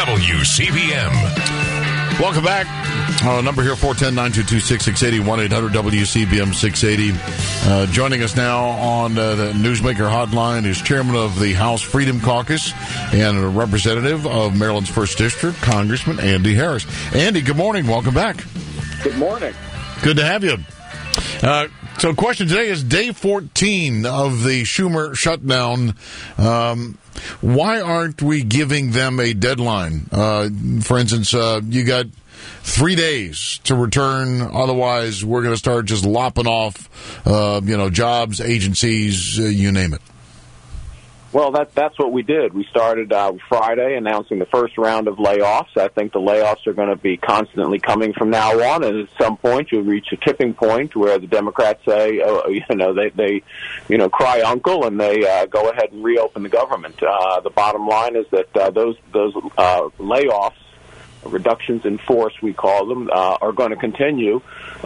WCBM. Welcome back. Number here, 410-922-6680, 1-800-WCBM-680. Joining us now on the Newsmaker Hotline is Chairman of the House Freedom Caucus and a representative of Maryland's 1st District, Congressman Andy Harris. Andy, good morning. Welcome back. Good morning. Good to have you. So question today is day 14 of the Schumer shutdown. Why aren't we giving them a deadline? For instance, you got 3 days to return. Otherwise, we're going to start just lopping off, jobs, agencies, you name it. Well, that's what we did. We started Friday announcing the first round of layoffs. I think the layoffs are going to be constantly coming from now on, and at some point you'll reach a tipping point where the Democrats say, they cry uncle, and they go ahead and reopen the government. The bottom line is that those layoffs, reductions in force, we call them, are going to continue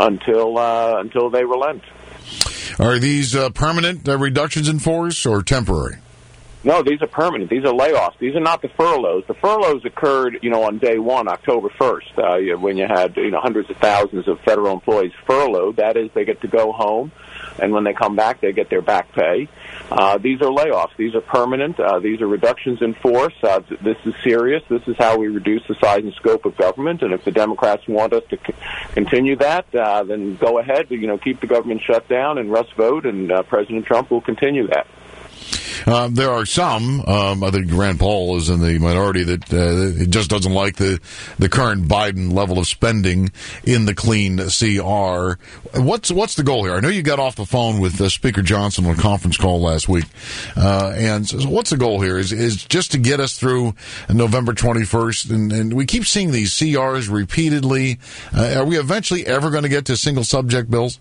until they relent. Are these permanent reductions in force or temporary? No, these are permanent. These are layoffs. These are not the furloughs. The furloughs occurred, on day one, October 1st, when you had, hundreds of thousands of federal employees furloughed. That is, they get to go home, and when they come back, they get their back pay. These are layoffs. These are permanent. These are reductions in force. This is serious. This is how we reduce the size and scope of government, and if the Democrats want us to continue that, then go ahead, keep the government shut down and Russ vote, and President Trump will continue that. There are some, I think Rand Paul is in the minority, that just doesn't like the current Biden level of spending in the clean CR. What's the goal here? I know you got off the phone with Speaker Johnson on a conference call last week. And so what's the goal here? Is just to get us through November 21st? And we keep seeing these CRs repeatedly. Are we eventually ever going to get to single subject bills?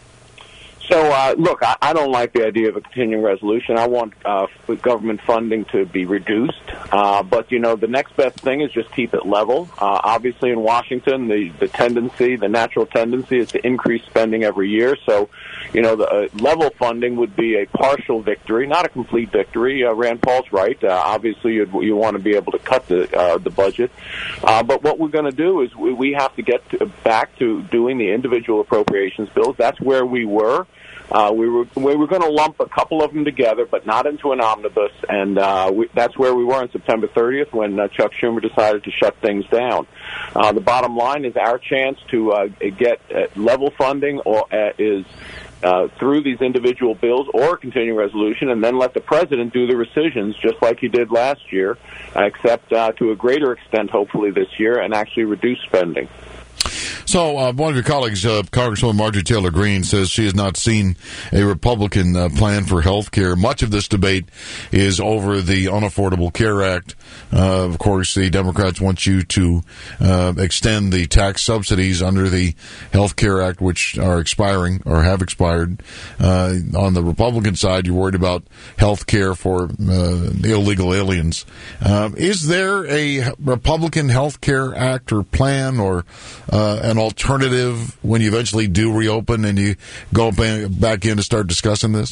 So, look, I don't like the idea of a continuing resolution. I want government funding to be reduced. But, the next best thing is just keep it level. Obviously, in Washington, the natural tendency is to increase spending every year. So, the level funding would be a partial victory, not a complete victory. Rand Paul's right. Obviously, you want to be able to cut the budget. But what we're going to do is we have to get back to doing the individual appropriations bills. That's where we were. We were going to lump a couple of them together, but not into an omnibus, and that's where we were on September 30th when Chuck Schumer decided to shut things down. The bottom line is our chance to get level funding is through these individual bills or a continuing resolution, and then let the president do the rescissions just like he did last year, except to a greater extent, hopefully this year, and actually reduce spending. So one of your colleagues, Congresswoman Marjorie Taylor Greene, says she has not seen a Republican plan for health care. Much of this debate is over the Unaffordable Care Act. Of course, the Democrats want you to extend the tax subsidies under the Health Care Act, which are expiring or have expired. On the Republican side, you're worried about health care for illegal aliens. Is there a Republican Health Care Act or plan or an alternative when you eventually do reopen and you go back in to start discussing this?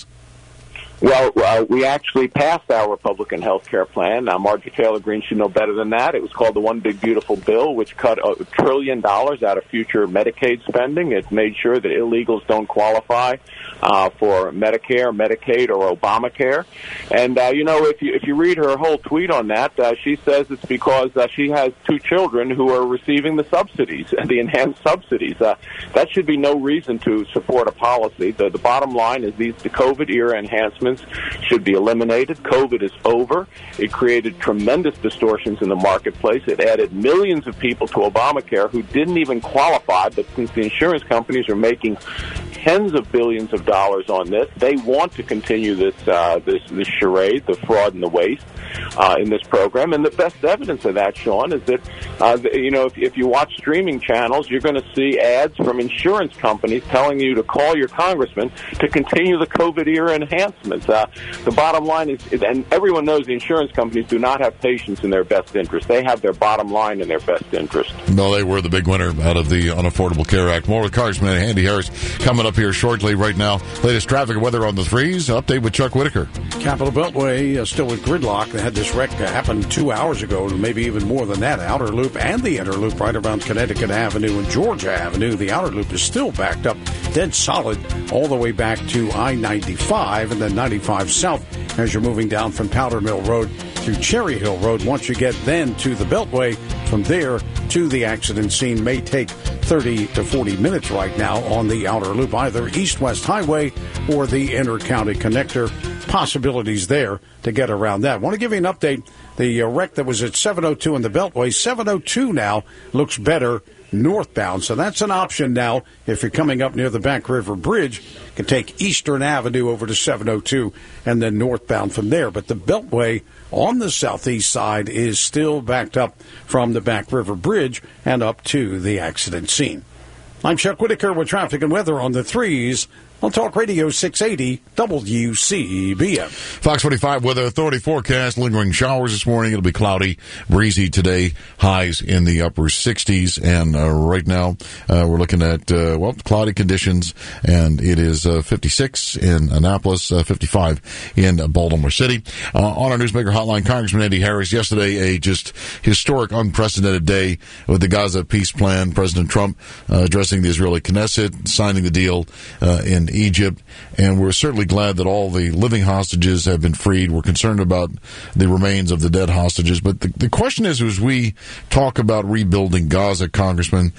Well, we actually passed our Republican health care plan. Now, Marjorie Taylor Greene should know better than that. It was called the One Big Beautiful Bill, which cut $1 trillion out of future Medicaid spending. It made sure that illegals don't qualify for Medicare, Medicaid, or Obamacare. And, if you read her whole tweet on that, she says it's because she has 2 children who are receiving the subsidies, the enhanced subsidies. That should be no reason to support a policy. The bottom line is the COVID-era enhancements should be eliminated. COVID is over. It created tremendous distortions in the marketplace. It added millions of people to Obamacare who didn't even qualify, but since the insurance companies are making tens of billions of dollars on this, they want to continue this charade, the fraud and the waste in this program. And the best evidence of that, Sean, is that if you watch streaming channels, you're going to see ads from insurance companies telling you to call your congressman to continue the COVID-era enhancements. The bottom line is, and everyone knows the insurance companies do not have patients in their best interest. They have their bottom line in their best interest. No, they were the big winner out of the Unaffordable Care Act. More with Congressman Andy Harris coming up here shortly. Right now, latest traffic and weather on the threes. Update with Chuck Whitaker. Capitol Beltway still with gridlock. They had this wreck happen 2 hours ago, maybe even more than that. Outer Loop and the Inner Loop right around Connecticut Avenue and Georgia Avenue. The Outer Loop is still backed up, dead solid, all the way back to I-95 and then 95 South as you're moving down from Powder Mill Road. to Cherry Hill Road. Once you get then to the Beltway, from there to the accident scene may take 30 to 40 minutes right now on the outer loop, either east-west highway or the inter-county connector. Possibilities there to get around that. Want to give you an update. The wreck that was at 702 in the Beltway, 702 now looks better northbound. So that's an option now. If you're coming up near the Back River Bridge, you can take Eastern Avenue over to 702 and then northbound from there. But the Beltway on the southeast side is still backed up from the Back River Bridge and up to the accident scene. I'm Chuck Whitaker with traffic and weather on the 3s on Talk Radio 680 WCBM. Fox 45 Weather Authority forecast. Lingering showers this morning. It'll be cloudy, breezy today. Highs in the upper 60s. And right now, we're looking at, cloudy conditions. And it is 56 in Annapolis, 55 in Baltimore City. On our Newsmaker Hotline, Congressman Andy Harris. Yesterday, a just historic, unprecedented day with the Gaza peace plan. President Trump addressing the Israeli Knesset, signing the deal in Egypt, and we're certainly glad that all the living hostages have been freed. We're concerned about the remains of the dead hostages, but the question is, as we talk about rebuilding Gaza, Congressman,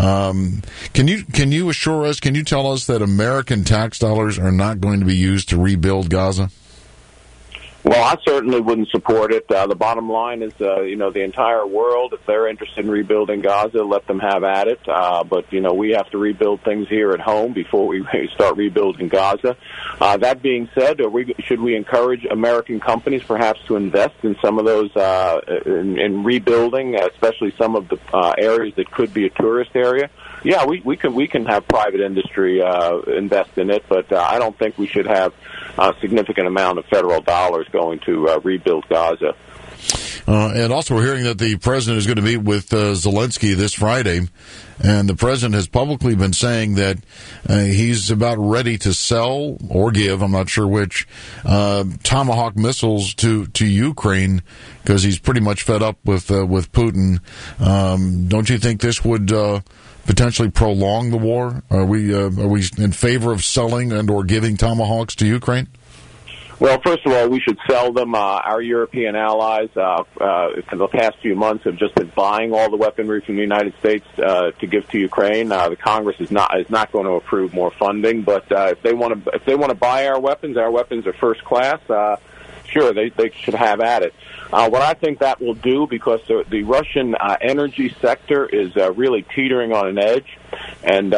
can you assure us, can you tell us that American tax dollars are not going to be used to rebuild Gaza? Well, I certainly wouldn't support it. The bottom line is, the entire world, if they're interested in rebuilding Gaza, let them have at it. But we have to rebuild things here at home before we start rebuilding Gaza. That being said, should we encourage American companies perhaps to invest in some of those, in rebuilding, especially some of the areas that could be a tourist area? Yeah, we can have private industry invest in it, but I don't think we should have a significant amount of federal dollars going to rebuild Gaza. And also we're hearing that the president is going to meet with Zelensky this Friday, and the president has publicly been saying that he's about ready to sell or give, I'm not sure which, Tomahawk missiles to Ukraine because he's pretty much fed up with Putin. Don't you think this would potentially prolong the war? Are we in favor of selling and or giving Tomahawks to Ukraine? Well, first of all, we should sell them. Our European allies, for the past few months, have just been buying all the weaponry from the United States to give to Ukraine. The Congress is not going to approve more funding, but if they want to buy our weapons are first class. Sure, they should have at it. What I think that will do, because the Russian energy sector is really teetering on an edge, and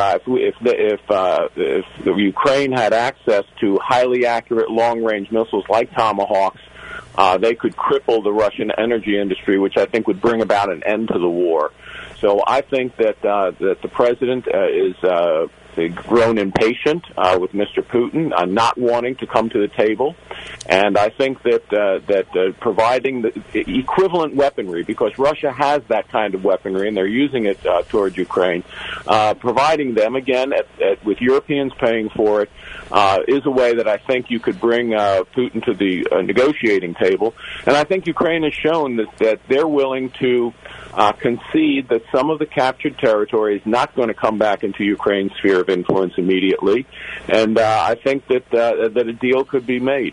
if Ukraine had access to highly accurate long-range missiles like Tomahawks, they could cripple the Russian energy industry, which I think would bring about an end to the war. So I think that the president is grown impatient with Mr. Putin, not wanting to come to the table, and I think that providing the equivalent weaponry, because Russia has that kind of weaponry and they're using it towards Ukraine, providing them again with Europeans paying for it is a way that I think you could bring Putin to the negotiating table, and I think Ukraine has shown that they're willing to concede that some of the captured territory is not going to come back into Ukraine's sphere of influence immediately, and I think that a deal could be made.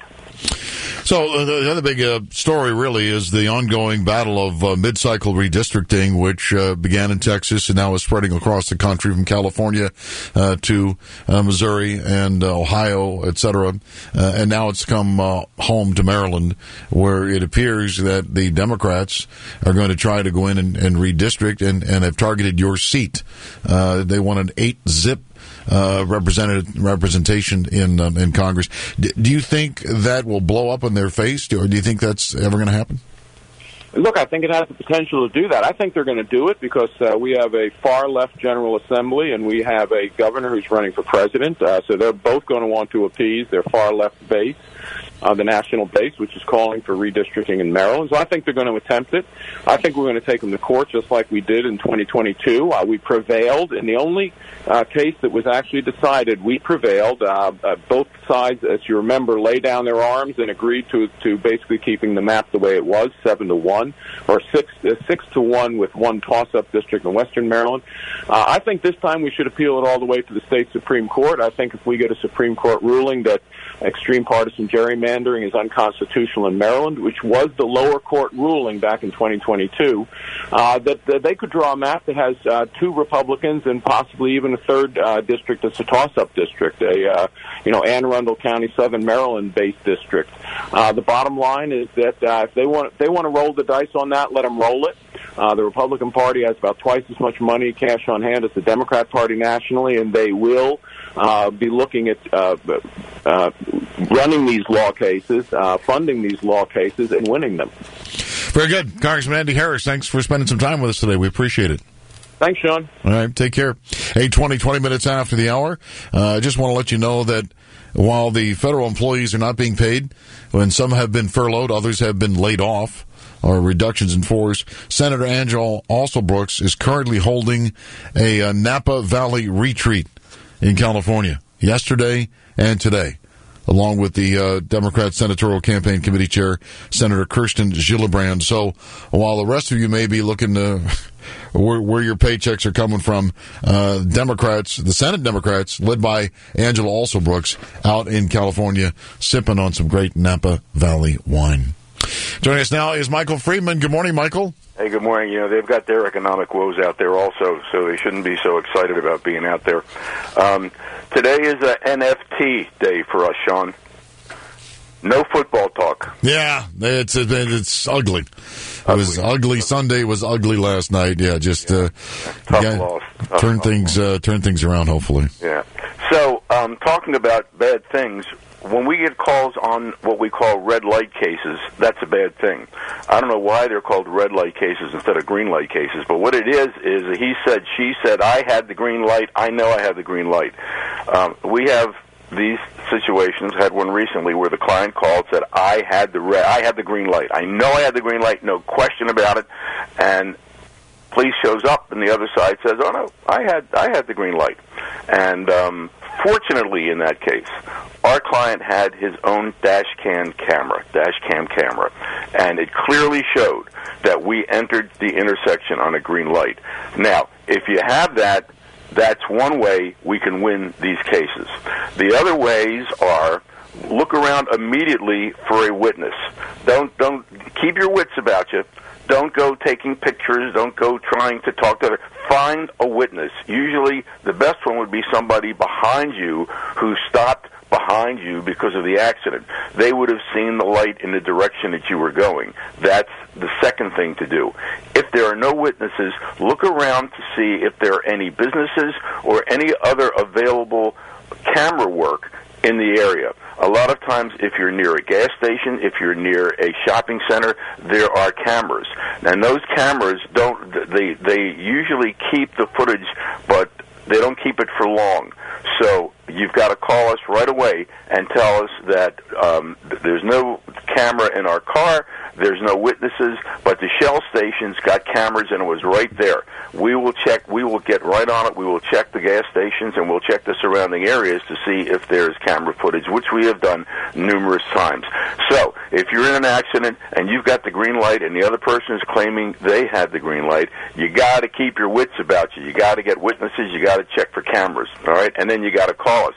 So the other big story really is the ongoing battle of mid-cycle redistricting, which began in Texas and now is spreading across the country from California to Missouri and Ohio, etc. And now it's come home to Maryland, where it appears that the Democrats are going to try to go in and redistrict and have targeted your seat. They want an 8-zip representation in Congress. Do you think that will blow up in their face, or do you think that's ever going to happen? Look, I think it has the potential to do that. I think they're going to do it because we have a far-left General Assembly and we have a governor who's running for president, so they're both going to want to appease their far-left base. The national base, which is calling for redistricting in Maryland. So I think they're going to attempt it. I think we're going to take them to court just like we did in 2022. We prevailed. In the only case that was actually decided, we prevailed. Both sides, as you remember, laid down their arms and agreed to basically keeping the map the way it was, 7-1, or 6-1 with one toss-up district in Western Maryland. I think this time we should appeal it all the way to the state Supreme Court. I think if we get a Supreme Court ruling that extreme partisan gerrymandering is unconstitutional in Maryland, which was the lower court ruling back in 2022, that they could draw a map that has 2 Republicans and possibly even a third district that's a toss-up district, Anne Arundel County, Southern Maryland-based district. The bottom line is that if they want to roll the dice on that, let them roll it. The Republican Party has about twice as much money, cash on hand, as the Democrat Party nationally, and they will be looking at running these law cases, funding these law cases, and winning them. Very good. Congressman Andy Harris, thanks for spending some time with us today. We appreciate it. Thanks, Sean. All right, take care. 20 minutes after the hour. I just want to let you know that while the federal employees are not being paid, when some have been furloughed, others have been laid off, or reductions in force, Senator Angela Alsobrooks is currently holding a Napa Valley retreat in California yesterday and today, along with the Democrat Senatorial Campaign Committee Chair, Senator Kirsten Gillibrand. So while the rest of you may be looking to where your paychecks are coming from, Democrats, the Senate Democrats, led by Angela Alsobrooks, out in California, sipping on some great Napa Valley wine. Joining us now is Michael Friedman. Good morning, Michael. Hey, good morning. They've got their economic woes out there also, so they shouldn't be so excited about being out there. Today is a NFT day for us, Sean. No football talk. Yeah, it's ugly. It was ugly. Sunday was ugly last night. Yeah, just tough loss. Turn things around. Hopefully. Yeah. So, talking about bad things. When we get calls on what we call red light cases, that's a bad thing. I don't know why they're called red light cases instead of green light cases, but what it is he said, she said, I had the green light, I know I had the green light. We have these situations, had one recently where the client called, said, I had the green light. I know I had the green light, no question about it, and police shows up and the other side says, oh no, I had the green light. And fortunately in that case, our client had his own dash cam camera, and it clearly showed that we entered the intersection on a green light. Now, if you have that, that's one way we can win these cases. The other ways are look around immediately for a witness. Don't keep your wits about you. Don't go taking pictures. Don't go trying to talk to others. Find a witness. Usually the best one would be somebody behind you who stopped behind you because of the accident. They would have seen the light in the direction that you were going. That's the second thing to do. If there are no witnesses, look around to see if there are any businesses or any other available camera work in the area. A lot of times, if you're near a gas station, if you're near a shopping center, there are cameras. And those cameras they usually keep the footage, but they don't keep it for long. So you've got to call us right away and tell us that there's no camera in our car, there's no witnesses, but the Shell station's got cameras and it was right there. We will check, we will get right on it, we will check the gas stations and we'll check the surrounding areas to see if there's camera footage, which we have done numerous times. So, if you're in an accident and you've got the green light and the other person is claiming they had the green light, you got to keep your wits about you. You got to get witnesses, you got to check for cameras, all right? And then you got to call us,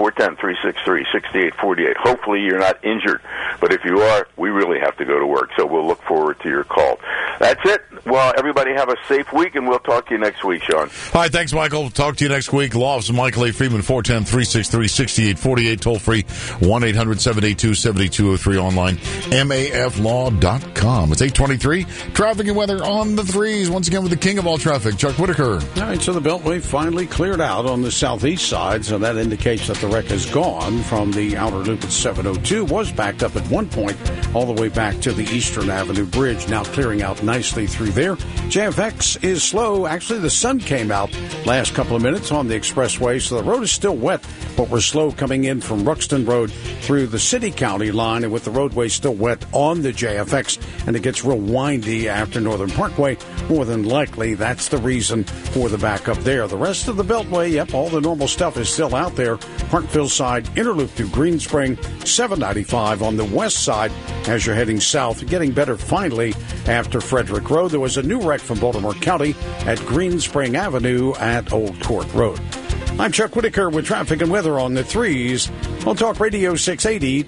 410-363-6848. Hopefully you're not injured, but if you are, we really have to go to work, so we'll look forward to your call. That's it. Well, everybody have a safe week, and we'll talk to you next week, Sean. All right, thanks, Michael. Talk to you next week. Law Office of Michael A. Friedman, 410-363-6848, toll-free, 1-800-782-7203, online, maflaw.com. It's 8:23. Traffic and weather on the threes. Once again with the king of all traffic, Chuck Whitaker. All right, so the Beltway finally cleared out on the southeast side, so that indicates that the wreck is gone from the outer loop at 702. Was backed up at one point all the way back to the Eastern Avenue Bridge, now clearing out nicely through there. JFX is slow. Actually, the sun came out last couple of minutes on the expressway, so the road is still wet, but we're slow coming in from Ruxton Road through the city-county line, and with the roadway still wet on the JFX, and it gets real windy after Northern Parkway. More than likely, that's the reason for the backup there. The rest of the Beltway, yep, all the normal stuff is still out there. Parkville side, Interloop through Green Spring, 795 on the west side as you're heading south. Getting better finally after Frederick Road. There was a new wreck from Baltimore County at Green Spring Avenue at Old Court Road. I'm Chuck Whitaker with traffic and weather on the 3s on Talk Radio 680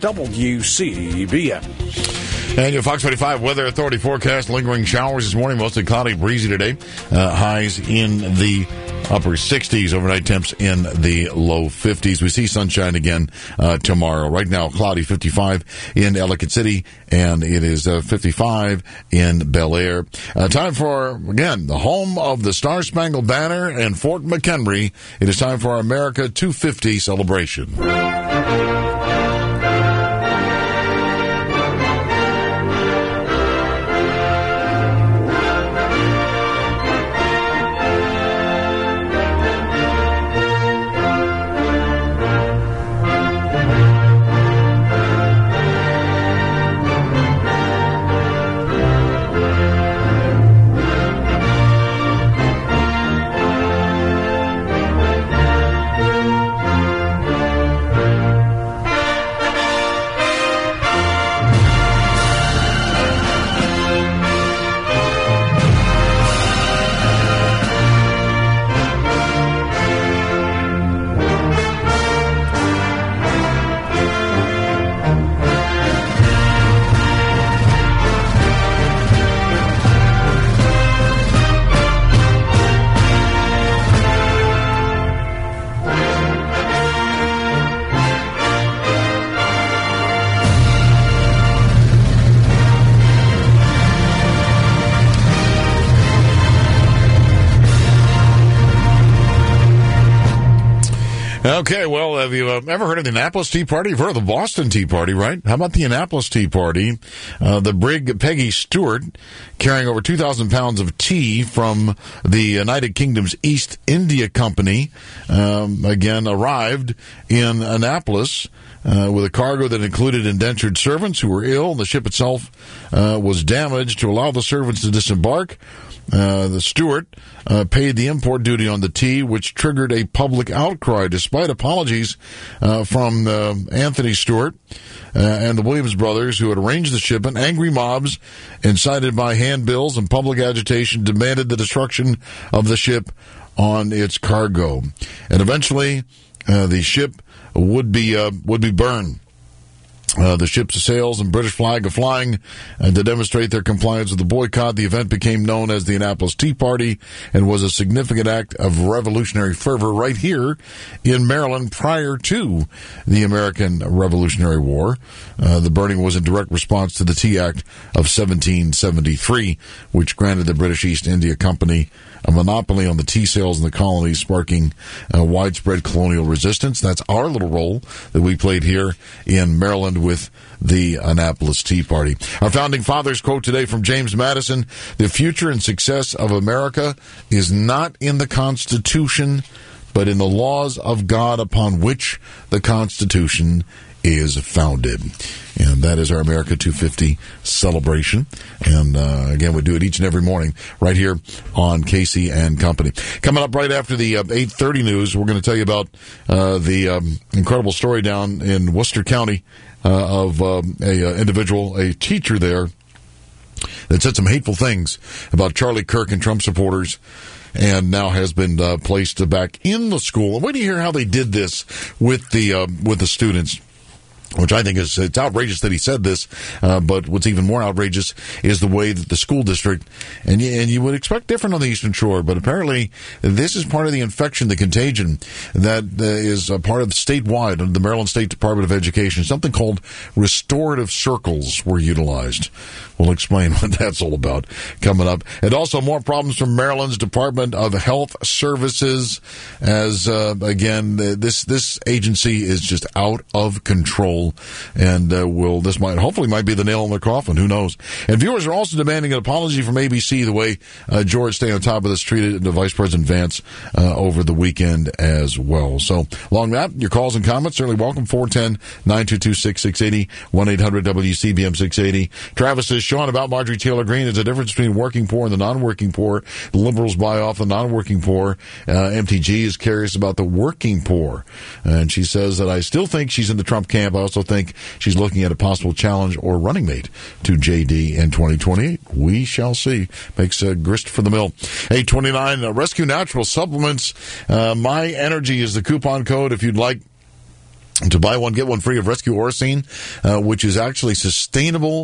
WCBM. And your Fox 45 Weather Authority forecast, lingering showers this morning, mostly cloudy, breezy today. Highs in the upper 60s, overnight temps in the low 50s. We see sunshine again tomorrow. Right now, cloudy, 55 in Ellicott City, and it is 55 in Bel Air. Time for, again, the home of the Star Spangled Banner and Fort McHenry. It is time for our America 250 celebration. Okay, well, have you ever heard of the Annapolis Tea Party? You've heard of the Boston Tea Party, right? How about the Annapolis Tea Party? The brig Peggy Stewart, carrying over 2,000 pounds of tea from the United Kingdom's East India Company, again, arrived in Annapolis with a cargo that included indentured servants who were ill. The ship itself was damaged. To allow the servants to disembark, the Stewart paid the import duty on the tea, which triggered a public outcry. Despite apologies from Anthony Stewart and the Williams brothers, who had arranged the shipment, angry mobs, incited by handbills and public agitation, demanded the destruction of the ship on its cargo. And eventually, the ship would be burned. The ship's sails and British flag are flying to demonstrate their compliance with the boycott. The event became known as the Annapolis Tea Party and was a significant act of revolutionary fervor right here in Maryland prior to the American Revolutionary War. The burning was in direct response to the Tea Act of 1773, which granted the British East India Company a monopoly on the tea sales in the colonies, sparking widespread colonial resistance. That's our little role that we played here in Maryland with the Annapolis Tea Party. Our founding fathers quote today from James Madison: "The future and success of America is not in the Constitution, but in the laws of God upon which the Constitution is founded." And that is our America 250 celebration. And again, we do it each and every morning right here on Casey and Company. Coming up right after the 8:30 news, we're going to tell you about the incredible story down in Worcester County of a teacher there that said some hateful things about Charlie Kirk and Trump supporters, and now has been placed back in the school. And wait to hear how they did this with the students, which I think it's outrageous that he said this, but what's even more outrageous is the way that the school district, and you would expect different on the Eastern Shore, but apparently this is part of the infection, the contagion that is a part of statewide under the Maryland State Department of Education. Something called restorative circles were utilized. We'll explain what that's all about coming up. And also more problems from Maryland's Department of Health Services, as again, this agency is just out of control, and this might be the nail in the coffin. Who knows? And viewers are also demanding an apology from ABC the way George Stay on Top of This treated Vice President Vance over the weekend as well. So along that, your calls and comments certainly welcome. 410-922-6680, 1-800-WCBM 680. Travis's Sean, about Marjorie Taylor Greene, there's a difference between working poor and the non-working poor. The liberals buy off the non-working poor. MTG is curious about the working poor. And she says that I still think she's in the Trump camp. I also think she's looking at a possible challenge or running mate to JD in 2028. We shall see. Makes grist for the mill. 829, Rescue Natural Supplements. My Energy is the coupon code if you'd like to buy one, get one free of Rescue Orosine, which is actually sustainable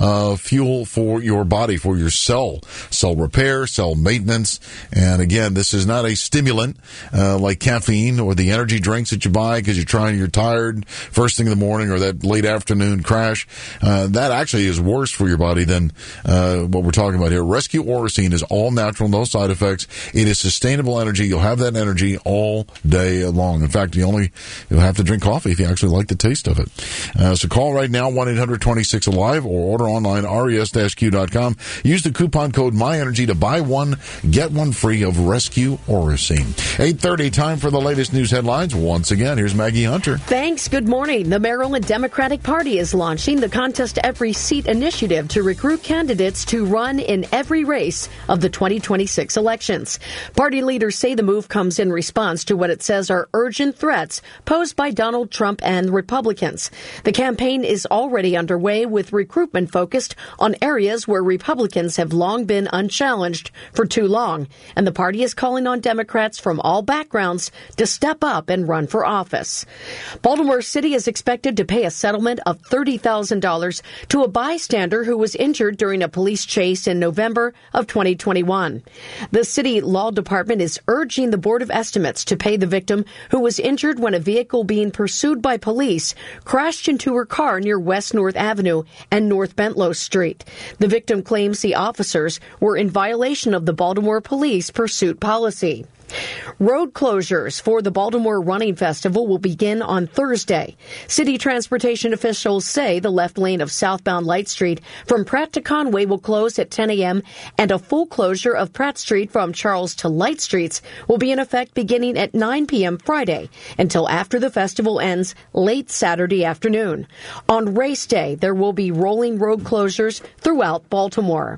fuel for your body, for your cell repair, cell maintenance. And again, this is not a stimulant like caffeine or the energy drinks that you buy because you're tired first thing in the morning or that late afternoon crash. That actually is worse for your body than what we're talking about here. Rescue Orosine is all natural, no side effects. It is sustainable energy. You'll have that energy all day long. In fact, you'll have to drink coffee if you actually like the taste of it. So call right now, 1-800-26-ALIVE, or order online, res-q.com. Use the coupon code MyEnergy to buy one, get one free of Rescue Orosine. 8:30, time for the latest news headlines. Once again, here's Maggie Hunter. Thanks. Good morning. The Maryland Democratic Party is launching the Contest Every Seat initiative to recruit candidates to run in every race of the 2026 elections. Party leaders say the move comes in response to what it says are urgent threats posed by Donald Trump and Republicans. The campaign is already underway with recruitment focused on areas where Republicans have long been unchallenged for too long, and the party is calling on Democrats from all backgrounds to step up and run for office. Baltimore City is expected to pay a settlement of $30,000 to a bystander who was injured during a police chase in November of 2021. The city law department is urging the Board of Estimates to pay the victim who was injured when a vehicle being pursued by police crashed into her car near West North Avenue and North Bentlow Street. The victim claims the officers were in violation of the Baltimore Police pursuit policy. Road closures for the Baltimore Running Festival will begin on Thursday. City transportation officials say the left lane of southbound Light Street from Pratt to Conway will close at 10 a.m. and a full closure of Pratt Street from Charles to Light Streets will be in effect beginning at 9 p.m. Friday until after the festival ends late Saturday afternoon. On race day, there will be rolling road closures throughout Baltimore.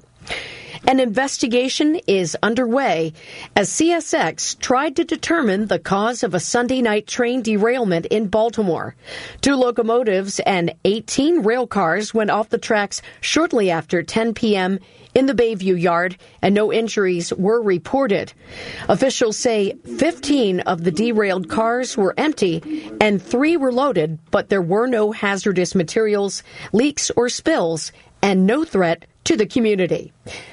An investigation is underway as CSX tried to determine the cause of a Sunday night train derailment in Baltimore. 2 locomotives and 18 rail cars went off the tracks shortly after 10 p.m. in the Bayview Yard, and no injuries were reported. Officials say 15 of the derailed cars were empty and 3 were loaded, but there were no hazardous materials, leaks, or spills, and no threat to the community.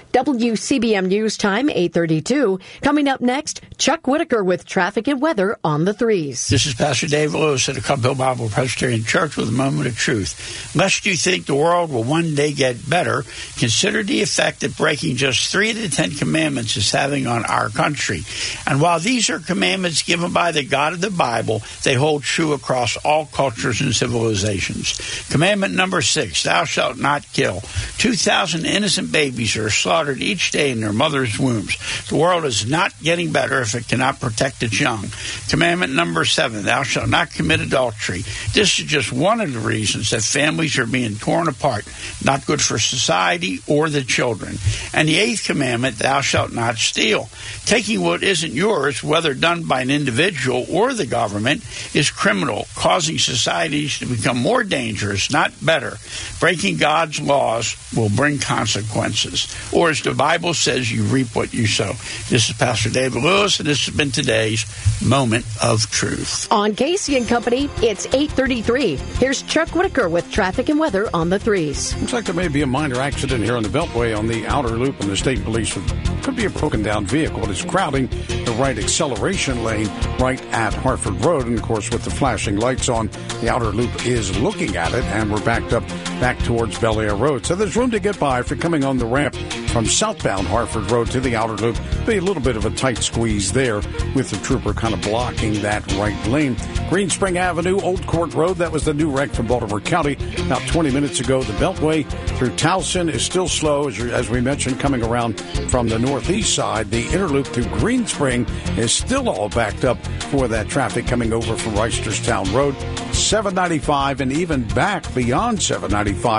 WCBM News Time, 8:32. Coming up next, Chuck Whitaker with traffic and weather on the 3s. This is Pastor Dave Lewis at the Cup Hill Bible Presbyterian Church with a moment of truth. Lest you think the world will one day get better, consider the effect that breaking just 3 of the 10 commandments is having on our country. And while these are commandments given by the God of the Bible, they hold true across all cultures and civilizations. Commandment number 6, thou shalt not kill. 2,000 innocent babies are slaughtered each day in their mother's wombs. The world is not getting better if it cannot protect its young. Commandment number 7, thou shalt not commit adultery. This is just one of the reasons that families are being torn apart. Not good for society or the children. And the 8th commandment, thou shalt not steal. Taking what isn't yours, whether done by an individual or the government, is criminal, causing societies to become more dangerous, not better. Breaking God's laws will bring consequences. Or as the Bible says, you reap what you sow. This is Pastor David Lewis, and this has been today's Moment of Truth. On Casey and Company, it's 8:33. Here's Chuck Whitaker with traffic and weather on the 3s. Looks like there may be a minor accident here on the Beltway on the outer loop, and the state police could be a broken down vehicle. It is crowding the right acceleration lane right at Hartford Road, and of course with the flashing lights on, the outer loop is looking at it, and we're backed up back towards Bel Air Road. So there's room to get by if you're coming on the ramp from southbound Hartford Road to the outer loop. Be a little bit of a tight squeeze there with the trooper kind of blocking that right lane. Green Spring Avenue, Old Court Road, that was the new wreck from Baltimore County about 20 minutes ago. The Beltway through Towson is still slow, as we mentioned, coming around from the northeast side. The inner loop through Green Spring is still all backed up for that traffic coming over from Reisterstown Road. 795 and even back beyond 795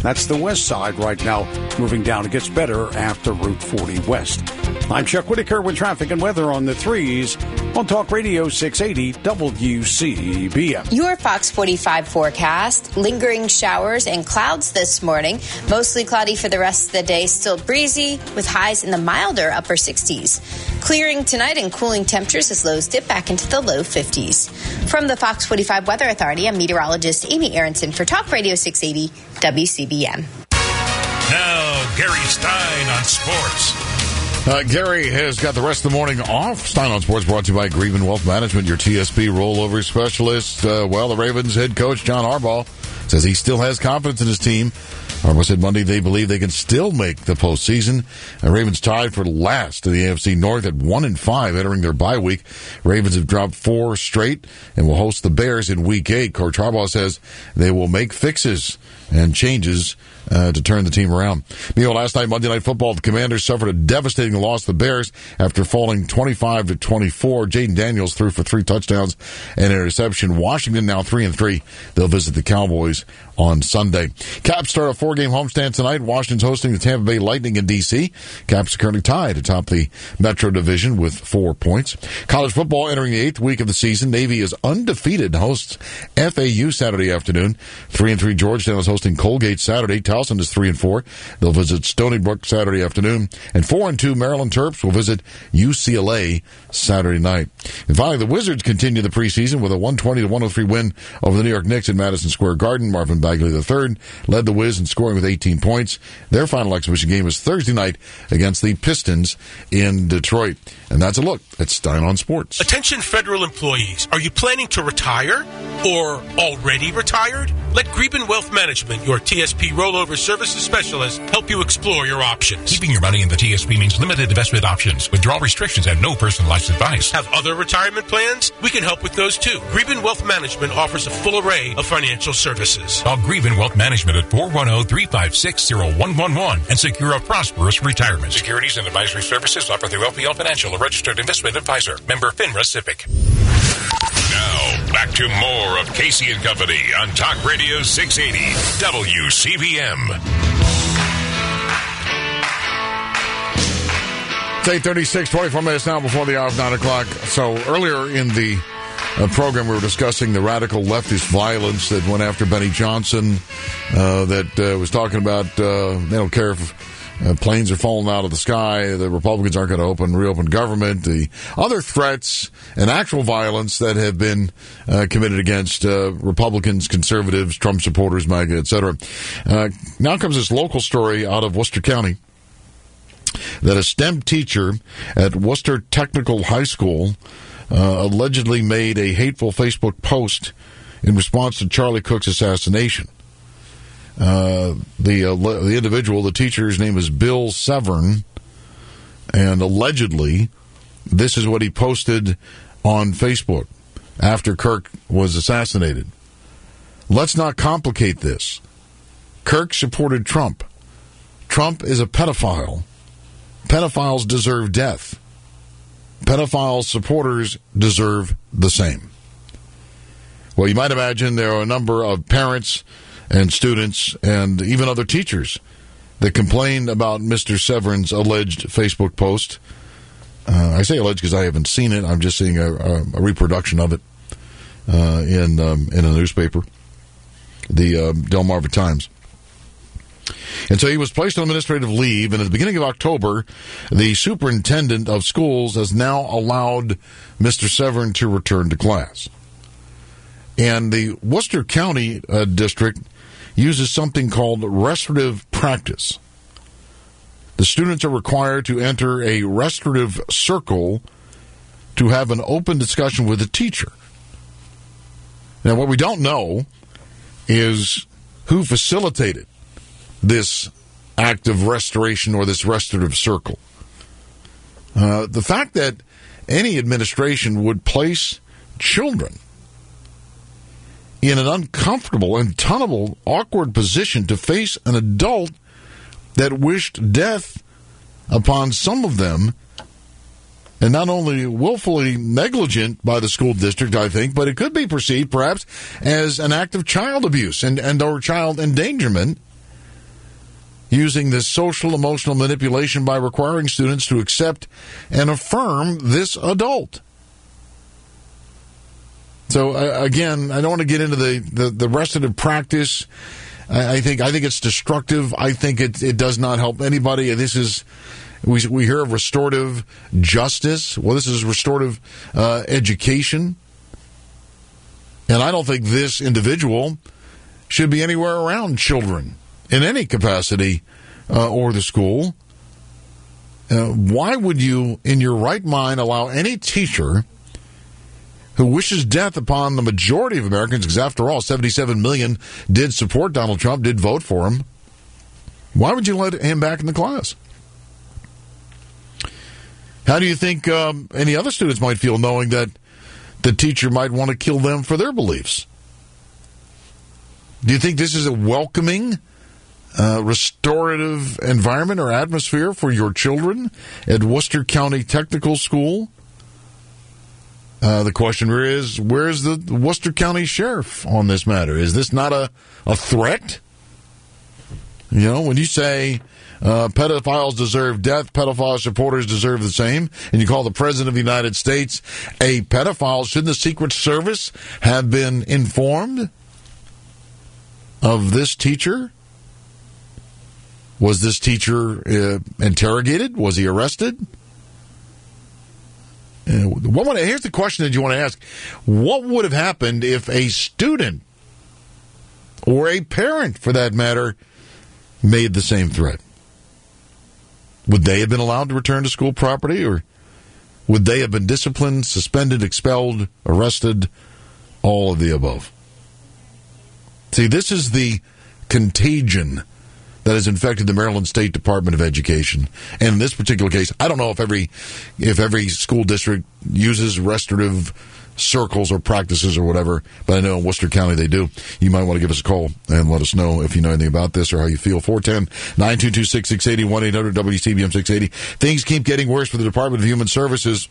That's the west side right now. Moving down, it gets better after Route 40 West. I'm Chuck Whitaker with traffic and weather on the 3s on Talk Radio 680 WCBM. Your Fox 45 forecast. Lingering showers and clouds this morning. Mostly cloudy for the rest of the day. Still breezy with highs in the milder upper 60s. Clearing tonight and cooling temperatures as lows dip back into the low 50s. From the Fox 45 Weather Authority, I'm meteorologist Amy Aronson for Talk Radio 680 WCBM. Now, Gary Stein on sports. Gary has got the rest of the morning off. Stein on Sports brought to you by Grieben Wealth Management, your TSP rollover specialist. The Ravens head coach, John Harbaugh, says he still has confidence in his team. Harbaugh said Monday they believe they can still make the postseason. Ravens tied for last in the AFC North at 1-5 entering their bye week. Ravens have dropped 4 straight and will host the Bears in Week 8. Coach Harbaugh says they will make fixes and changes to turn the team around. Meanwhile, last night, Monday Night Football, the Commanders suffered a devastating loss to the Bears after falling 25-24. Jaden Daniels threw for 3 touchdowns and an interception. Washington now 3-3. They'll visit the Cowboys on Sunday. Caps start a 4-game homestand tonight. Washington's hosting the Tampa Bay Lightning in D.C. Caps are currently tied atop the Metro Division with 4 points. College football entering the 8th week of the season. Navy is undefeated and hosts FAU Saturday afternoon. 3-3 Georgetown is hosting Colgate Saturday. Towson is 3-4. They'll visit Stony Brook Saturday afternoon. And 4-2 Maryland Terps will visit UCLA Saturday night. And finally, the Wizards continue the preseason with a 120-103 win over the New York Knicks at Madison Square Garden. Marvin Bagley III led the Wiz in scoring with 18 points. Their final exhibition game is Thursday night against the Pistons in Detroit. And that's a look at Stein on Sports. Attention federal employees. Are you planning to retire or already retired? Let Grieben Wealth Management, your TSP rollover services specialist, help you explore your options. Keeping your money in the TSP means limited investment options, withdrawal restrictions, and no personalized advice. Have other retirement plans? We can help with those too. Grieben Wealth Management offers a full array of financial services. Call Grieben Wealth Management at 410-356-0111 and secure a prosperous retirement. Securities and advisory services offered through LPL Financial, a registered investment advisor. Member FINRA SIPC. Now, back to more of Casey and Company on Talk Radio 680 WCBM. It's 8:36, 24 minutes now before the hour of 9 o'clock. So earlier in the program, we were discussing the radical leftist violence that went after Benny Johnson, that was talking about they don't care if planes are falling out of the sky, the Republicans aren't going to reopen government, the other threats and actual violence that have been committed against Republicans, conservatives, Trump supporters, MAGA, etc. Now comes this local story out of Worcester County that a STEM teacher at Worcester Technical High School allegedly made a hateful Facebook post in response to Charlie Cook's assassination. The individual, the teacher's name is Bill Severn, and allegedly this is what he posted on Facebook after Kirk was assassinated. Let's not complicate this. Kirk supported Trump. Trump is a pedophile. Pedophiles deserve death. Pedophile supporters deserve the same. Well, you might imagine there are a number of parents and students and even other teachers that complained about Mr. Severn's alleged Facebook post. I say alleged because I haven't seen it. I'm just seeing a reproduction of it in a newspaper, the Delmarva Times. And so he was placed on administrative leave, and at the beginning of October, the superintendent of schools has now allowed Mr. Severn to return to class. And the Worcester County District uses something called restorative practice. The students are required to enter a restorative circle to have an open discussion with the teacher. Now, what we don't know is who facilitated this act of restoration or this restorative circle. The fact that any administration would place children in an uncomfortable and tenable, awkward position to face an adult that wished death upon some of them, and not only willfully negligent by the school district, I think, but it could be perceived perhaps as an act of child abuse and or child endangerment, using this social emotional manipulation by requiring students to accept and affirm this adult. So again, I don't want to get into the rest of the practice. I think it's destructive. I think it does not help anybody. This is we hear of restorative justice. Well, this is restorative education, and I don't think this individual should be anywhere around children in any capacity or the school. Why would you, in your right mind, allow any teacher who wishes death upon the majority of Americans, because after all, 77 million did support Donald Trump, did vote for him, why would you let him back in the class? How do you think any other students might feel knowing that the teacher might want to kill them for their beliefs? Do you think this is a welcoming, restorative environment or atmosphere for your children at Worcester County Technical School? The question is, where's the Worcester County Sheriff on this matter? Is this not a threat? You know, when you say pedophiles deserve death, pedophile supporters deserve the same, and you call the President of the United States a pedophile, shouldn't the Secret Service have been informed of this teacher? Was this teacher interrogated? Was he arrested? Here's the question that you want to ask. What would have happened if a student, or a parent for that matter, made the same threat? Would they have been allowed to return to school property, or would they have been disciplined, suspended, expelled, arrested, all of the above? See, this is the contagion that has infected the Maryland State Department of Education. And in this particular case, I don't know if every school district uses restorative circles or practices or whatever, but I know in Worcester County they do. You might want to give us a call and let us know if you know anything about this or how you feel. 410-922-6680, 1-800-WCBM-680. Things keep getting worse for the Department of Human Services.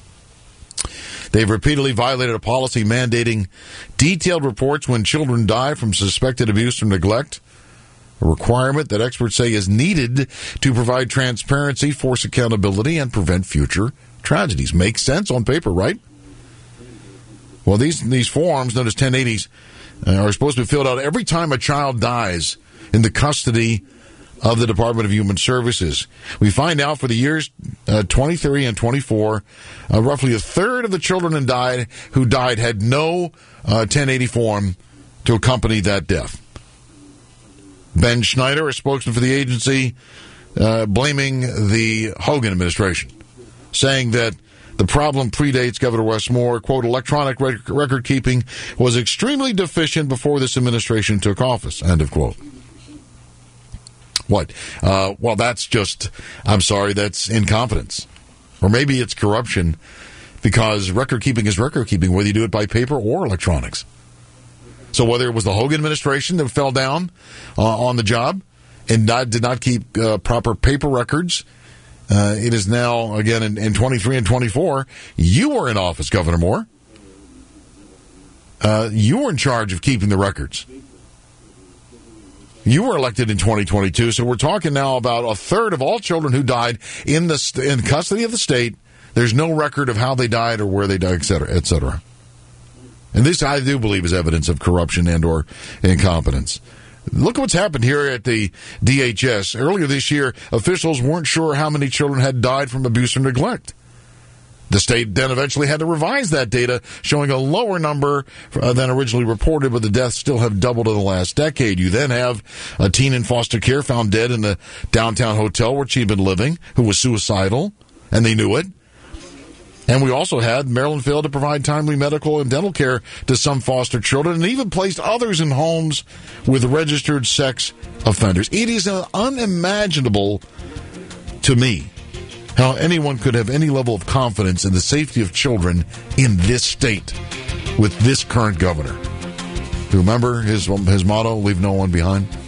They've repeatedly violated a policy mandating detailed reports when children die from suspected abuse or neglect, a requirement that experts say is needed to provide transparency, force accountability, and prevent future tragedies. Makes sense on paper, right? Well, these forms, known as 1080s, are supposed to be filled out every time a child dies in the custody of the Department of Human Services. We find out for the years 23 and 24, roughly a third of the children who died had no 1080 form to accompany that death. Ben Schneider, a spokesman for the agency, blaming the Hogan administration, saying that the problem predates Governor Wes Moore. Quote, electronic record keeping was extremely deficient before this administration took office, end of quote. What? Well, that's that's incompetence. Or maybe it's corruption, because record keeping is record keeping, whether you do it by paper or electronics. So whether it was the Hogan administration that fell down on the job and did not keep proper paper records, it is now, again, in 23 and 24, you were in office, Governor Moore. You were in charge of keeping the records. You were elected in 2022, so we're talking now about a third of all children who died in custody of the state. There's no record of how they died or where they died, et cetera, et cetera. And this, I do believe, is evidence of corruption and or incompetence. Look at what's happened here at the DHS. Earlier this year, officials weren't sure how many children had died from abuse or neglect. The state then eventually had to revise that data, showing a lower number than originally reported, but the deaths still have doubled in the last decade. You then have a teen in foster care found dead in the downtown hotel where she'd been living, who was suicidal, and they knew it. And we also had Maryland failed to provide timely medical and dental care to some foster children, and even placed others in homes with registered sex offenders. It is unimaginable to me how anyone could have any level of confidence in the safety of children in this state with this current governor. Remember his motto, leave no one behind?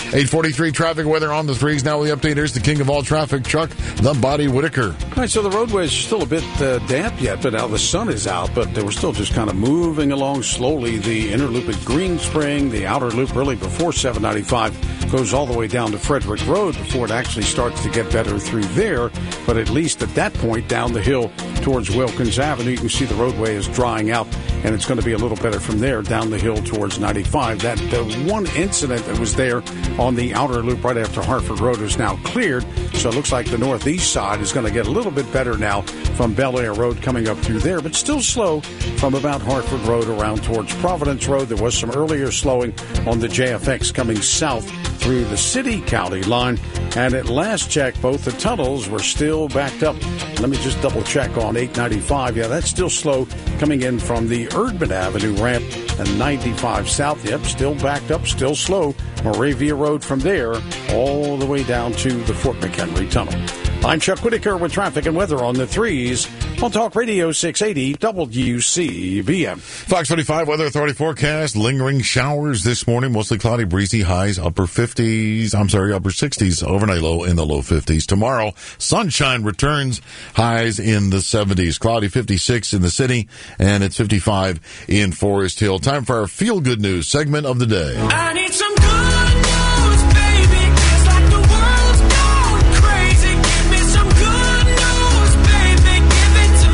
8:43 traffic weather on the threes. Now with the update, here's the king of all traffic, Chuck the Body Whitaker. All right, so the roadway is still a bit damp yet, but now the sun is out, but we're still just kind of moving along slowly. The inner loop at Green Spring, the outer loop really before 795 goes all the way down to Frederick Road before it actually starts to get better through there. But at least at that point down the hill towards Wilkins Avenue, you can see the roadway is drying out, and it's going to be a little better from there down the hill towards 95. That one incident that was there on the outer loop right after Hartford Road is now cleared, so it looks like the northeast side is going to get a little bit better now from Bel Air Road coming up through there, but still slow from about Hartford Road around towards Providence Road. There was some earlier slowing on the JFX coming south through the city-county line, and at last check, both the tunnels were still backed up. Let me just double-check on 895. Yeah, that's still slow coming in from the Erdman Avenue ramp and 95 south. Yep, still backed up, still slow. Moravia Road from there all the way down to the Fort McHenry Tunnel. I'm Chuck Whitaker with traffic and weather on the threes on Talk Radio 680 WCBM. Fox 45 Weather Authority forecast. Lingering showers this morning. Mostly cloudy, breezy, highs upper 60s. Overnight low in the low 50s. Tomorrow, sunshine returns, highs in the 70s. Cloudy 56 in the city, and it's 55 in Forest Hill. Time for our Feel Good News segment of the day. I need some good news, baby. It's like the world's going crazy. Give me some good news, baby. Give it to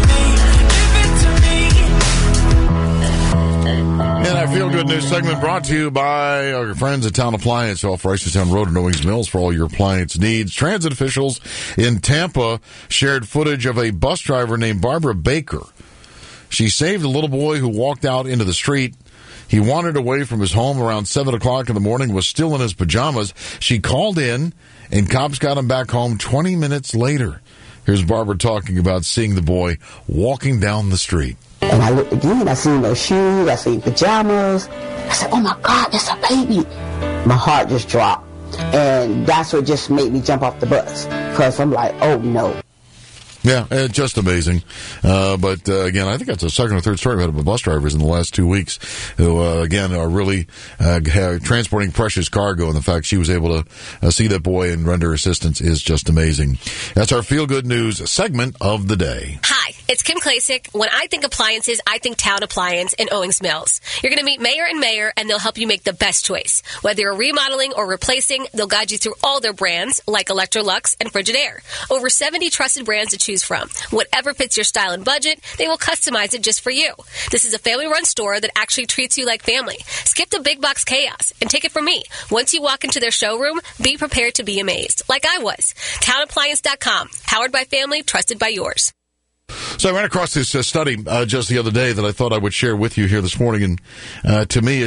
me. And our Feel Good News segment brought to you by our friends at Town Appliance off Reisterstown Road in Owings Mills for all your appliance needs. Transit officials in Tampa shared footage of a bus driver named Barbara Baker. She saved a little boy who walked out into the street. He wandered away from his home around 7 o'clock in the morning, was still in his pajamas. She called in, and cops got him back home 20 minutes later. Here's Barbara talking about seeing the boy walking down the street. And I looked again, I seen those shoes, I seen pajamas. I said, oh my God, that's a baby. My heart just dropped. And that's what just made me jump off the bus. Because I'm like, oh no. Yeah, just amazing. But again, I think that's the second or third story about bus drivers in the last 2 weeks who, again, are really transporting precious cargo. And the fact she was able to see that boy and render assistance is just amazing. That's our Feel Good News segment of the day. Hi, it's Kim Klasick. When I think appliances, I think Town Appliance in Owings Mills. You're going to meet Mayor and Mayor, and they'll help you make the best choice. Whether you're remodeling or replacing, they'll guide you through all their brands, like Electrolux and Frigidaire. Over 70 trusted brands to choose from. Whatever fits your style and budget, they will customize it just for you. This is a family-run store that actually treats you like family. Skip the big box chaos and take it from me. Once you walk into their showroom, be prepared to be amazed, like I was. TownAppliance.com. Powered by family, trusted by yours. So I ran across this study just the other day that I thought I would share with you here this morning, and to me,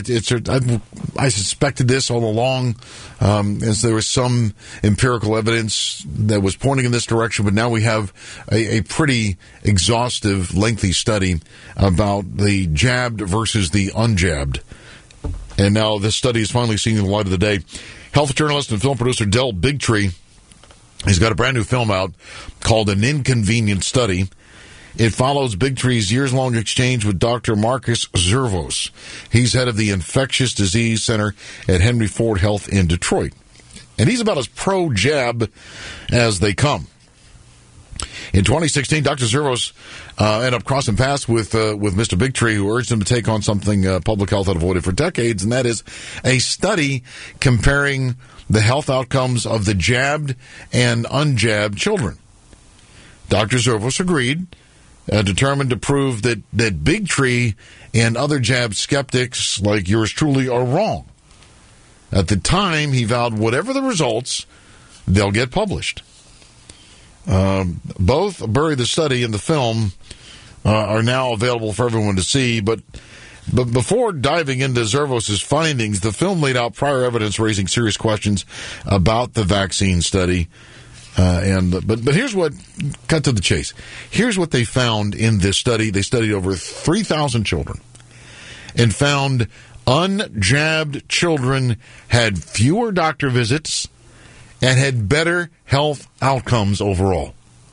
I suspected this all along, as there was some empirical evidence that was pointing in this direction, but now we have a pretty exhaustive, lengthy study about the jabbed versus the unjabbed. And now this study is finally seeing the light of the day. Health journalist and film producer Del Bigtree, he's got a brand new film out called An Inconvenient Study. It follows Bigtree's years-long exchange with Dr. Marcus Zervos. He's head of the Infectious Disease Center at Henry Ford Health in Detroit. And he's about as pro-jab as they come. In 2016, Dr. Zervos ended up crossing paths with Mr. Bigtree, who urged him to take on something public health had avoided for decades, and that is a study comparing the health outcomes of the jabbed and unjabbed children. Dr. Zervos agreed, determined to prove that Bigtree and other jab skeptics like yours truly are wrong. At the time, he vowed whatever the results, they'll get published. Both bury the study and the film are now available for everyone to see, but before diving into Zervos' findings, the film laid out prior evidence raising serious questions about the vaccine study. But here's what, cut to the chase. Here's what they found in this study. They studied over 3,000 children and found unjabbed children had fewer doctor visits and had better health outcomes overall.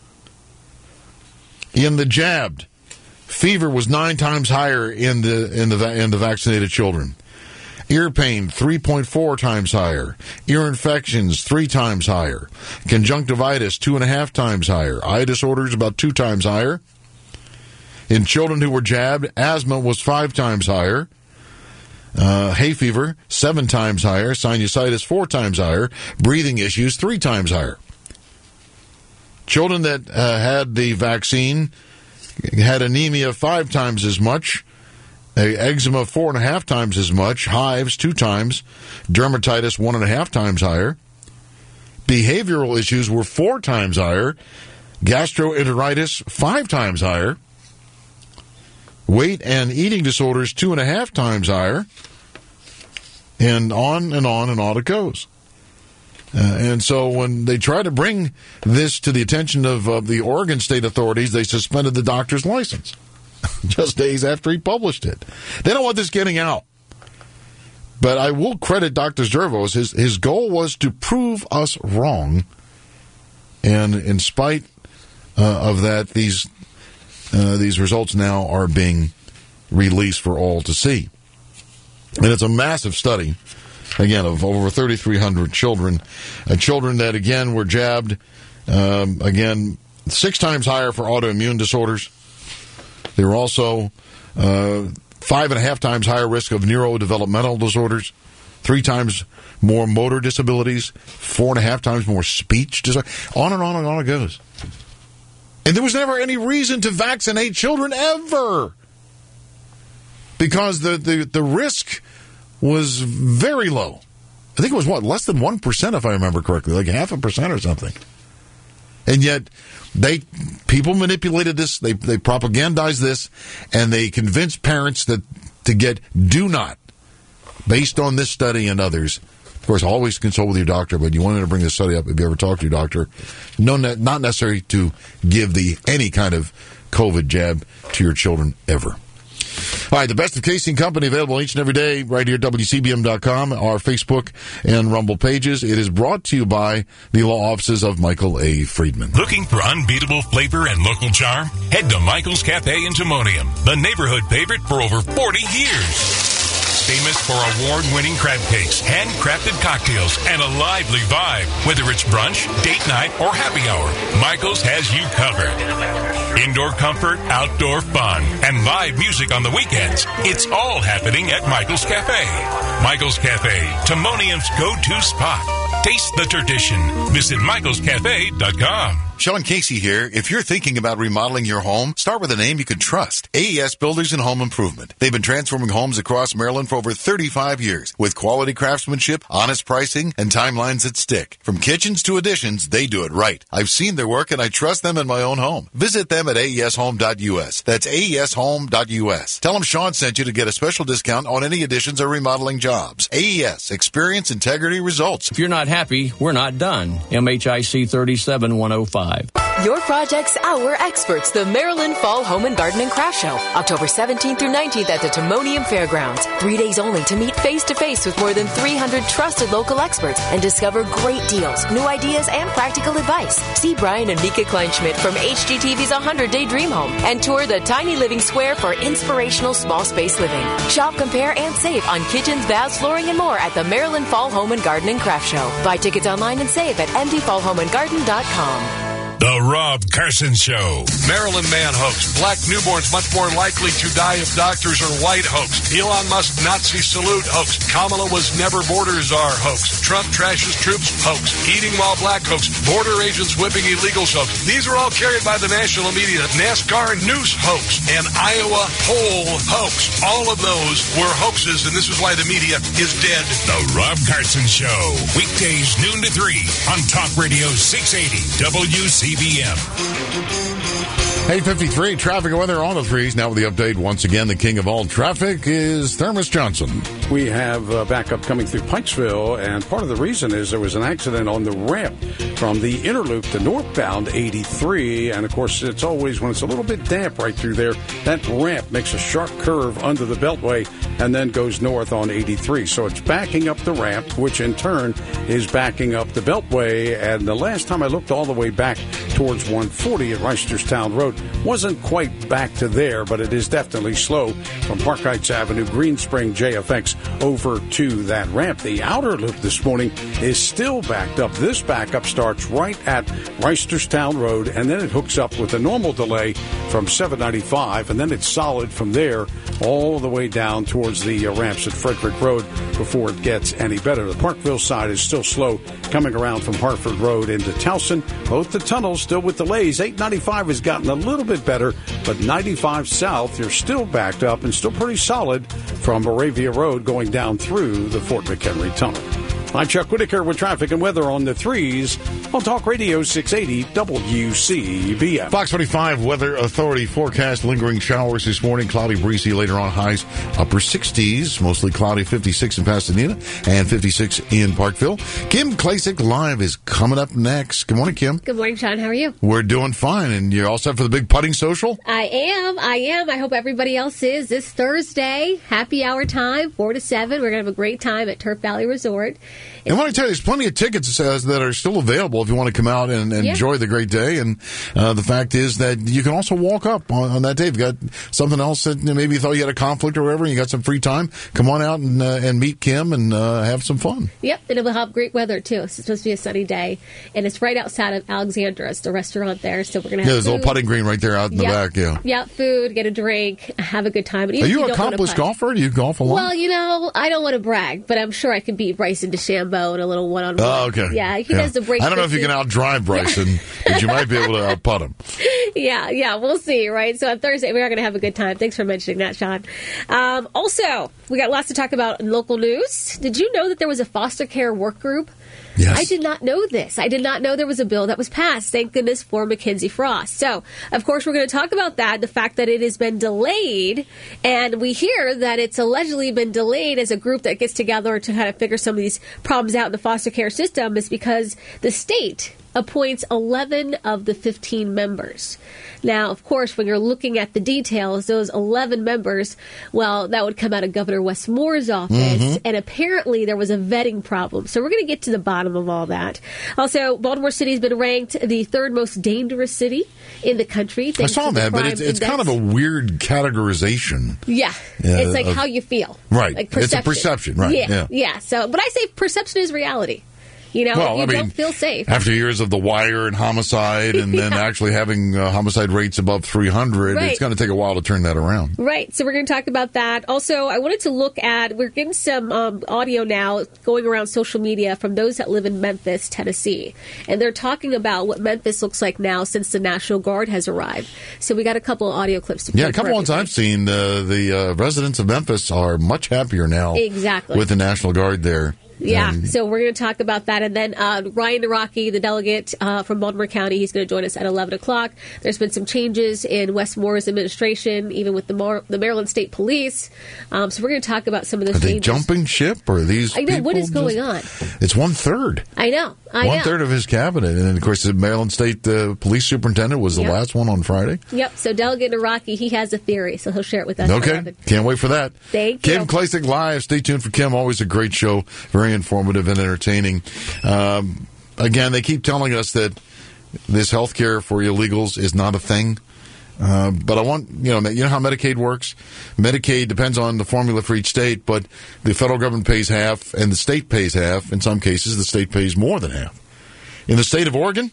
In the jabbed, fever was 9 times higher in the vaccinated children. Ear pain, 3.4 times higher. Ear infections, 3 times higher. Conjunctivitis, 2.5 times higher. Eye disorders, about 2 times higher. In children who were jabbed, asthma was 5 times higher. Hay fever, 7 times higher. Sinusitis, 4 times higher. Breathing issues, 3 times higher. Children that had the vaccine had anemia 5 times as much. Eczema 4.5 times as much. Hives 2 times. Dermatitis 1.5 times higher. Behavioral issues were 4 times higher. Gastroenteritis 5 times higher. Weight and eating disorders 2.5 times higher. And on and on and on it goes. And so when they try to bring this to the attention of the Oregon state authorities, they suspended the doctor's license just days after he published it. They don't want this getting out. But I will credit Dr. Zervos. His goal was to prove us wrong. And in spite of that, these results now are being released for all to see. And it's a massive study, again, of over 3,300 children. Children that, again, were jabbed, 6 times higher for autoimmune disorders. They were also 5.5 times higher risk of neurodevelopmental disorders, 3 times more motor disabilities, 4.5 times more speech disorders. On and on and on it goes. And there was never any reason to vaccinate children ever, because the risk was very low. I think it was, less than 1%, if I remember correctly, like 0.5% or something. And yet, people manipulated this, they propagandized this, and they convinced parents that to get do not, based on this study and others. Of course, always consult with your doctor, but you wanted to bring this study up if you ever talk to your doctor. No, not necessary to give any kind of COVID jab to your children ever. All right, the best of Casey and Company available each and every day right here at WCBM.com, our Facebook and Rumble pages. It is brought to you by the law offices of Michael A. Friedman. Looking for unbeatable flavor and local charm? Head to Michael's Cafe in Timonium, the neighborhood favorite for over 40 years. Famous for award-winning crab cakes, handcrafted cocktails, and a lively vibe. Whether it's brunch, date night, or happy hour, Michael's has you covered. Indoor comfort, outdoor fun, and live music on the weekends. It's all happening at Michael's Cafe. Michael's Cafe, Timonium's go-to spot. Taste the tradition. Visit michaelscafe.com. Sean Casey here. If you're thinking about remodeling your home, start with a name you can trust. AES Builders and Home Improvement. They've been transforming homes across Maryland for over 35 years with quality craftsmanship, honest pricing, and timelines that stick. From kitchens to additions, they do it right. I've seen their work and I trust them in my own home. Visit them at aeshome.us. That's aeshome.us. Tell them Sean sent you to get a special discount on any additions or remodeling jobs. AES. Experience, integrity, results. If you're not happy, we're not done. MHIC 37105. Your project's our experts, the Maryland Fall Home and Garden and Craft Show, October 17th through 19th at the Timonium Fairgrounds. 3 days only to meet face-to-face with more than 300 trusted local experts and discover great deals, new ideas, and practical advice. See Brian and Mika Kleinschmidt from HGTV's 100-Day Dream Home and tour the Tiny Living Square for inspirational small space living. Shop, compare, and save on kitchens, baths, flooring, and more at the Maryland Fall Home and Garden and Craft Show. Buy tickets online and save at mdfallhomeandgarden.com. The Rob Carson Show. Maryland man hoax. Black newborns much more likely to die if doctors are white hoax. Elon Musk Nazi salute hoax. Kamala was never border czar hoax. Trump trashes troops hoax. Eating while black hoax. Border agents whipping illegals hoax. These are all carried by the national media. NASCAR news hoax and Iowa poll hoax. All of those were hoaxes, and this is why the media is dead. The Rob Carson Show. Weekdays noon to 3 on Talk Radio 680 WCBM. 8:53, traffic and weather on the threes. Now with the update, once again, the king of all traffic is Thermos Johnson. We have backup coming through Pikesville, and part of the reason is there was an accident on the ramp from the inner loop to northbound 83, and of course it's always, when it's a little bit damp right through there, that ramp makes a sharp curve under the Beltway and then goes north on 83. So it's backing up the ramp, which in turn is backing up the Beltway, and the last time I looked all the way back towards 140 at Reisterstown Road, wasn't quite back to there, but it is definitely slow from Park Heights Avenue, Green Spring, JFX, over to that ramp. The outer loop this morning is still backed up. This backup starts right at Reisterstown Road, and then it hooks up with a normal delay from 795, and then it's solid from there all the way down towards the ramps at Frederick Road before it gets any better. The Parkville side is still slow coming around from Hartford Road into Towson. Both the tunnels still with delays. 895 has gotten a little bit better, but 95 south, you're still backed up and still pretty solid from Moravia Road going down through the Fort McHenry Tunnel. I'm Chuck Whitaker with traffic and weather on the 3s on Talk Radio 680 WCBM. Fox 45 Weather Authority forecast lingering showers this morning. Cloudy, breezy later on. Highs upper 60s. Mostly cloudy, 56 in Pasadena and 56 in Parkville. Kim Klacik Live is coming up next. Good morning, Kim. Good morning, Sean. How are you? We're doing fine. And you're all set for the big putting social? I am. I hope everybody else is. This Thursday, happy hour time, 4 to 7. We're going to have a great time at Turf Valley Resort. And I want to tell you, there's plenty of tickets that are still available if you want to come out and enjoy the great day. And the fact is that you can also walk up on that day. If you've got something else that maybe you thought you had a conflict or whatever, and you got some free time, come on out and meet Kim and have some fun. Yep, and it will have great weather, too. It's supposed to be a sunny day. And it's right outside of Alexandra. It's the restaurant there. So we're going to have there's a little putting green right there out in the back. Yeah, food, get a drink, have a good time. Are you an accomplished golfer? Do you golf a lot? Well, I don't want to brag, but I'm sure I can beat Bryson DeChambeau in a little one-on-one. Oh, okay. Yeah, he does the break. I don't know if you can outdrive Bryson, but you might be able to outputt him. Yeah, we'll see, right? So on Thursday, we are going to have a good time. Thanks for mentioning that, Sean. Also, we got lots to talk about in local news. Did you know that there was a foster care work group? Yes. I did not know this. I did not know there was a bill that was passed. Thank goodness for Mackenzie Frost. So, of course, we're going to talk about that, the fact that it has been delayed, and we hear that it's allegedly been delayed as a group that gets together to kind of figure some of these problems out in the foster care system is because the state appoints 11 of the 15 members. Now, of course, when you're looking at the details, those 11 members, well, that would come out of Governor Wes Moore's office, and apparently there was a vetting problem. So we're going to get to the bottom of all that. Also, Baltimore City has been ranked the third most dangerous city in the country. I saw that, but it's kind of a weird categorization. Yeah. It's like how you feel. Right. Like perception. It's a perception, right. Yeah. So, but I say perception is reality. You know, well, you don't feel safe. After years of The Wire and homicide and then actually having homicide rates above 300, it's going to take a while to turn that around. Right. So we're going to talk about that. Also, I wanted to look at, we're getting some audio now going around social media from those that live in Memphis, Tennessee. And they're talking about what Memphis looks like now since the National Guard has arrived. So we got a couple of audio clips to play. Yeah, a couple ones I've seen. The residents of Memphis are much happier now. Exactly. With the National Guard there. Yeah, so we're going to talk about that. And then Ryan Naraki, the delegate from Baltimore County, he's going to join us at 11 o'clock. There's been some changes in Wes Moore's administration, even with the Maryland State Police. So we're going to talk about some of those changes. Are they jumping ship, or are these I know, what is going on? It's 1/3. I know. One-third of his cabinet. And then, of course, the Maryland State Police Superintendent was the last one on Friday. Yep, so Delegate Naraki, he has a theory, so he'll share it with us. Okay, can't wait for that. Thank you. Kim Klacik Live. Stay tuned for Kim. Always a great show. Very informative and entertaining. Again, they keep telling us that this health care for illegals is not a thing. But I want, you know how Medicaid works? Medicaid depends on the formula for each state, but the federal government pays half and the state pays half. In some cases, the state pays more than half. In the state of Oregon,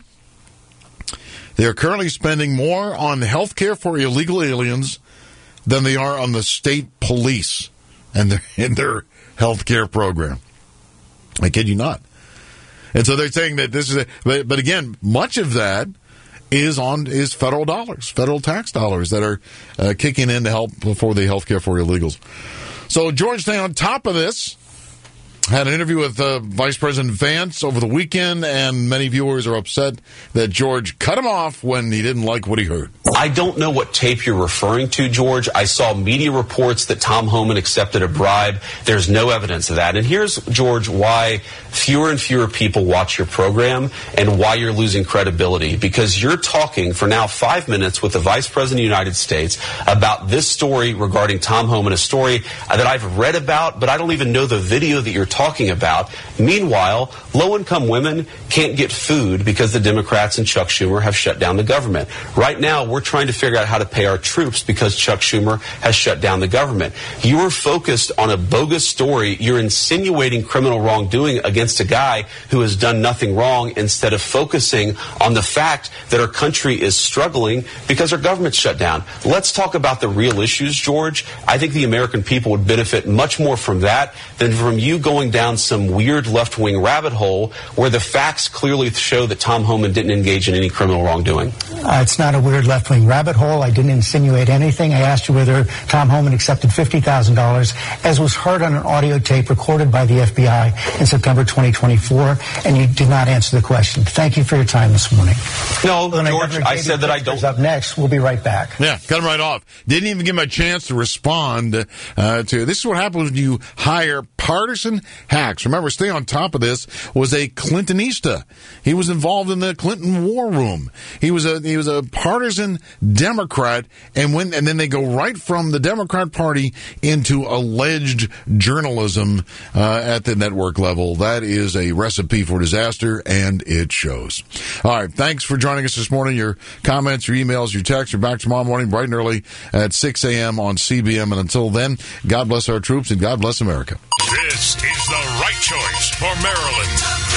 they are currently spending more on health care for illegal aliens than they are on the state police and their health care program. I kid you not. And so they're saying that this is but again, much of that is federal dollars, federal tax dollars that are kicking in to help for the health care for illegals. So Georgetown, on top of this, had an interview with Vice President Vance over the weekend, and many viewers are upset that George cut him off when he didn't like what he heard. I don't know what tape you're referring to, George. I saw media reports that Tom Homan accepted a bribe. There's no evidence of that. And here's, George, why fewer and fewer people watch your program and why you're losing credibility. Because you're talking for now 5 minutes with the Vice President of the United States about this story regarding Tom Homan, a story that I've read about, but I don't even know the video that you're talking talking about. Meanwhile, low-income women can't get food because the Democrats and Chuck Schumer have shut down the government. Right now, we're trying to figure out how to pay our troops because Chuck Schumer has shut down the government. You are focused on a bogus story. You're insinuating criminal wrongdoing against a guy who has done nothing wrong instead of focusing on the fact that our country is struggling because our government's shut down. Let's talk about the real issues, George. I think the American people would benefit much more from that than from you going down some weird left-wing rabbit hole where the facts clearly show that Tom Homan didn't engage in any criminal wrongdoing. It's not a weird left-wing rabbit hole. I didn't insinuate anything. I asked you whether Tom Homan accepted $50,000, as was heard on an audio tape recorded by the FBI in September 2024, and you did not answer the question. Thank you for your time this morning. No, George, I said that I don't. Up next, we'll be right back. Yeah, cut him right off. Didn't even give him a chance to respond to this is what happens when you hire partisan hacks. Remember, stay on top of this, was a Clintonista. He was involved in the Clinton war room. He was a partisan Democrat, and then they go right from the Democrat Party into alleged journalism at the network level. That is a recipe for disaster, and it shows. All right, thanks for joining us this morning. Your comments, your emails, your texts are back tomorrow morning bright and early at 6 a.m. on CBM. And until then, God bless our troops and God bless America. This is the right choice for Maryland.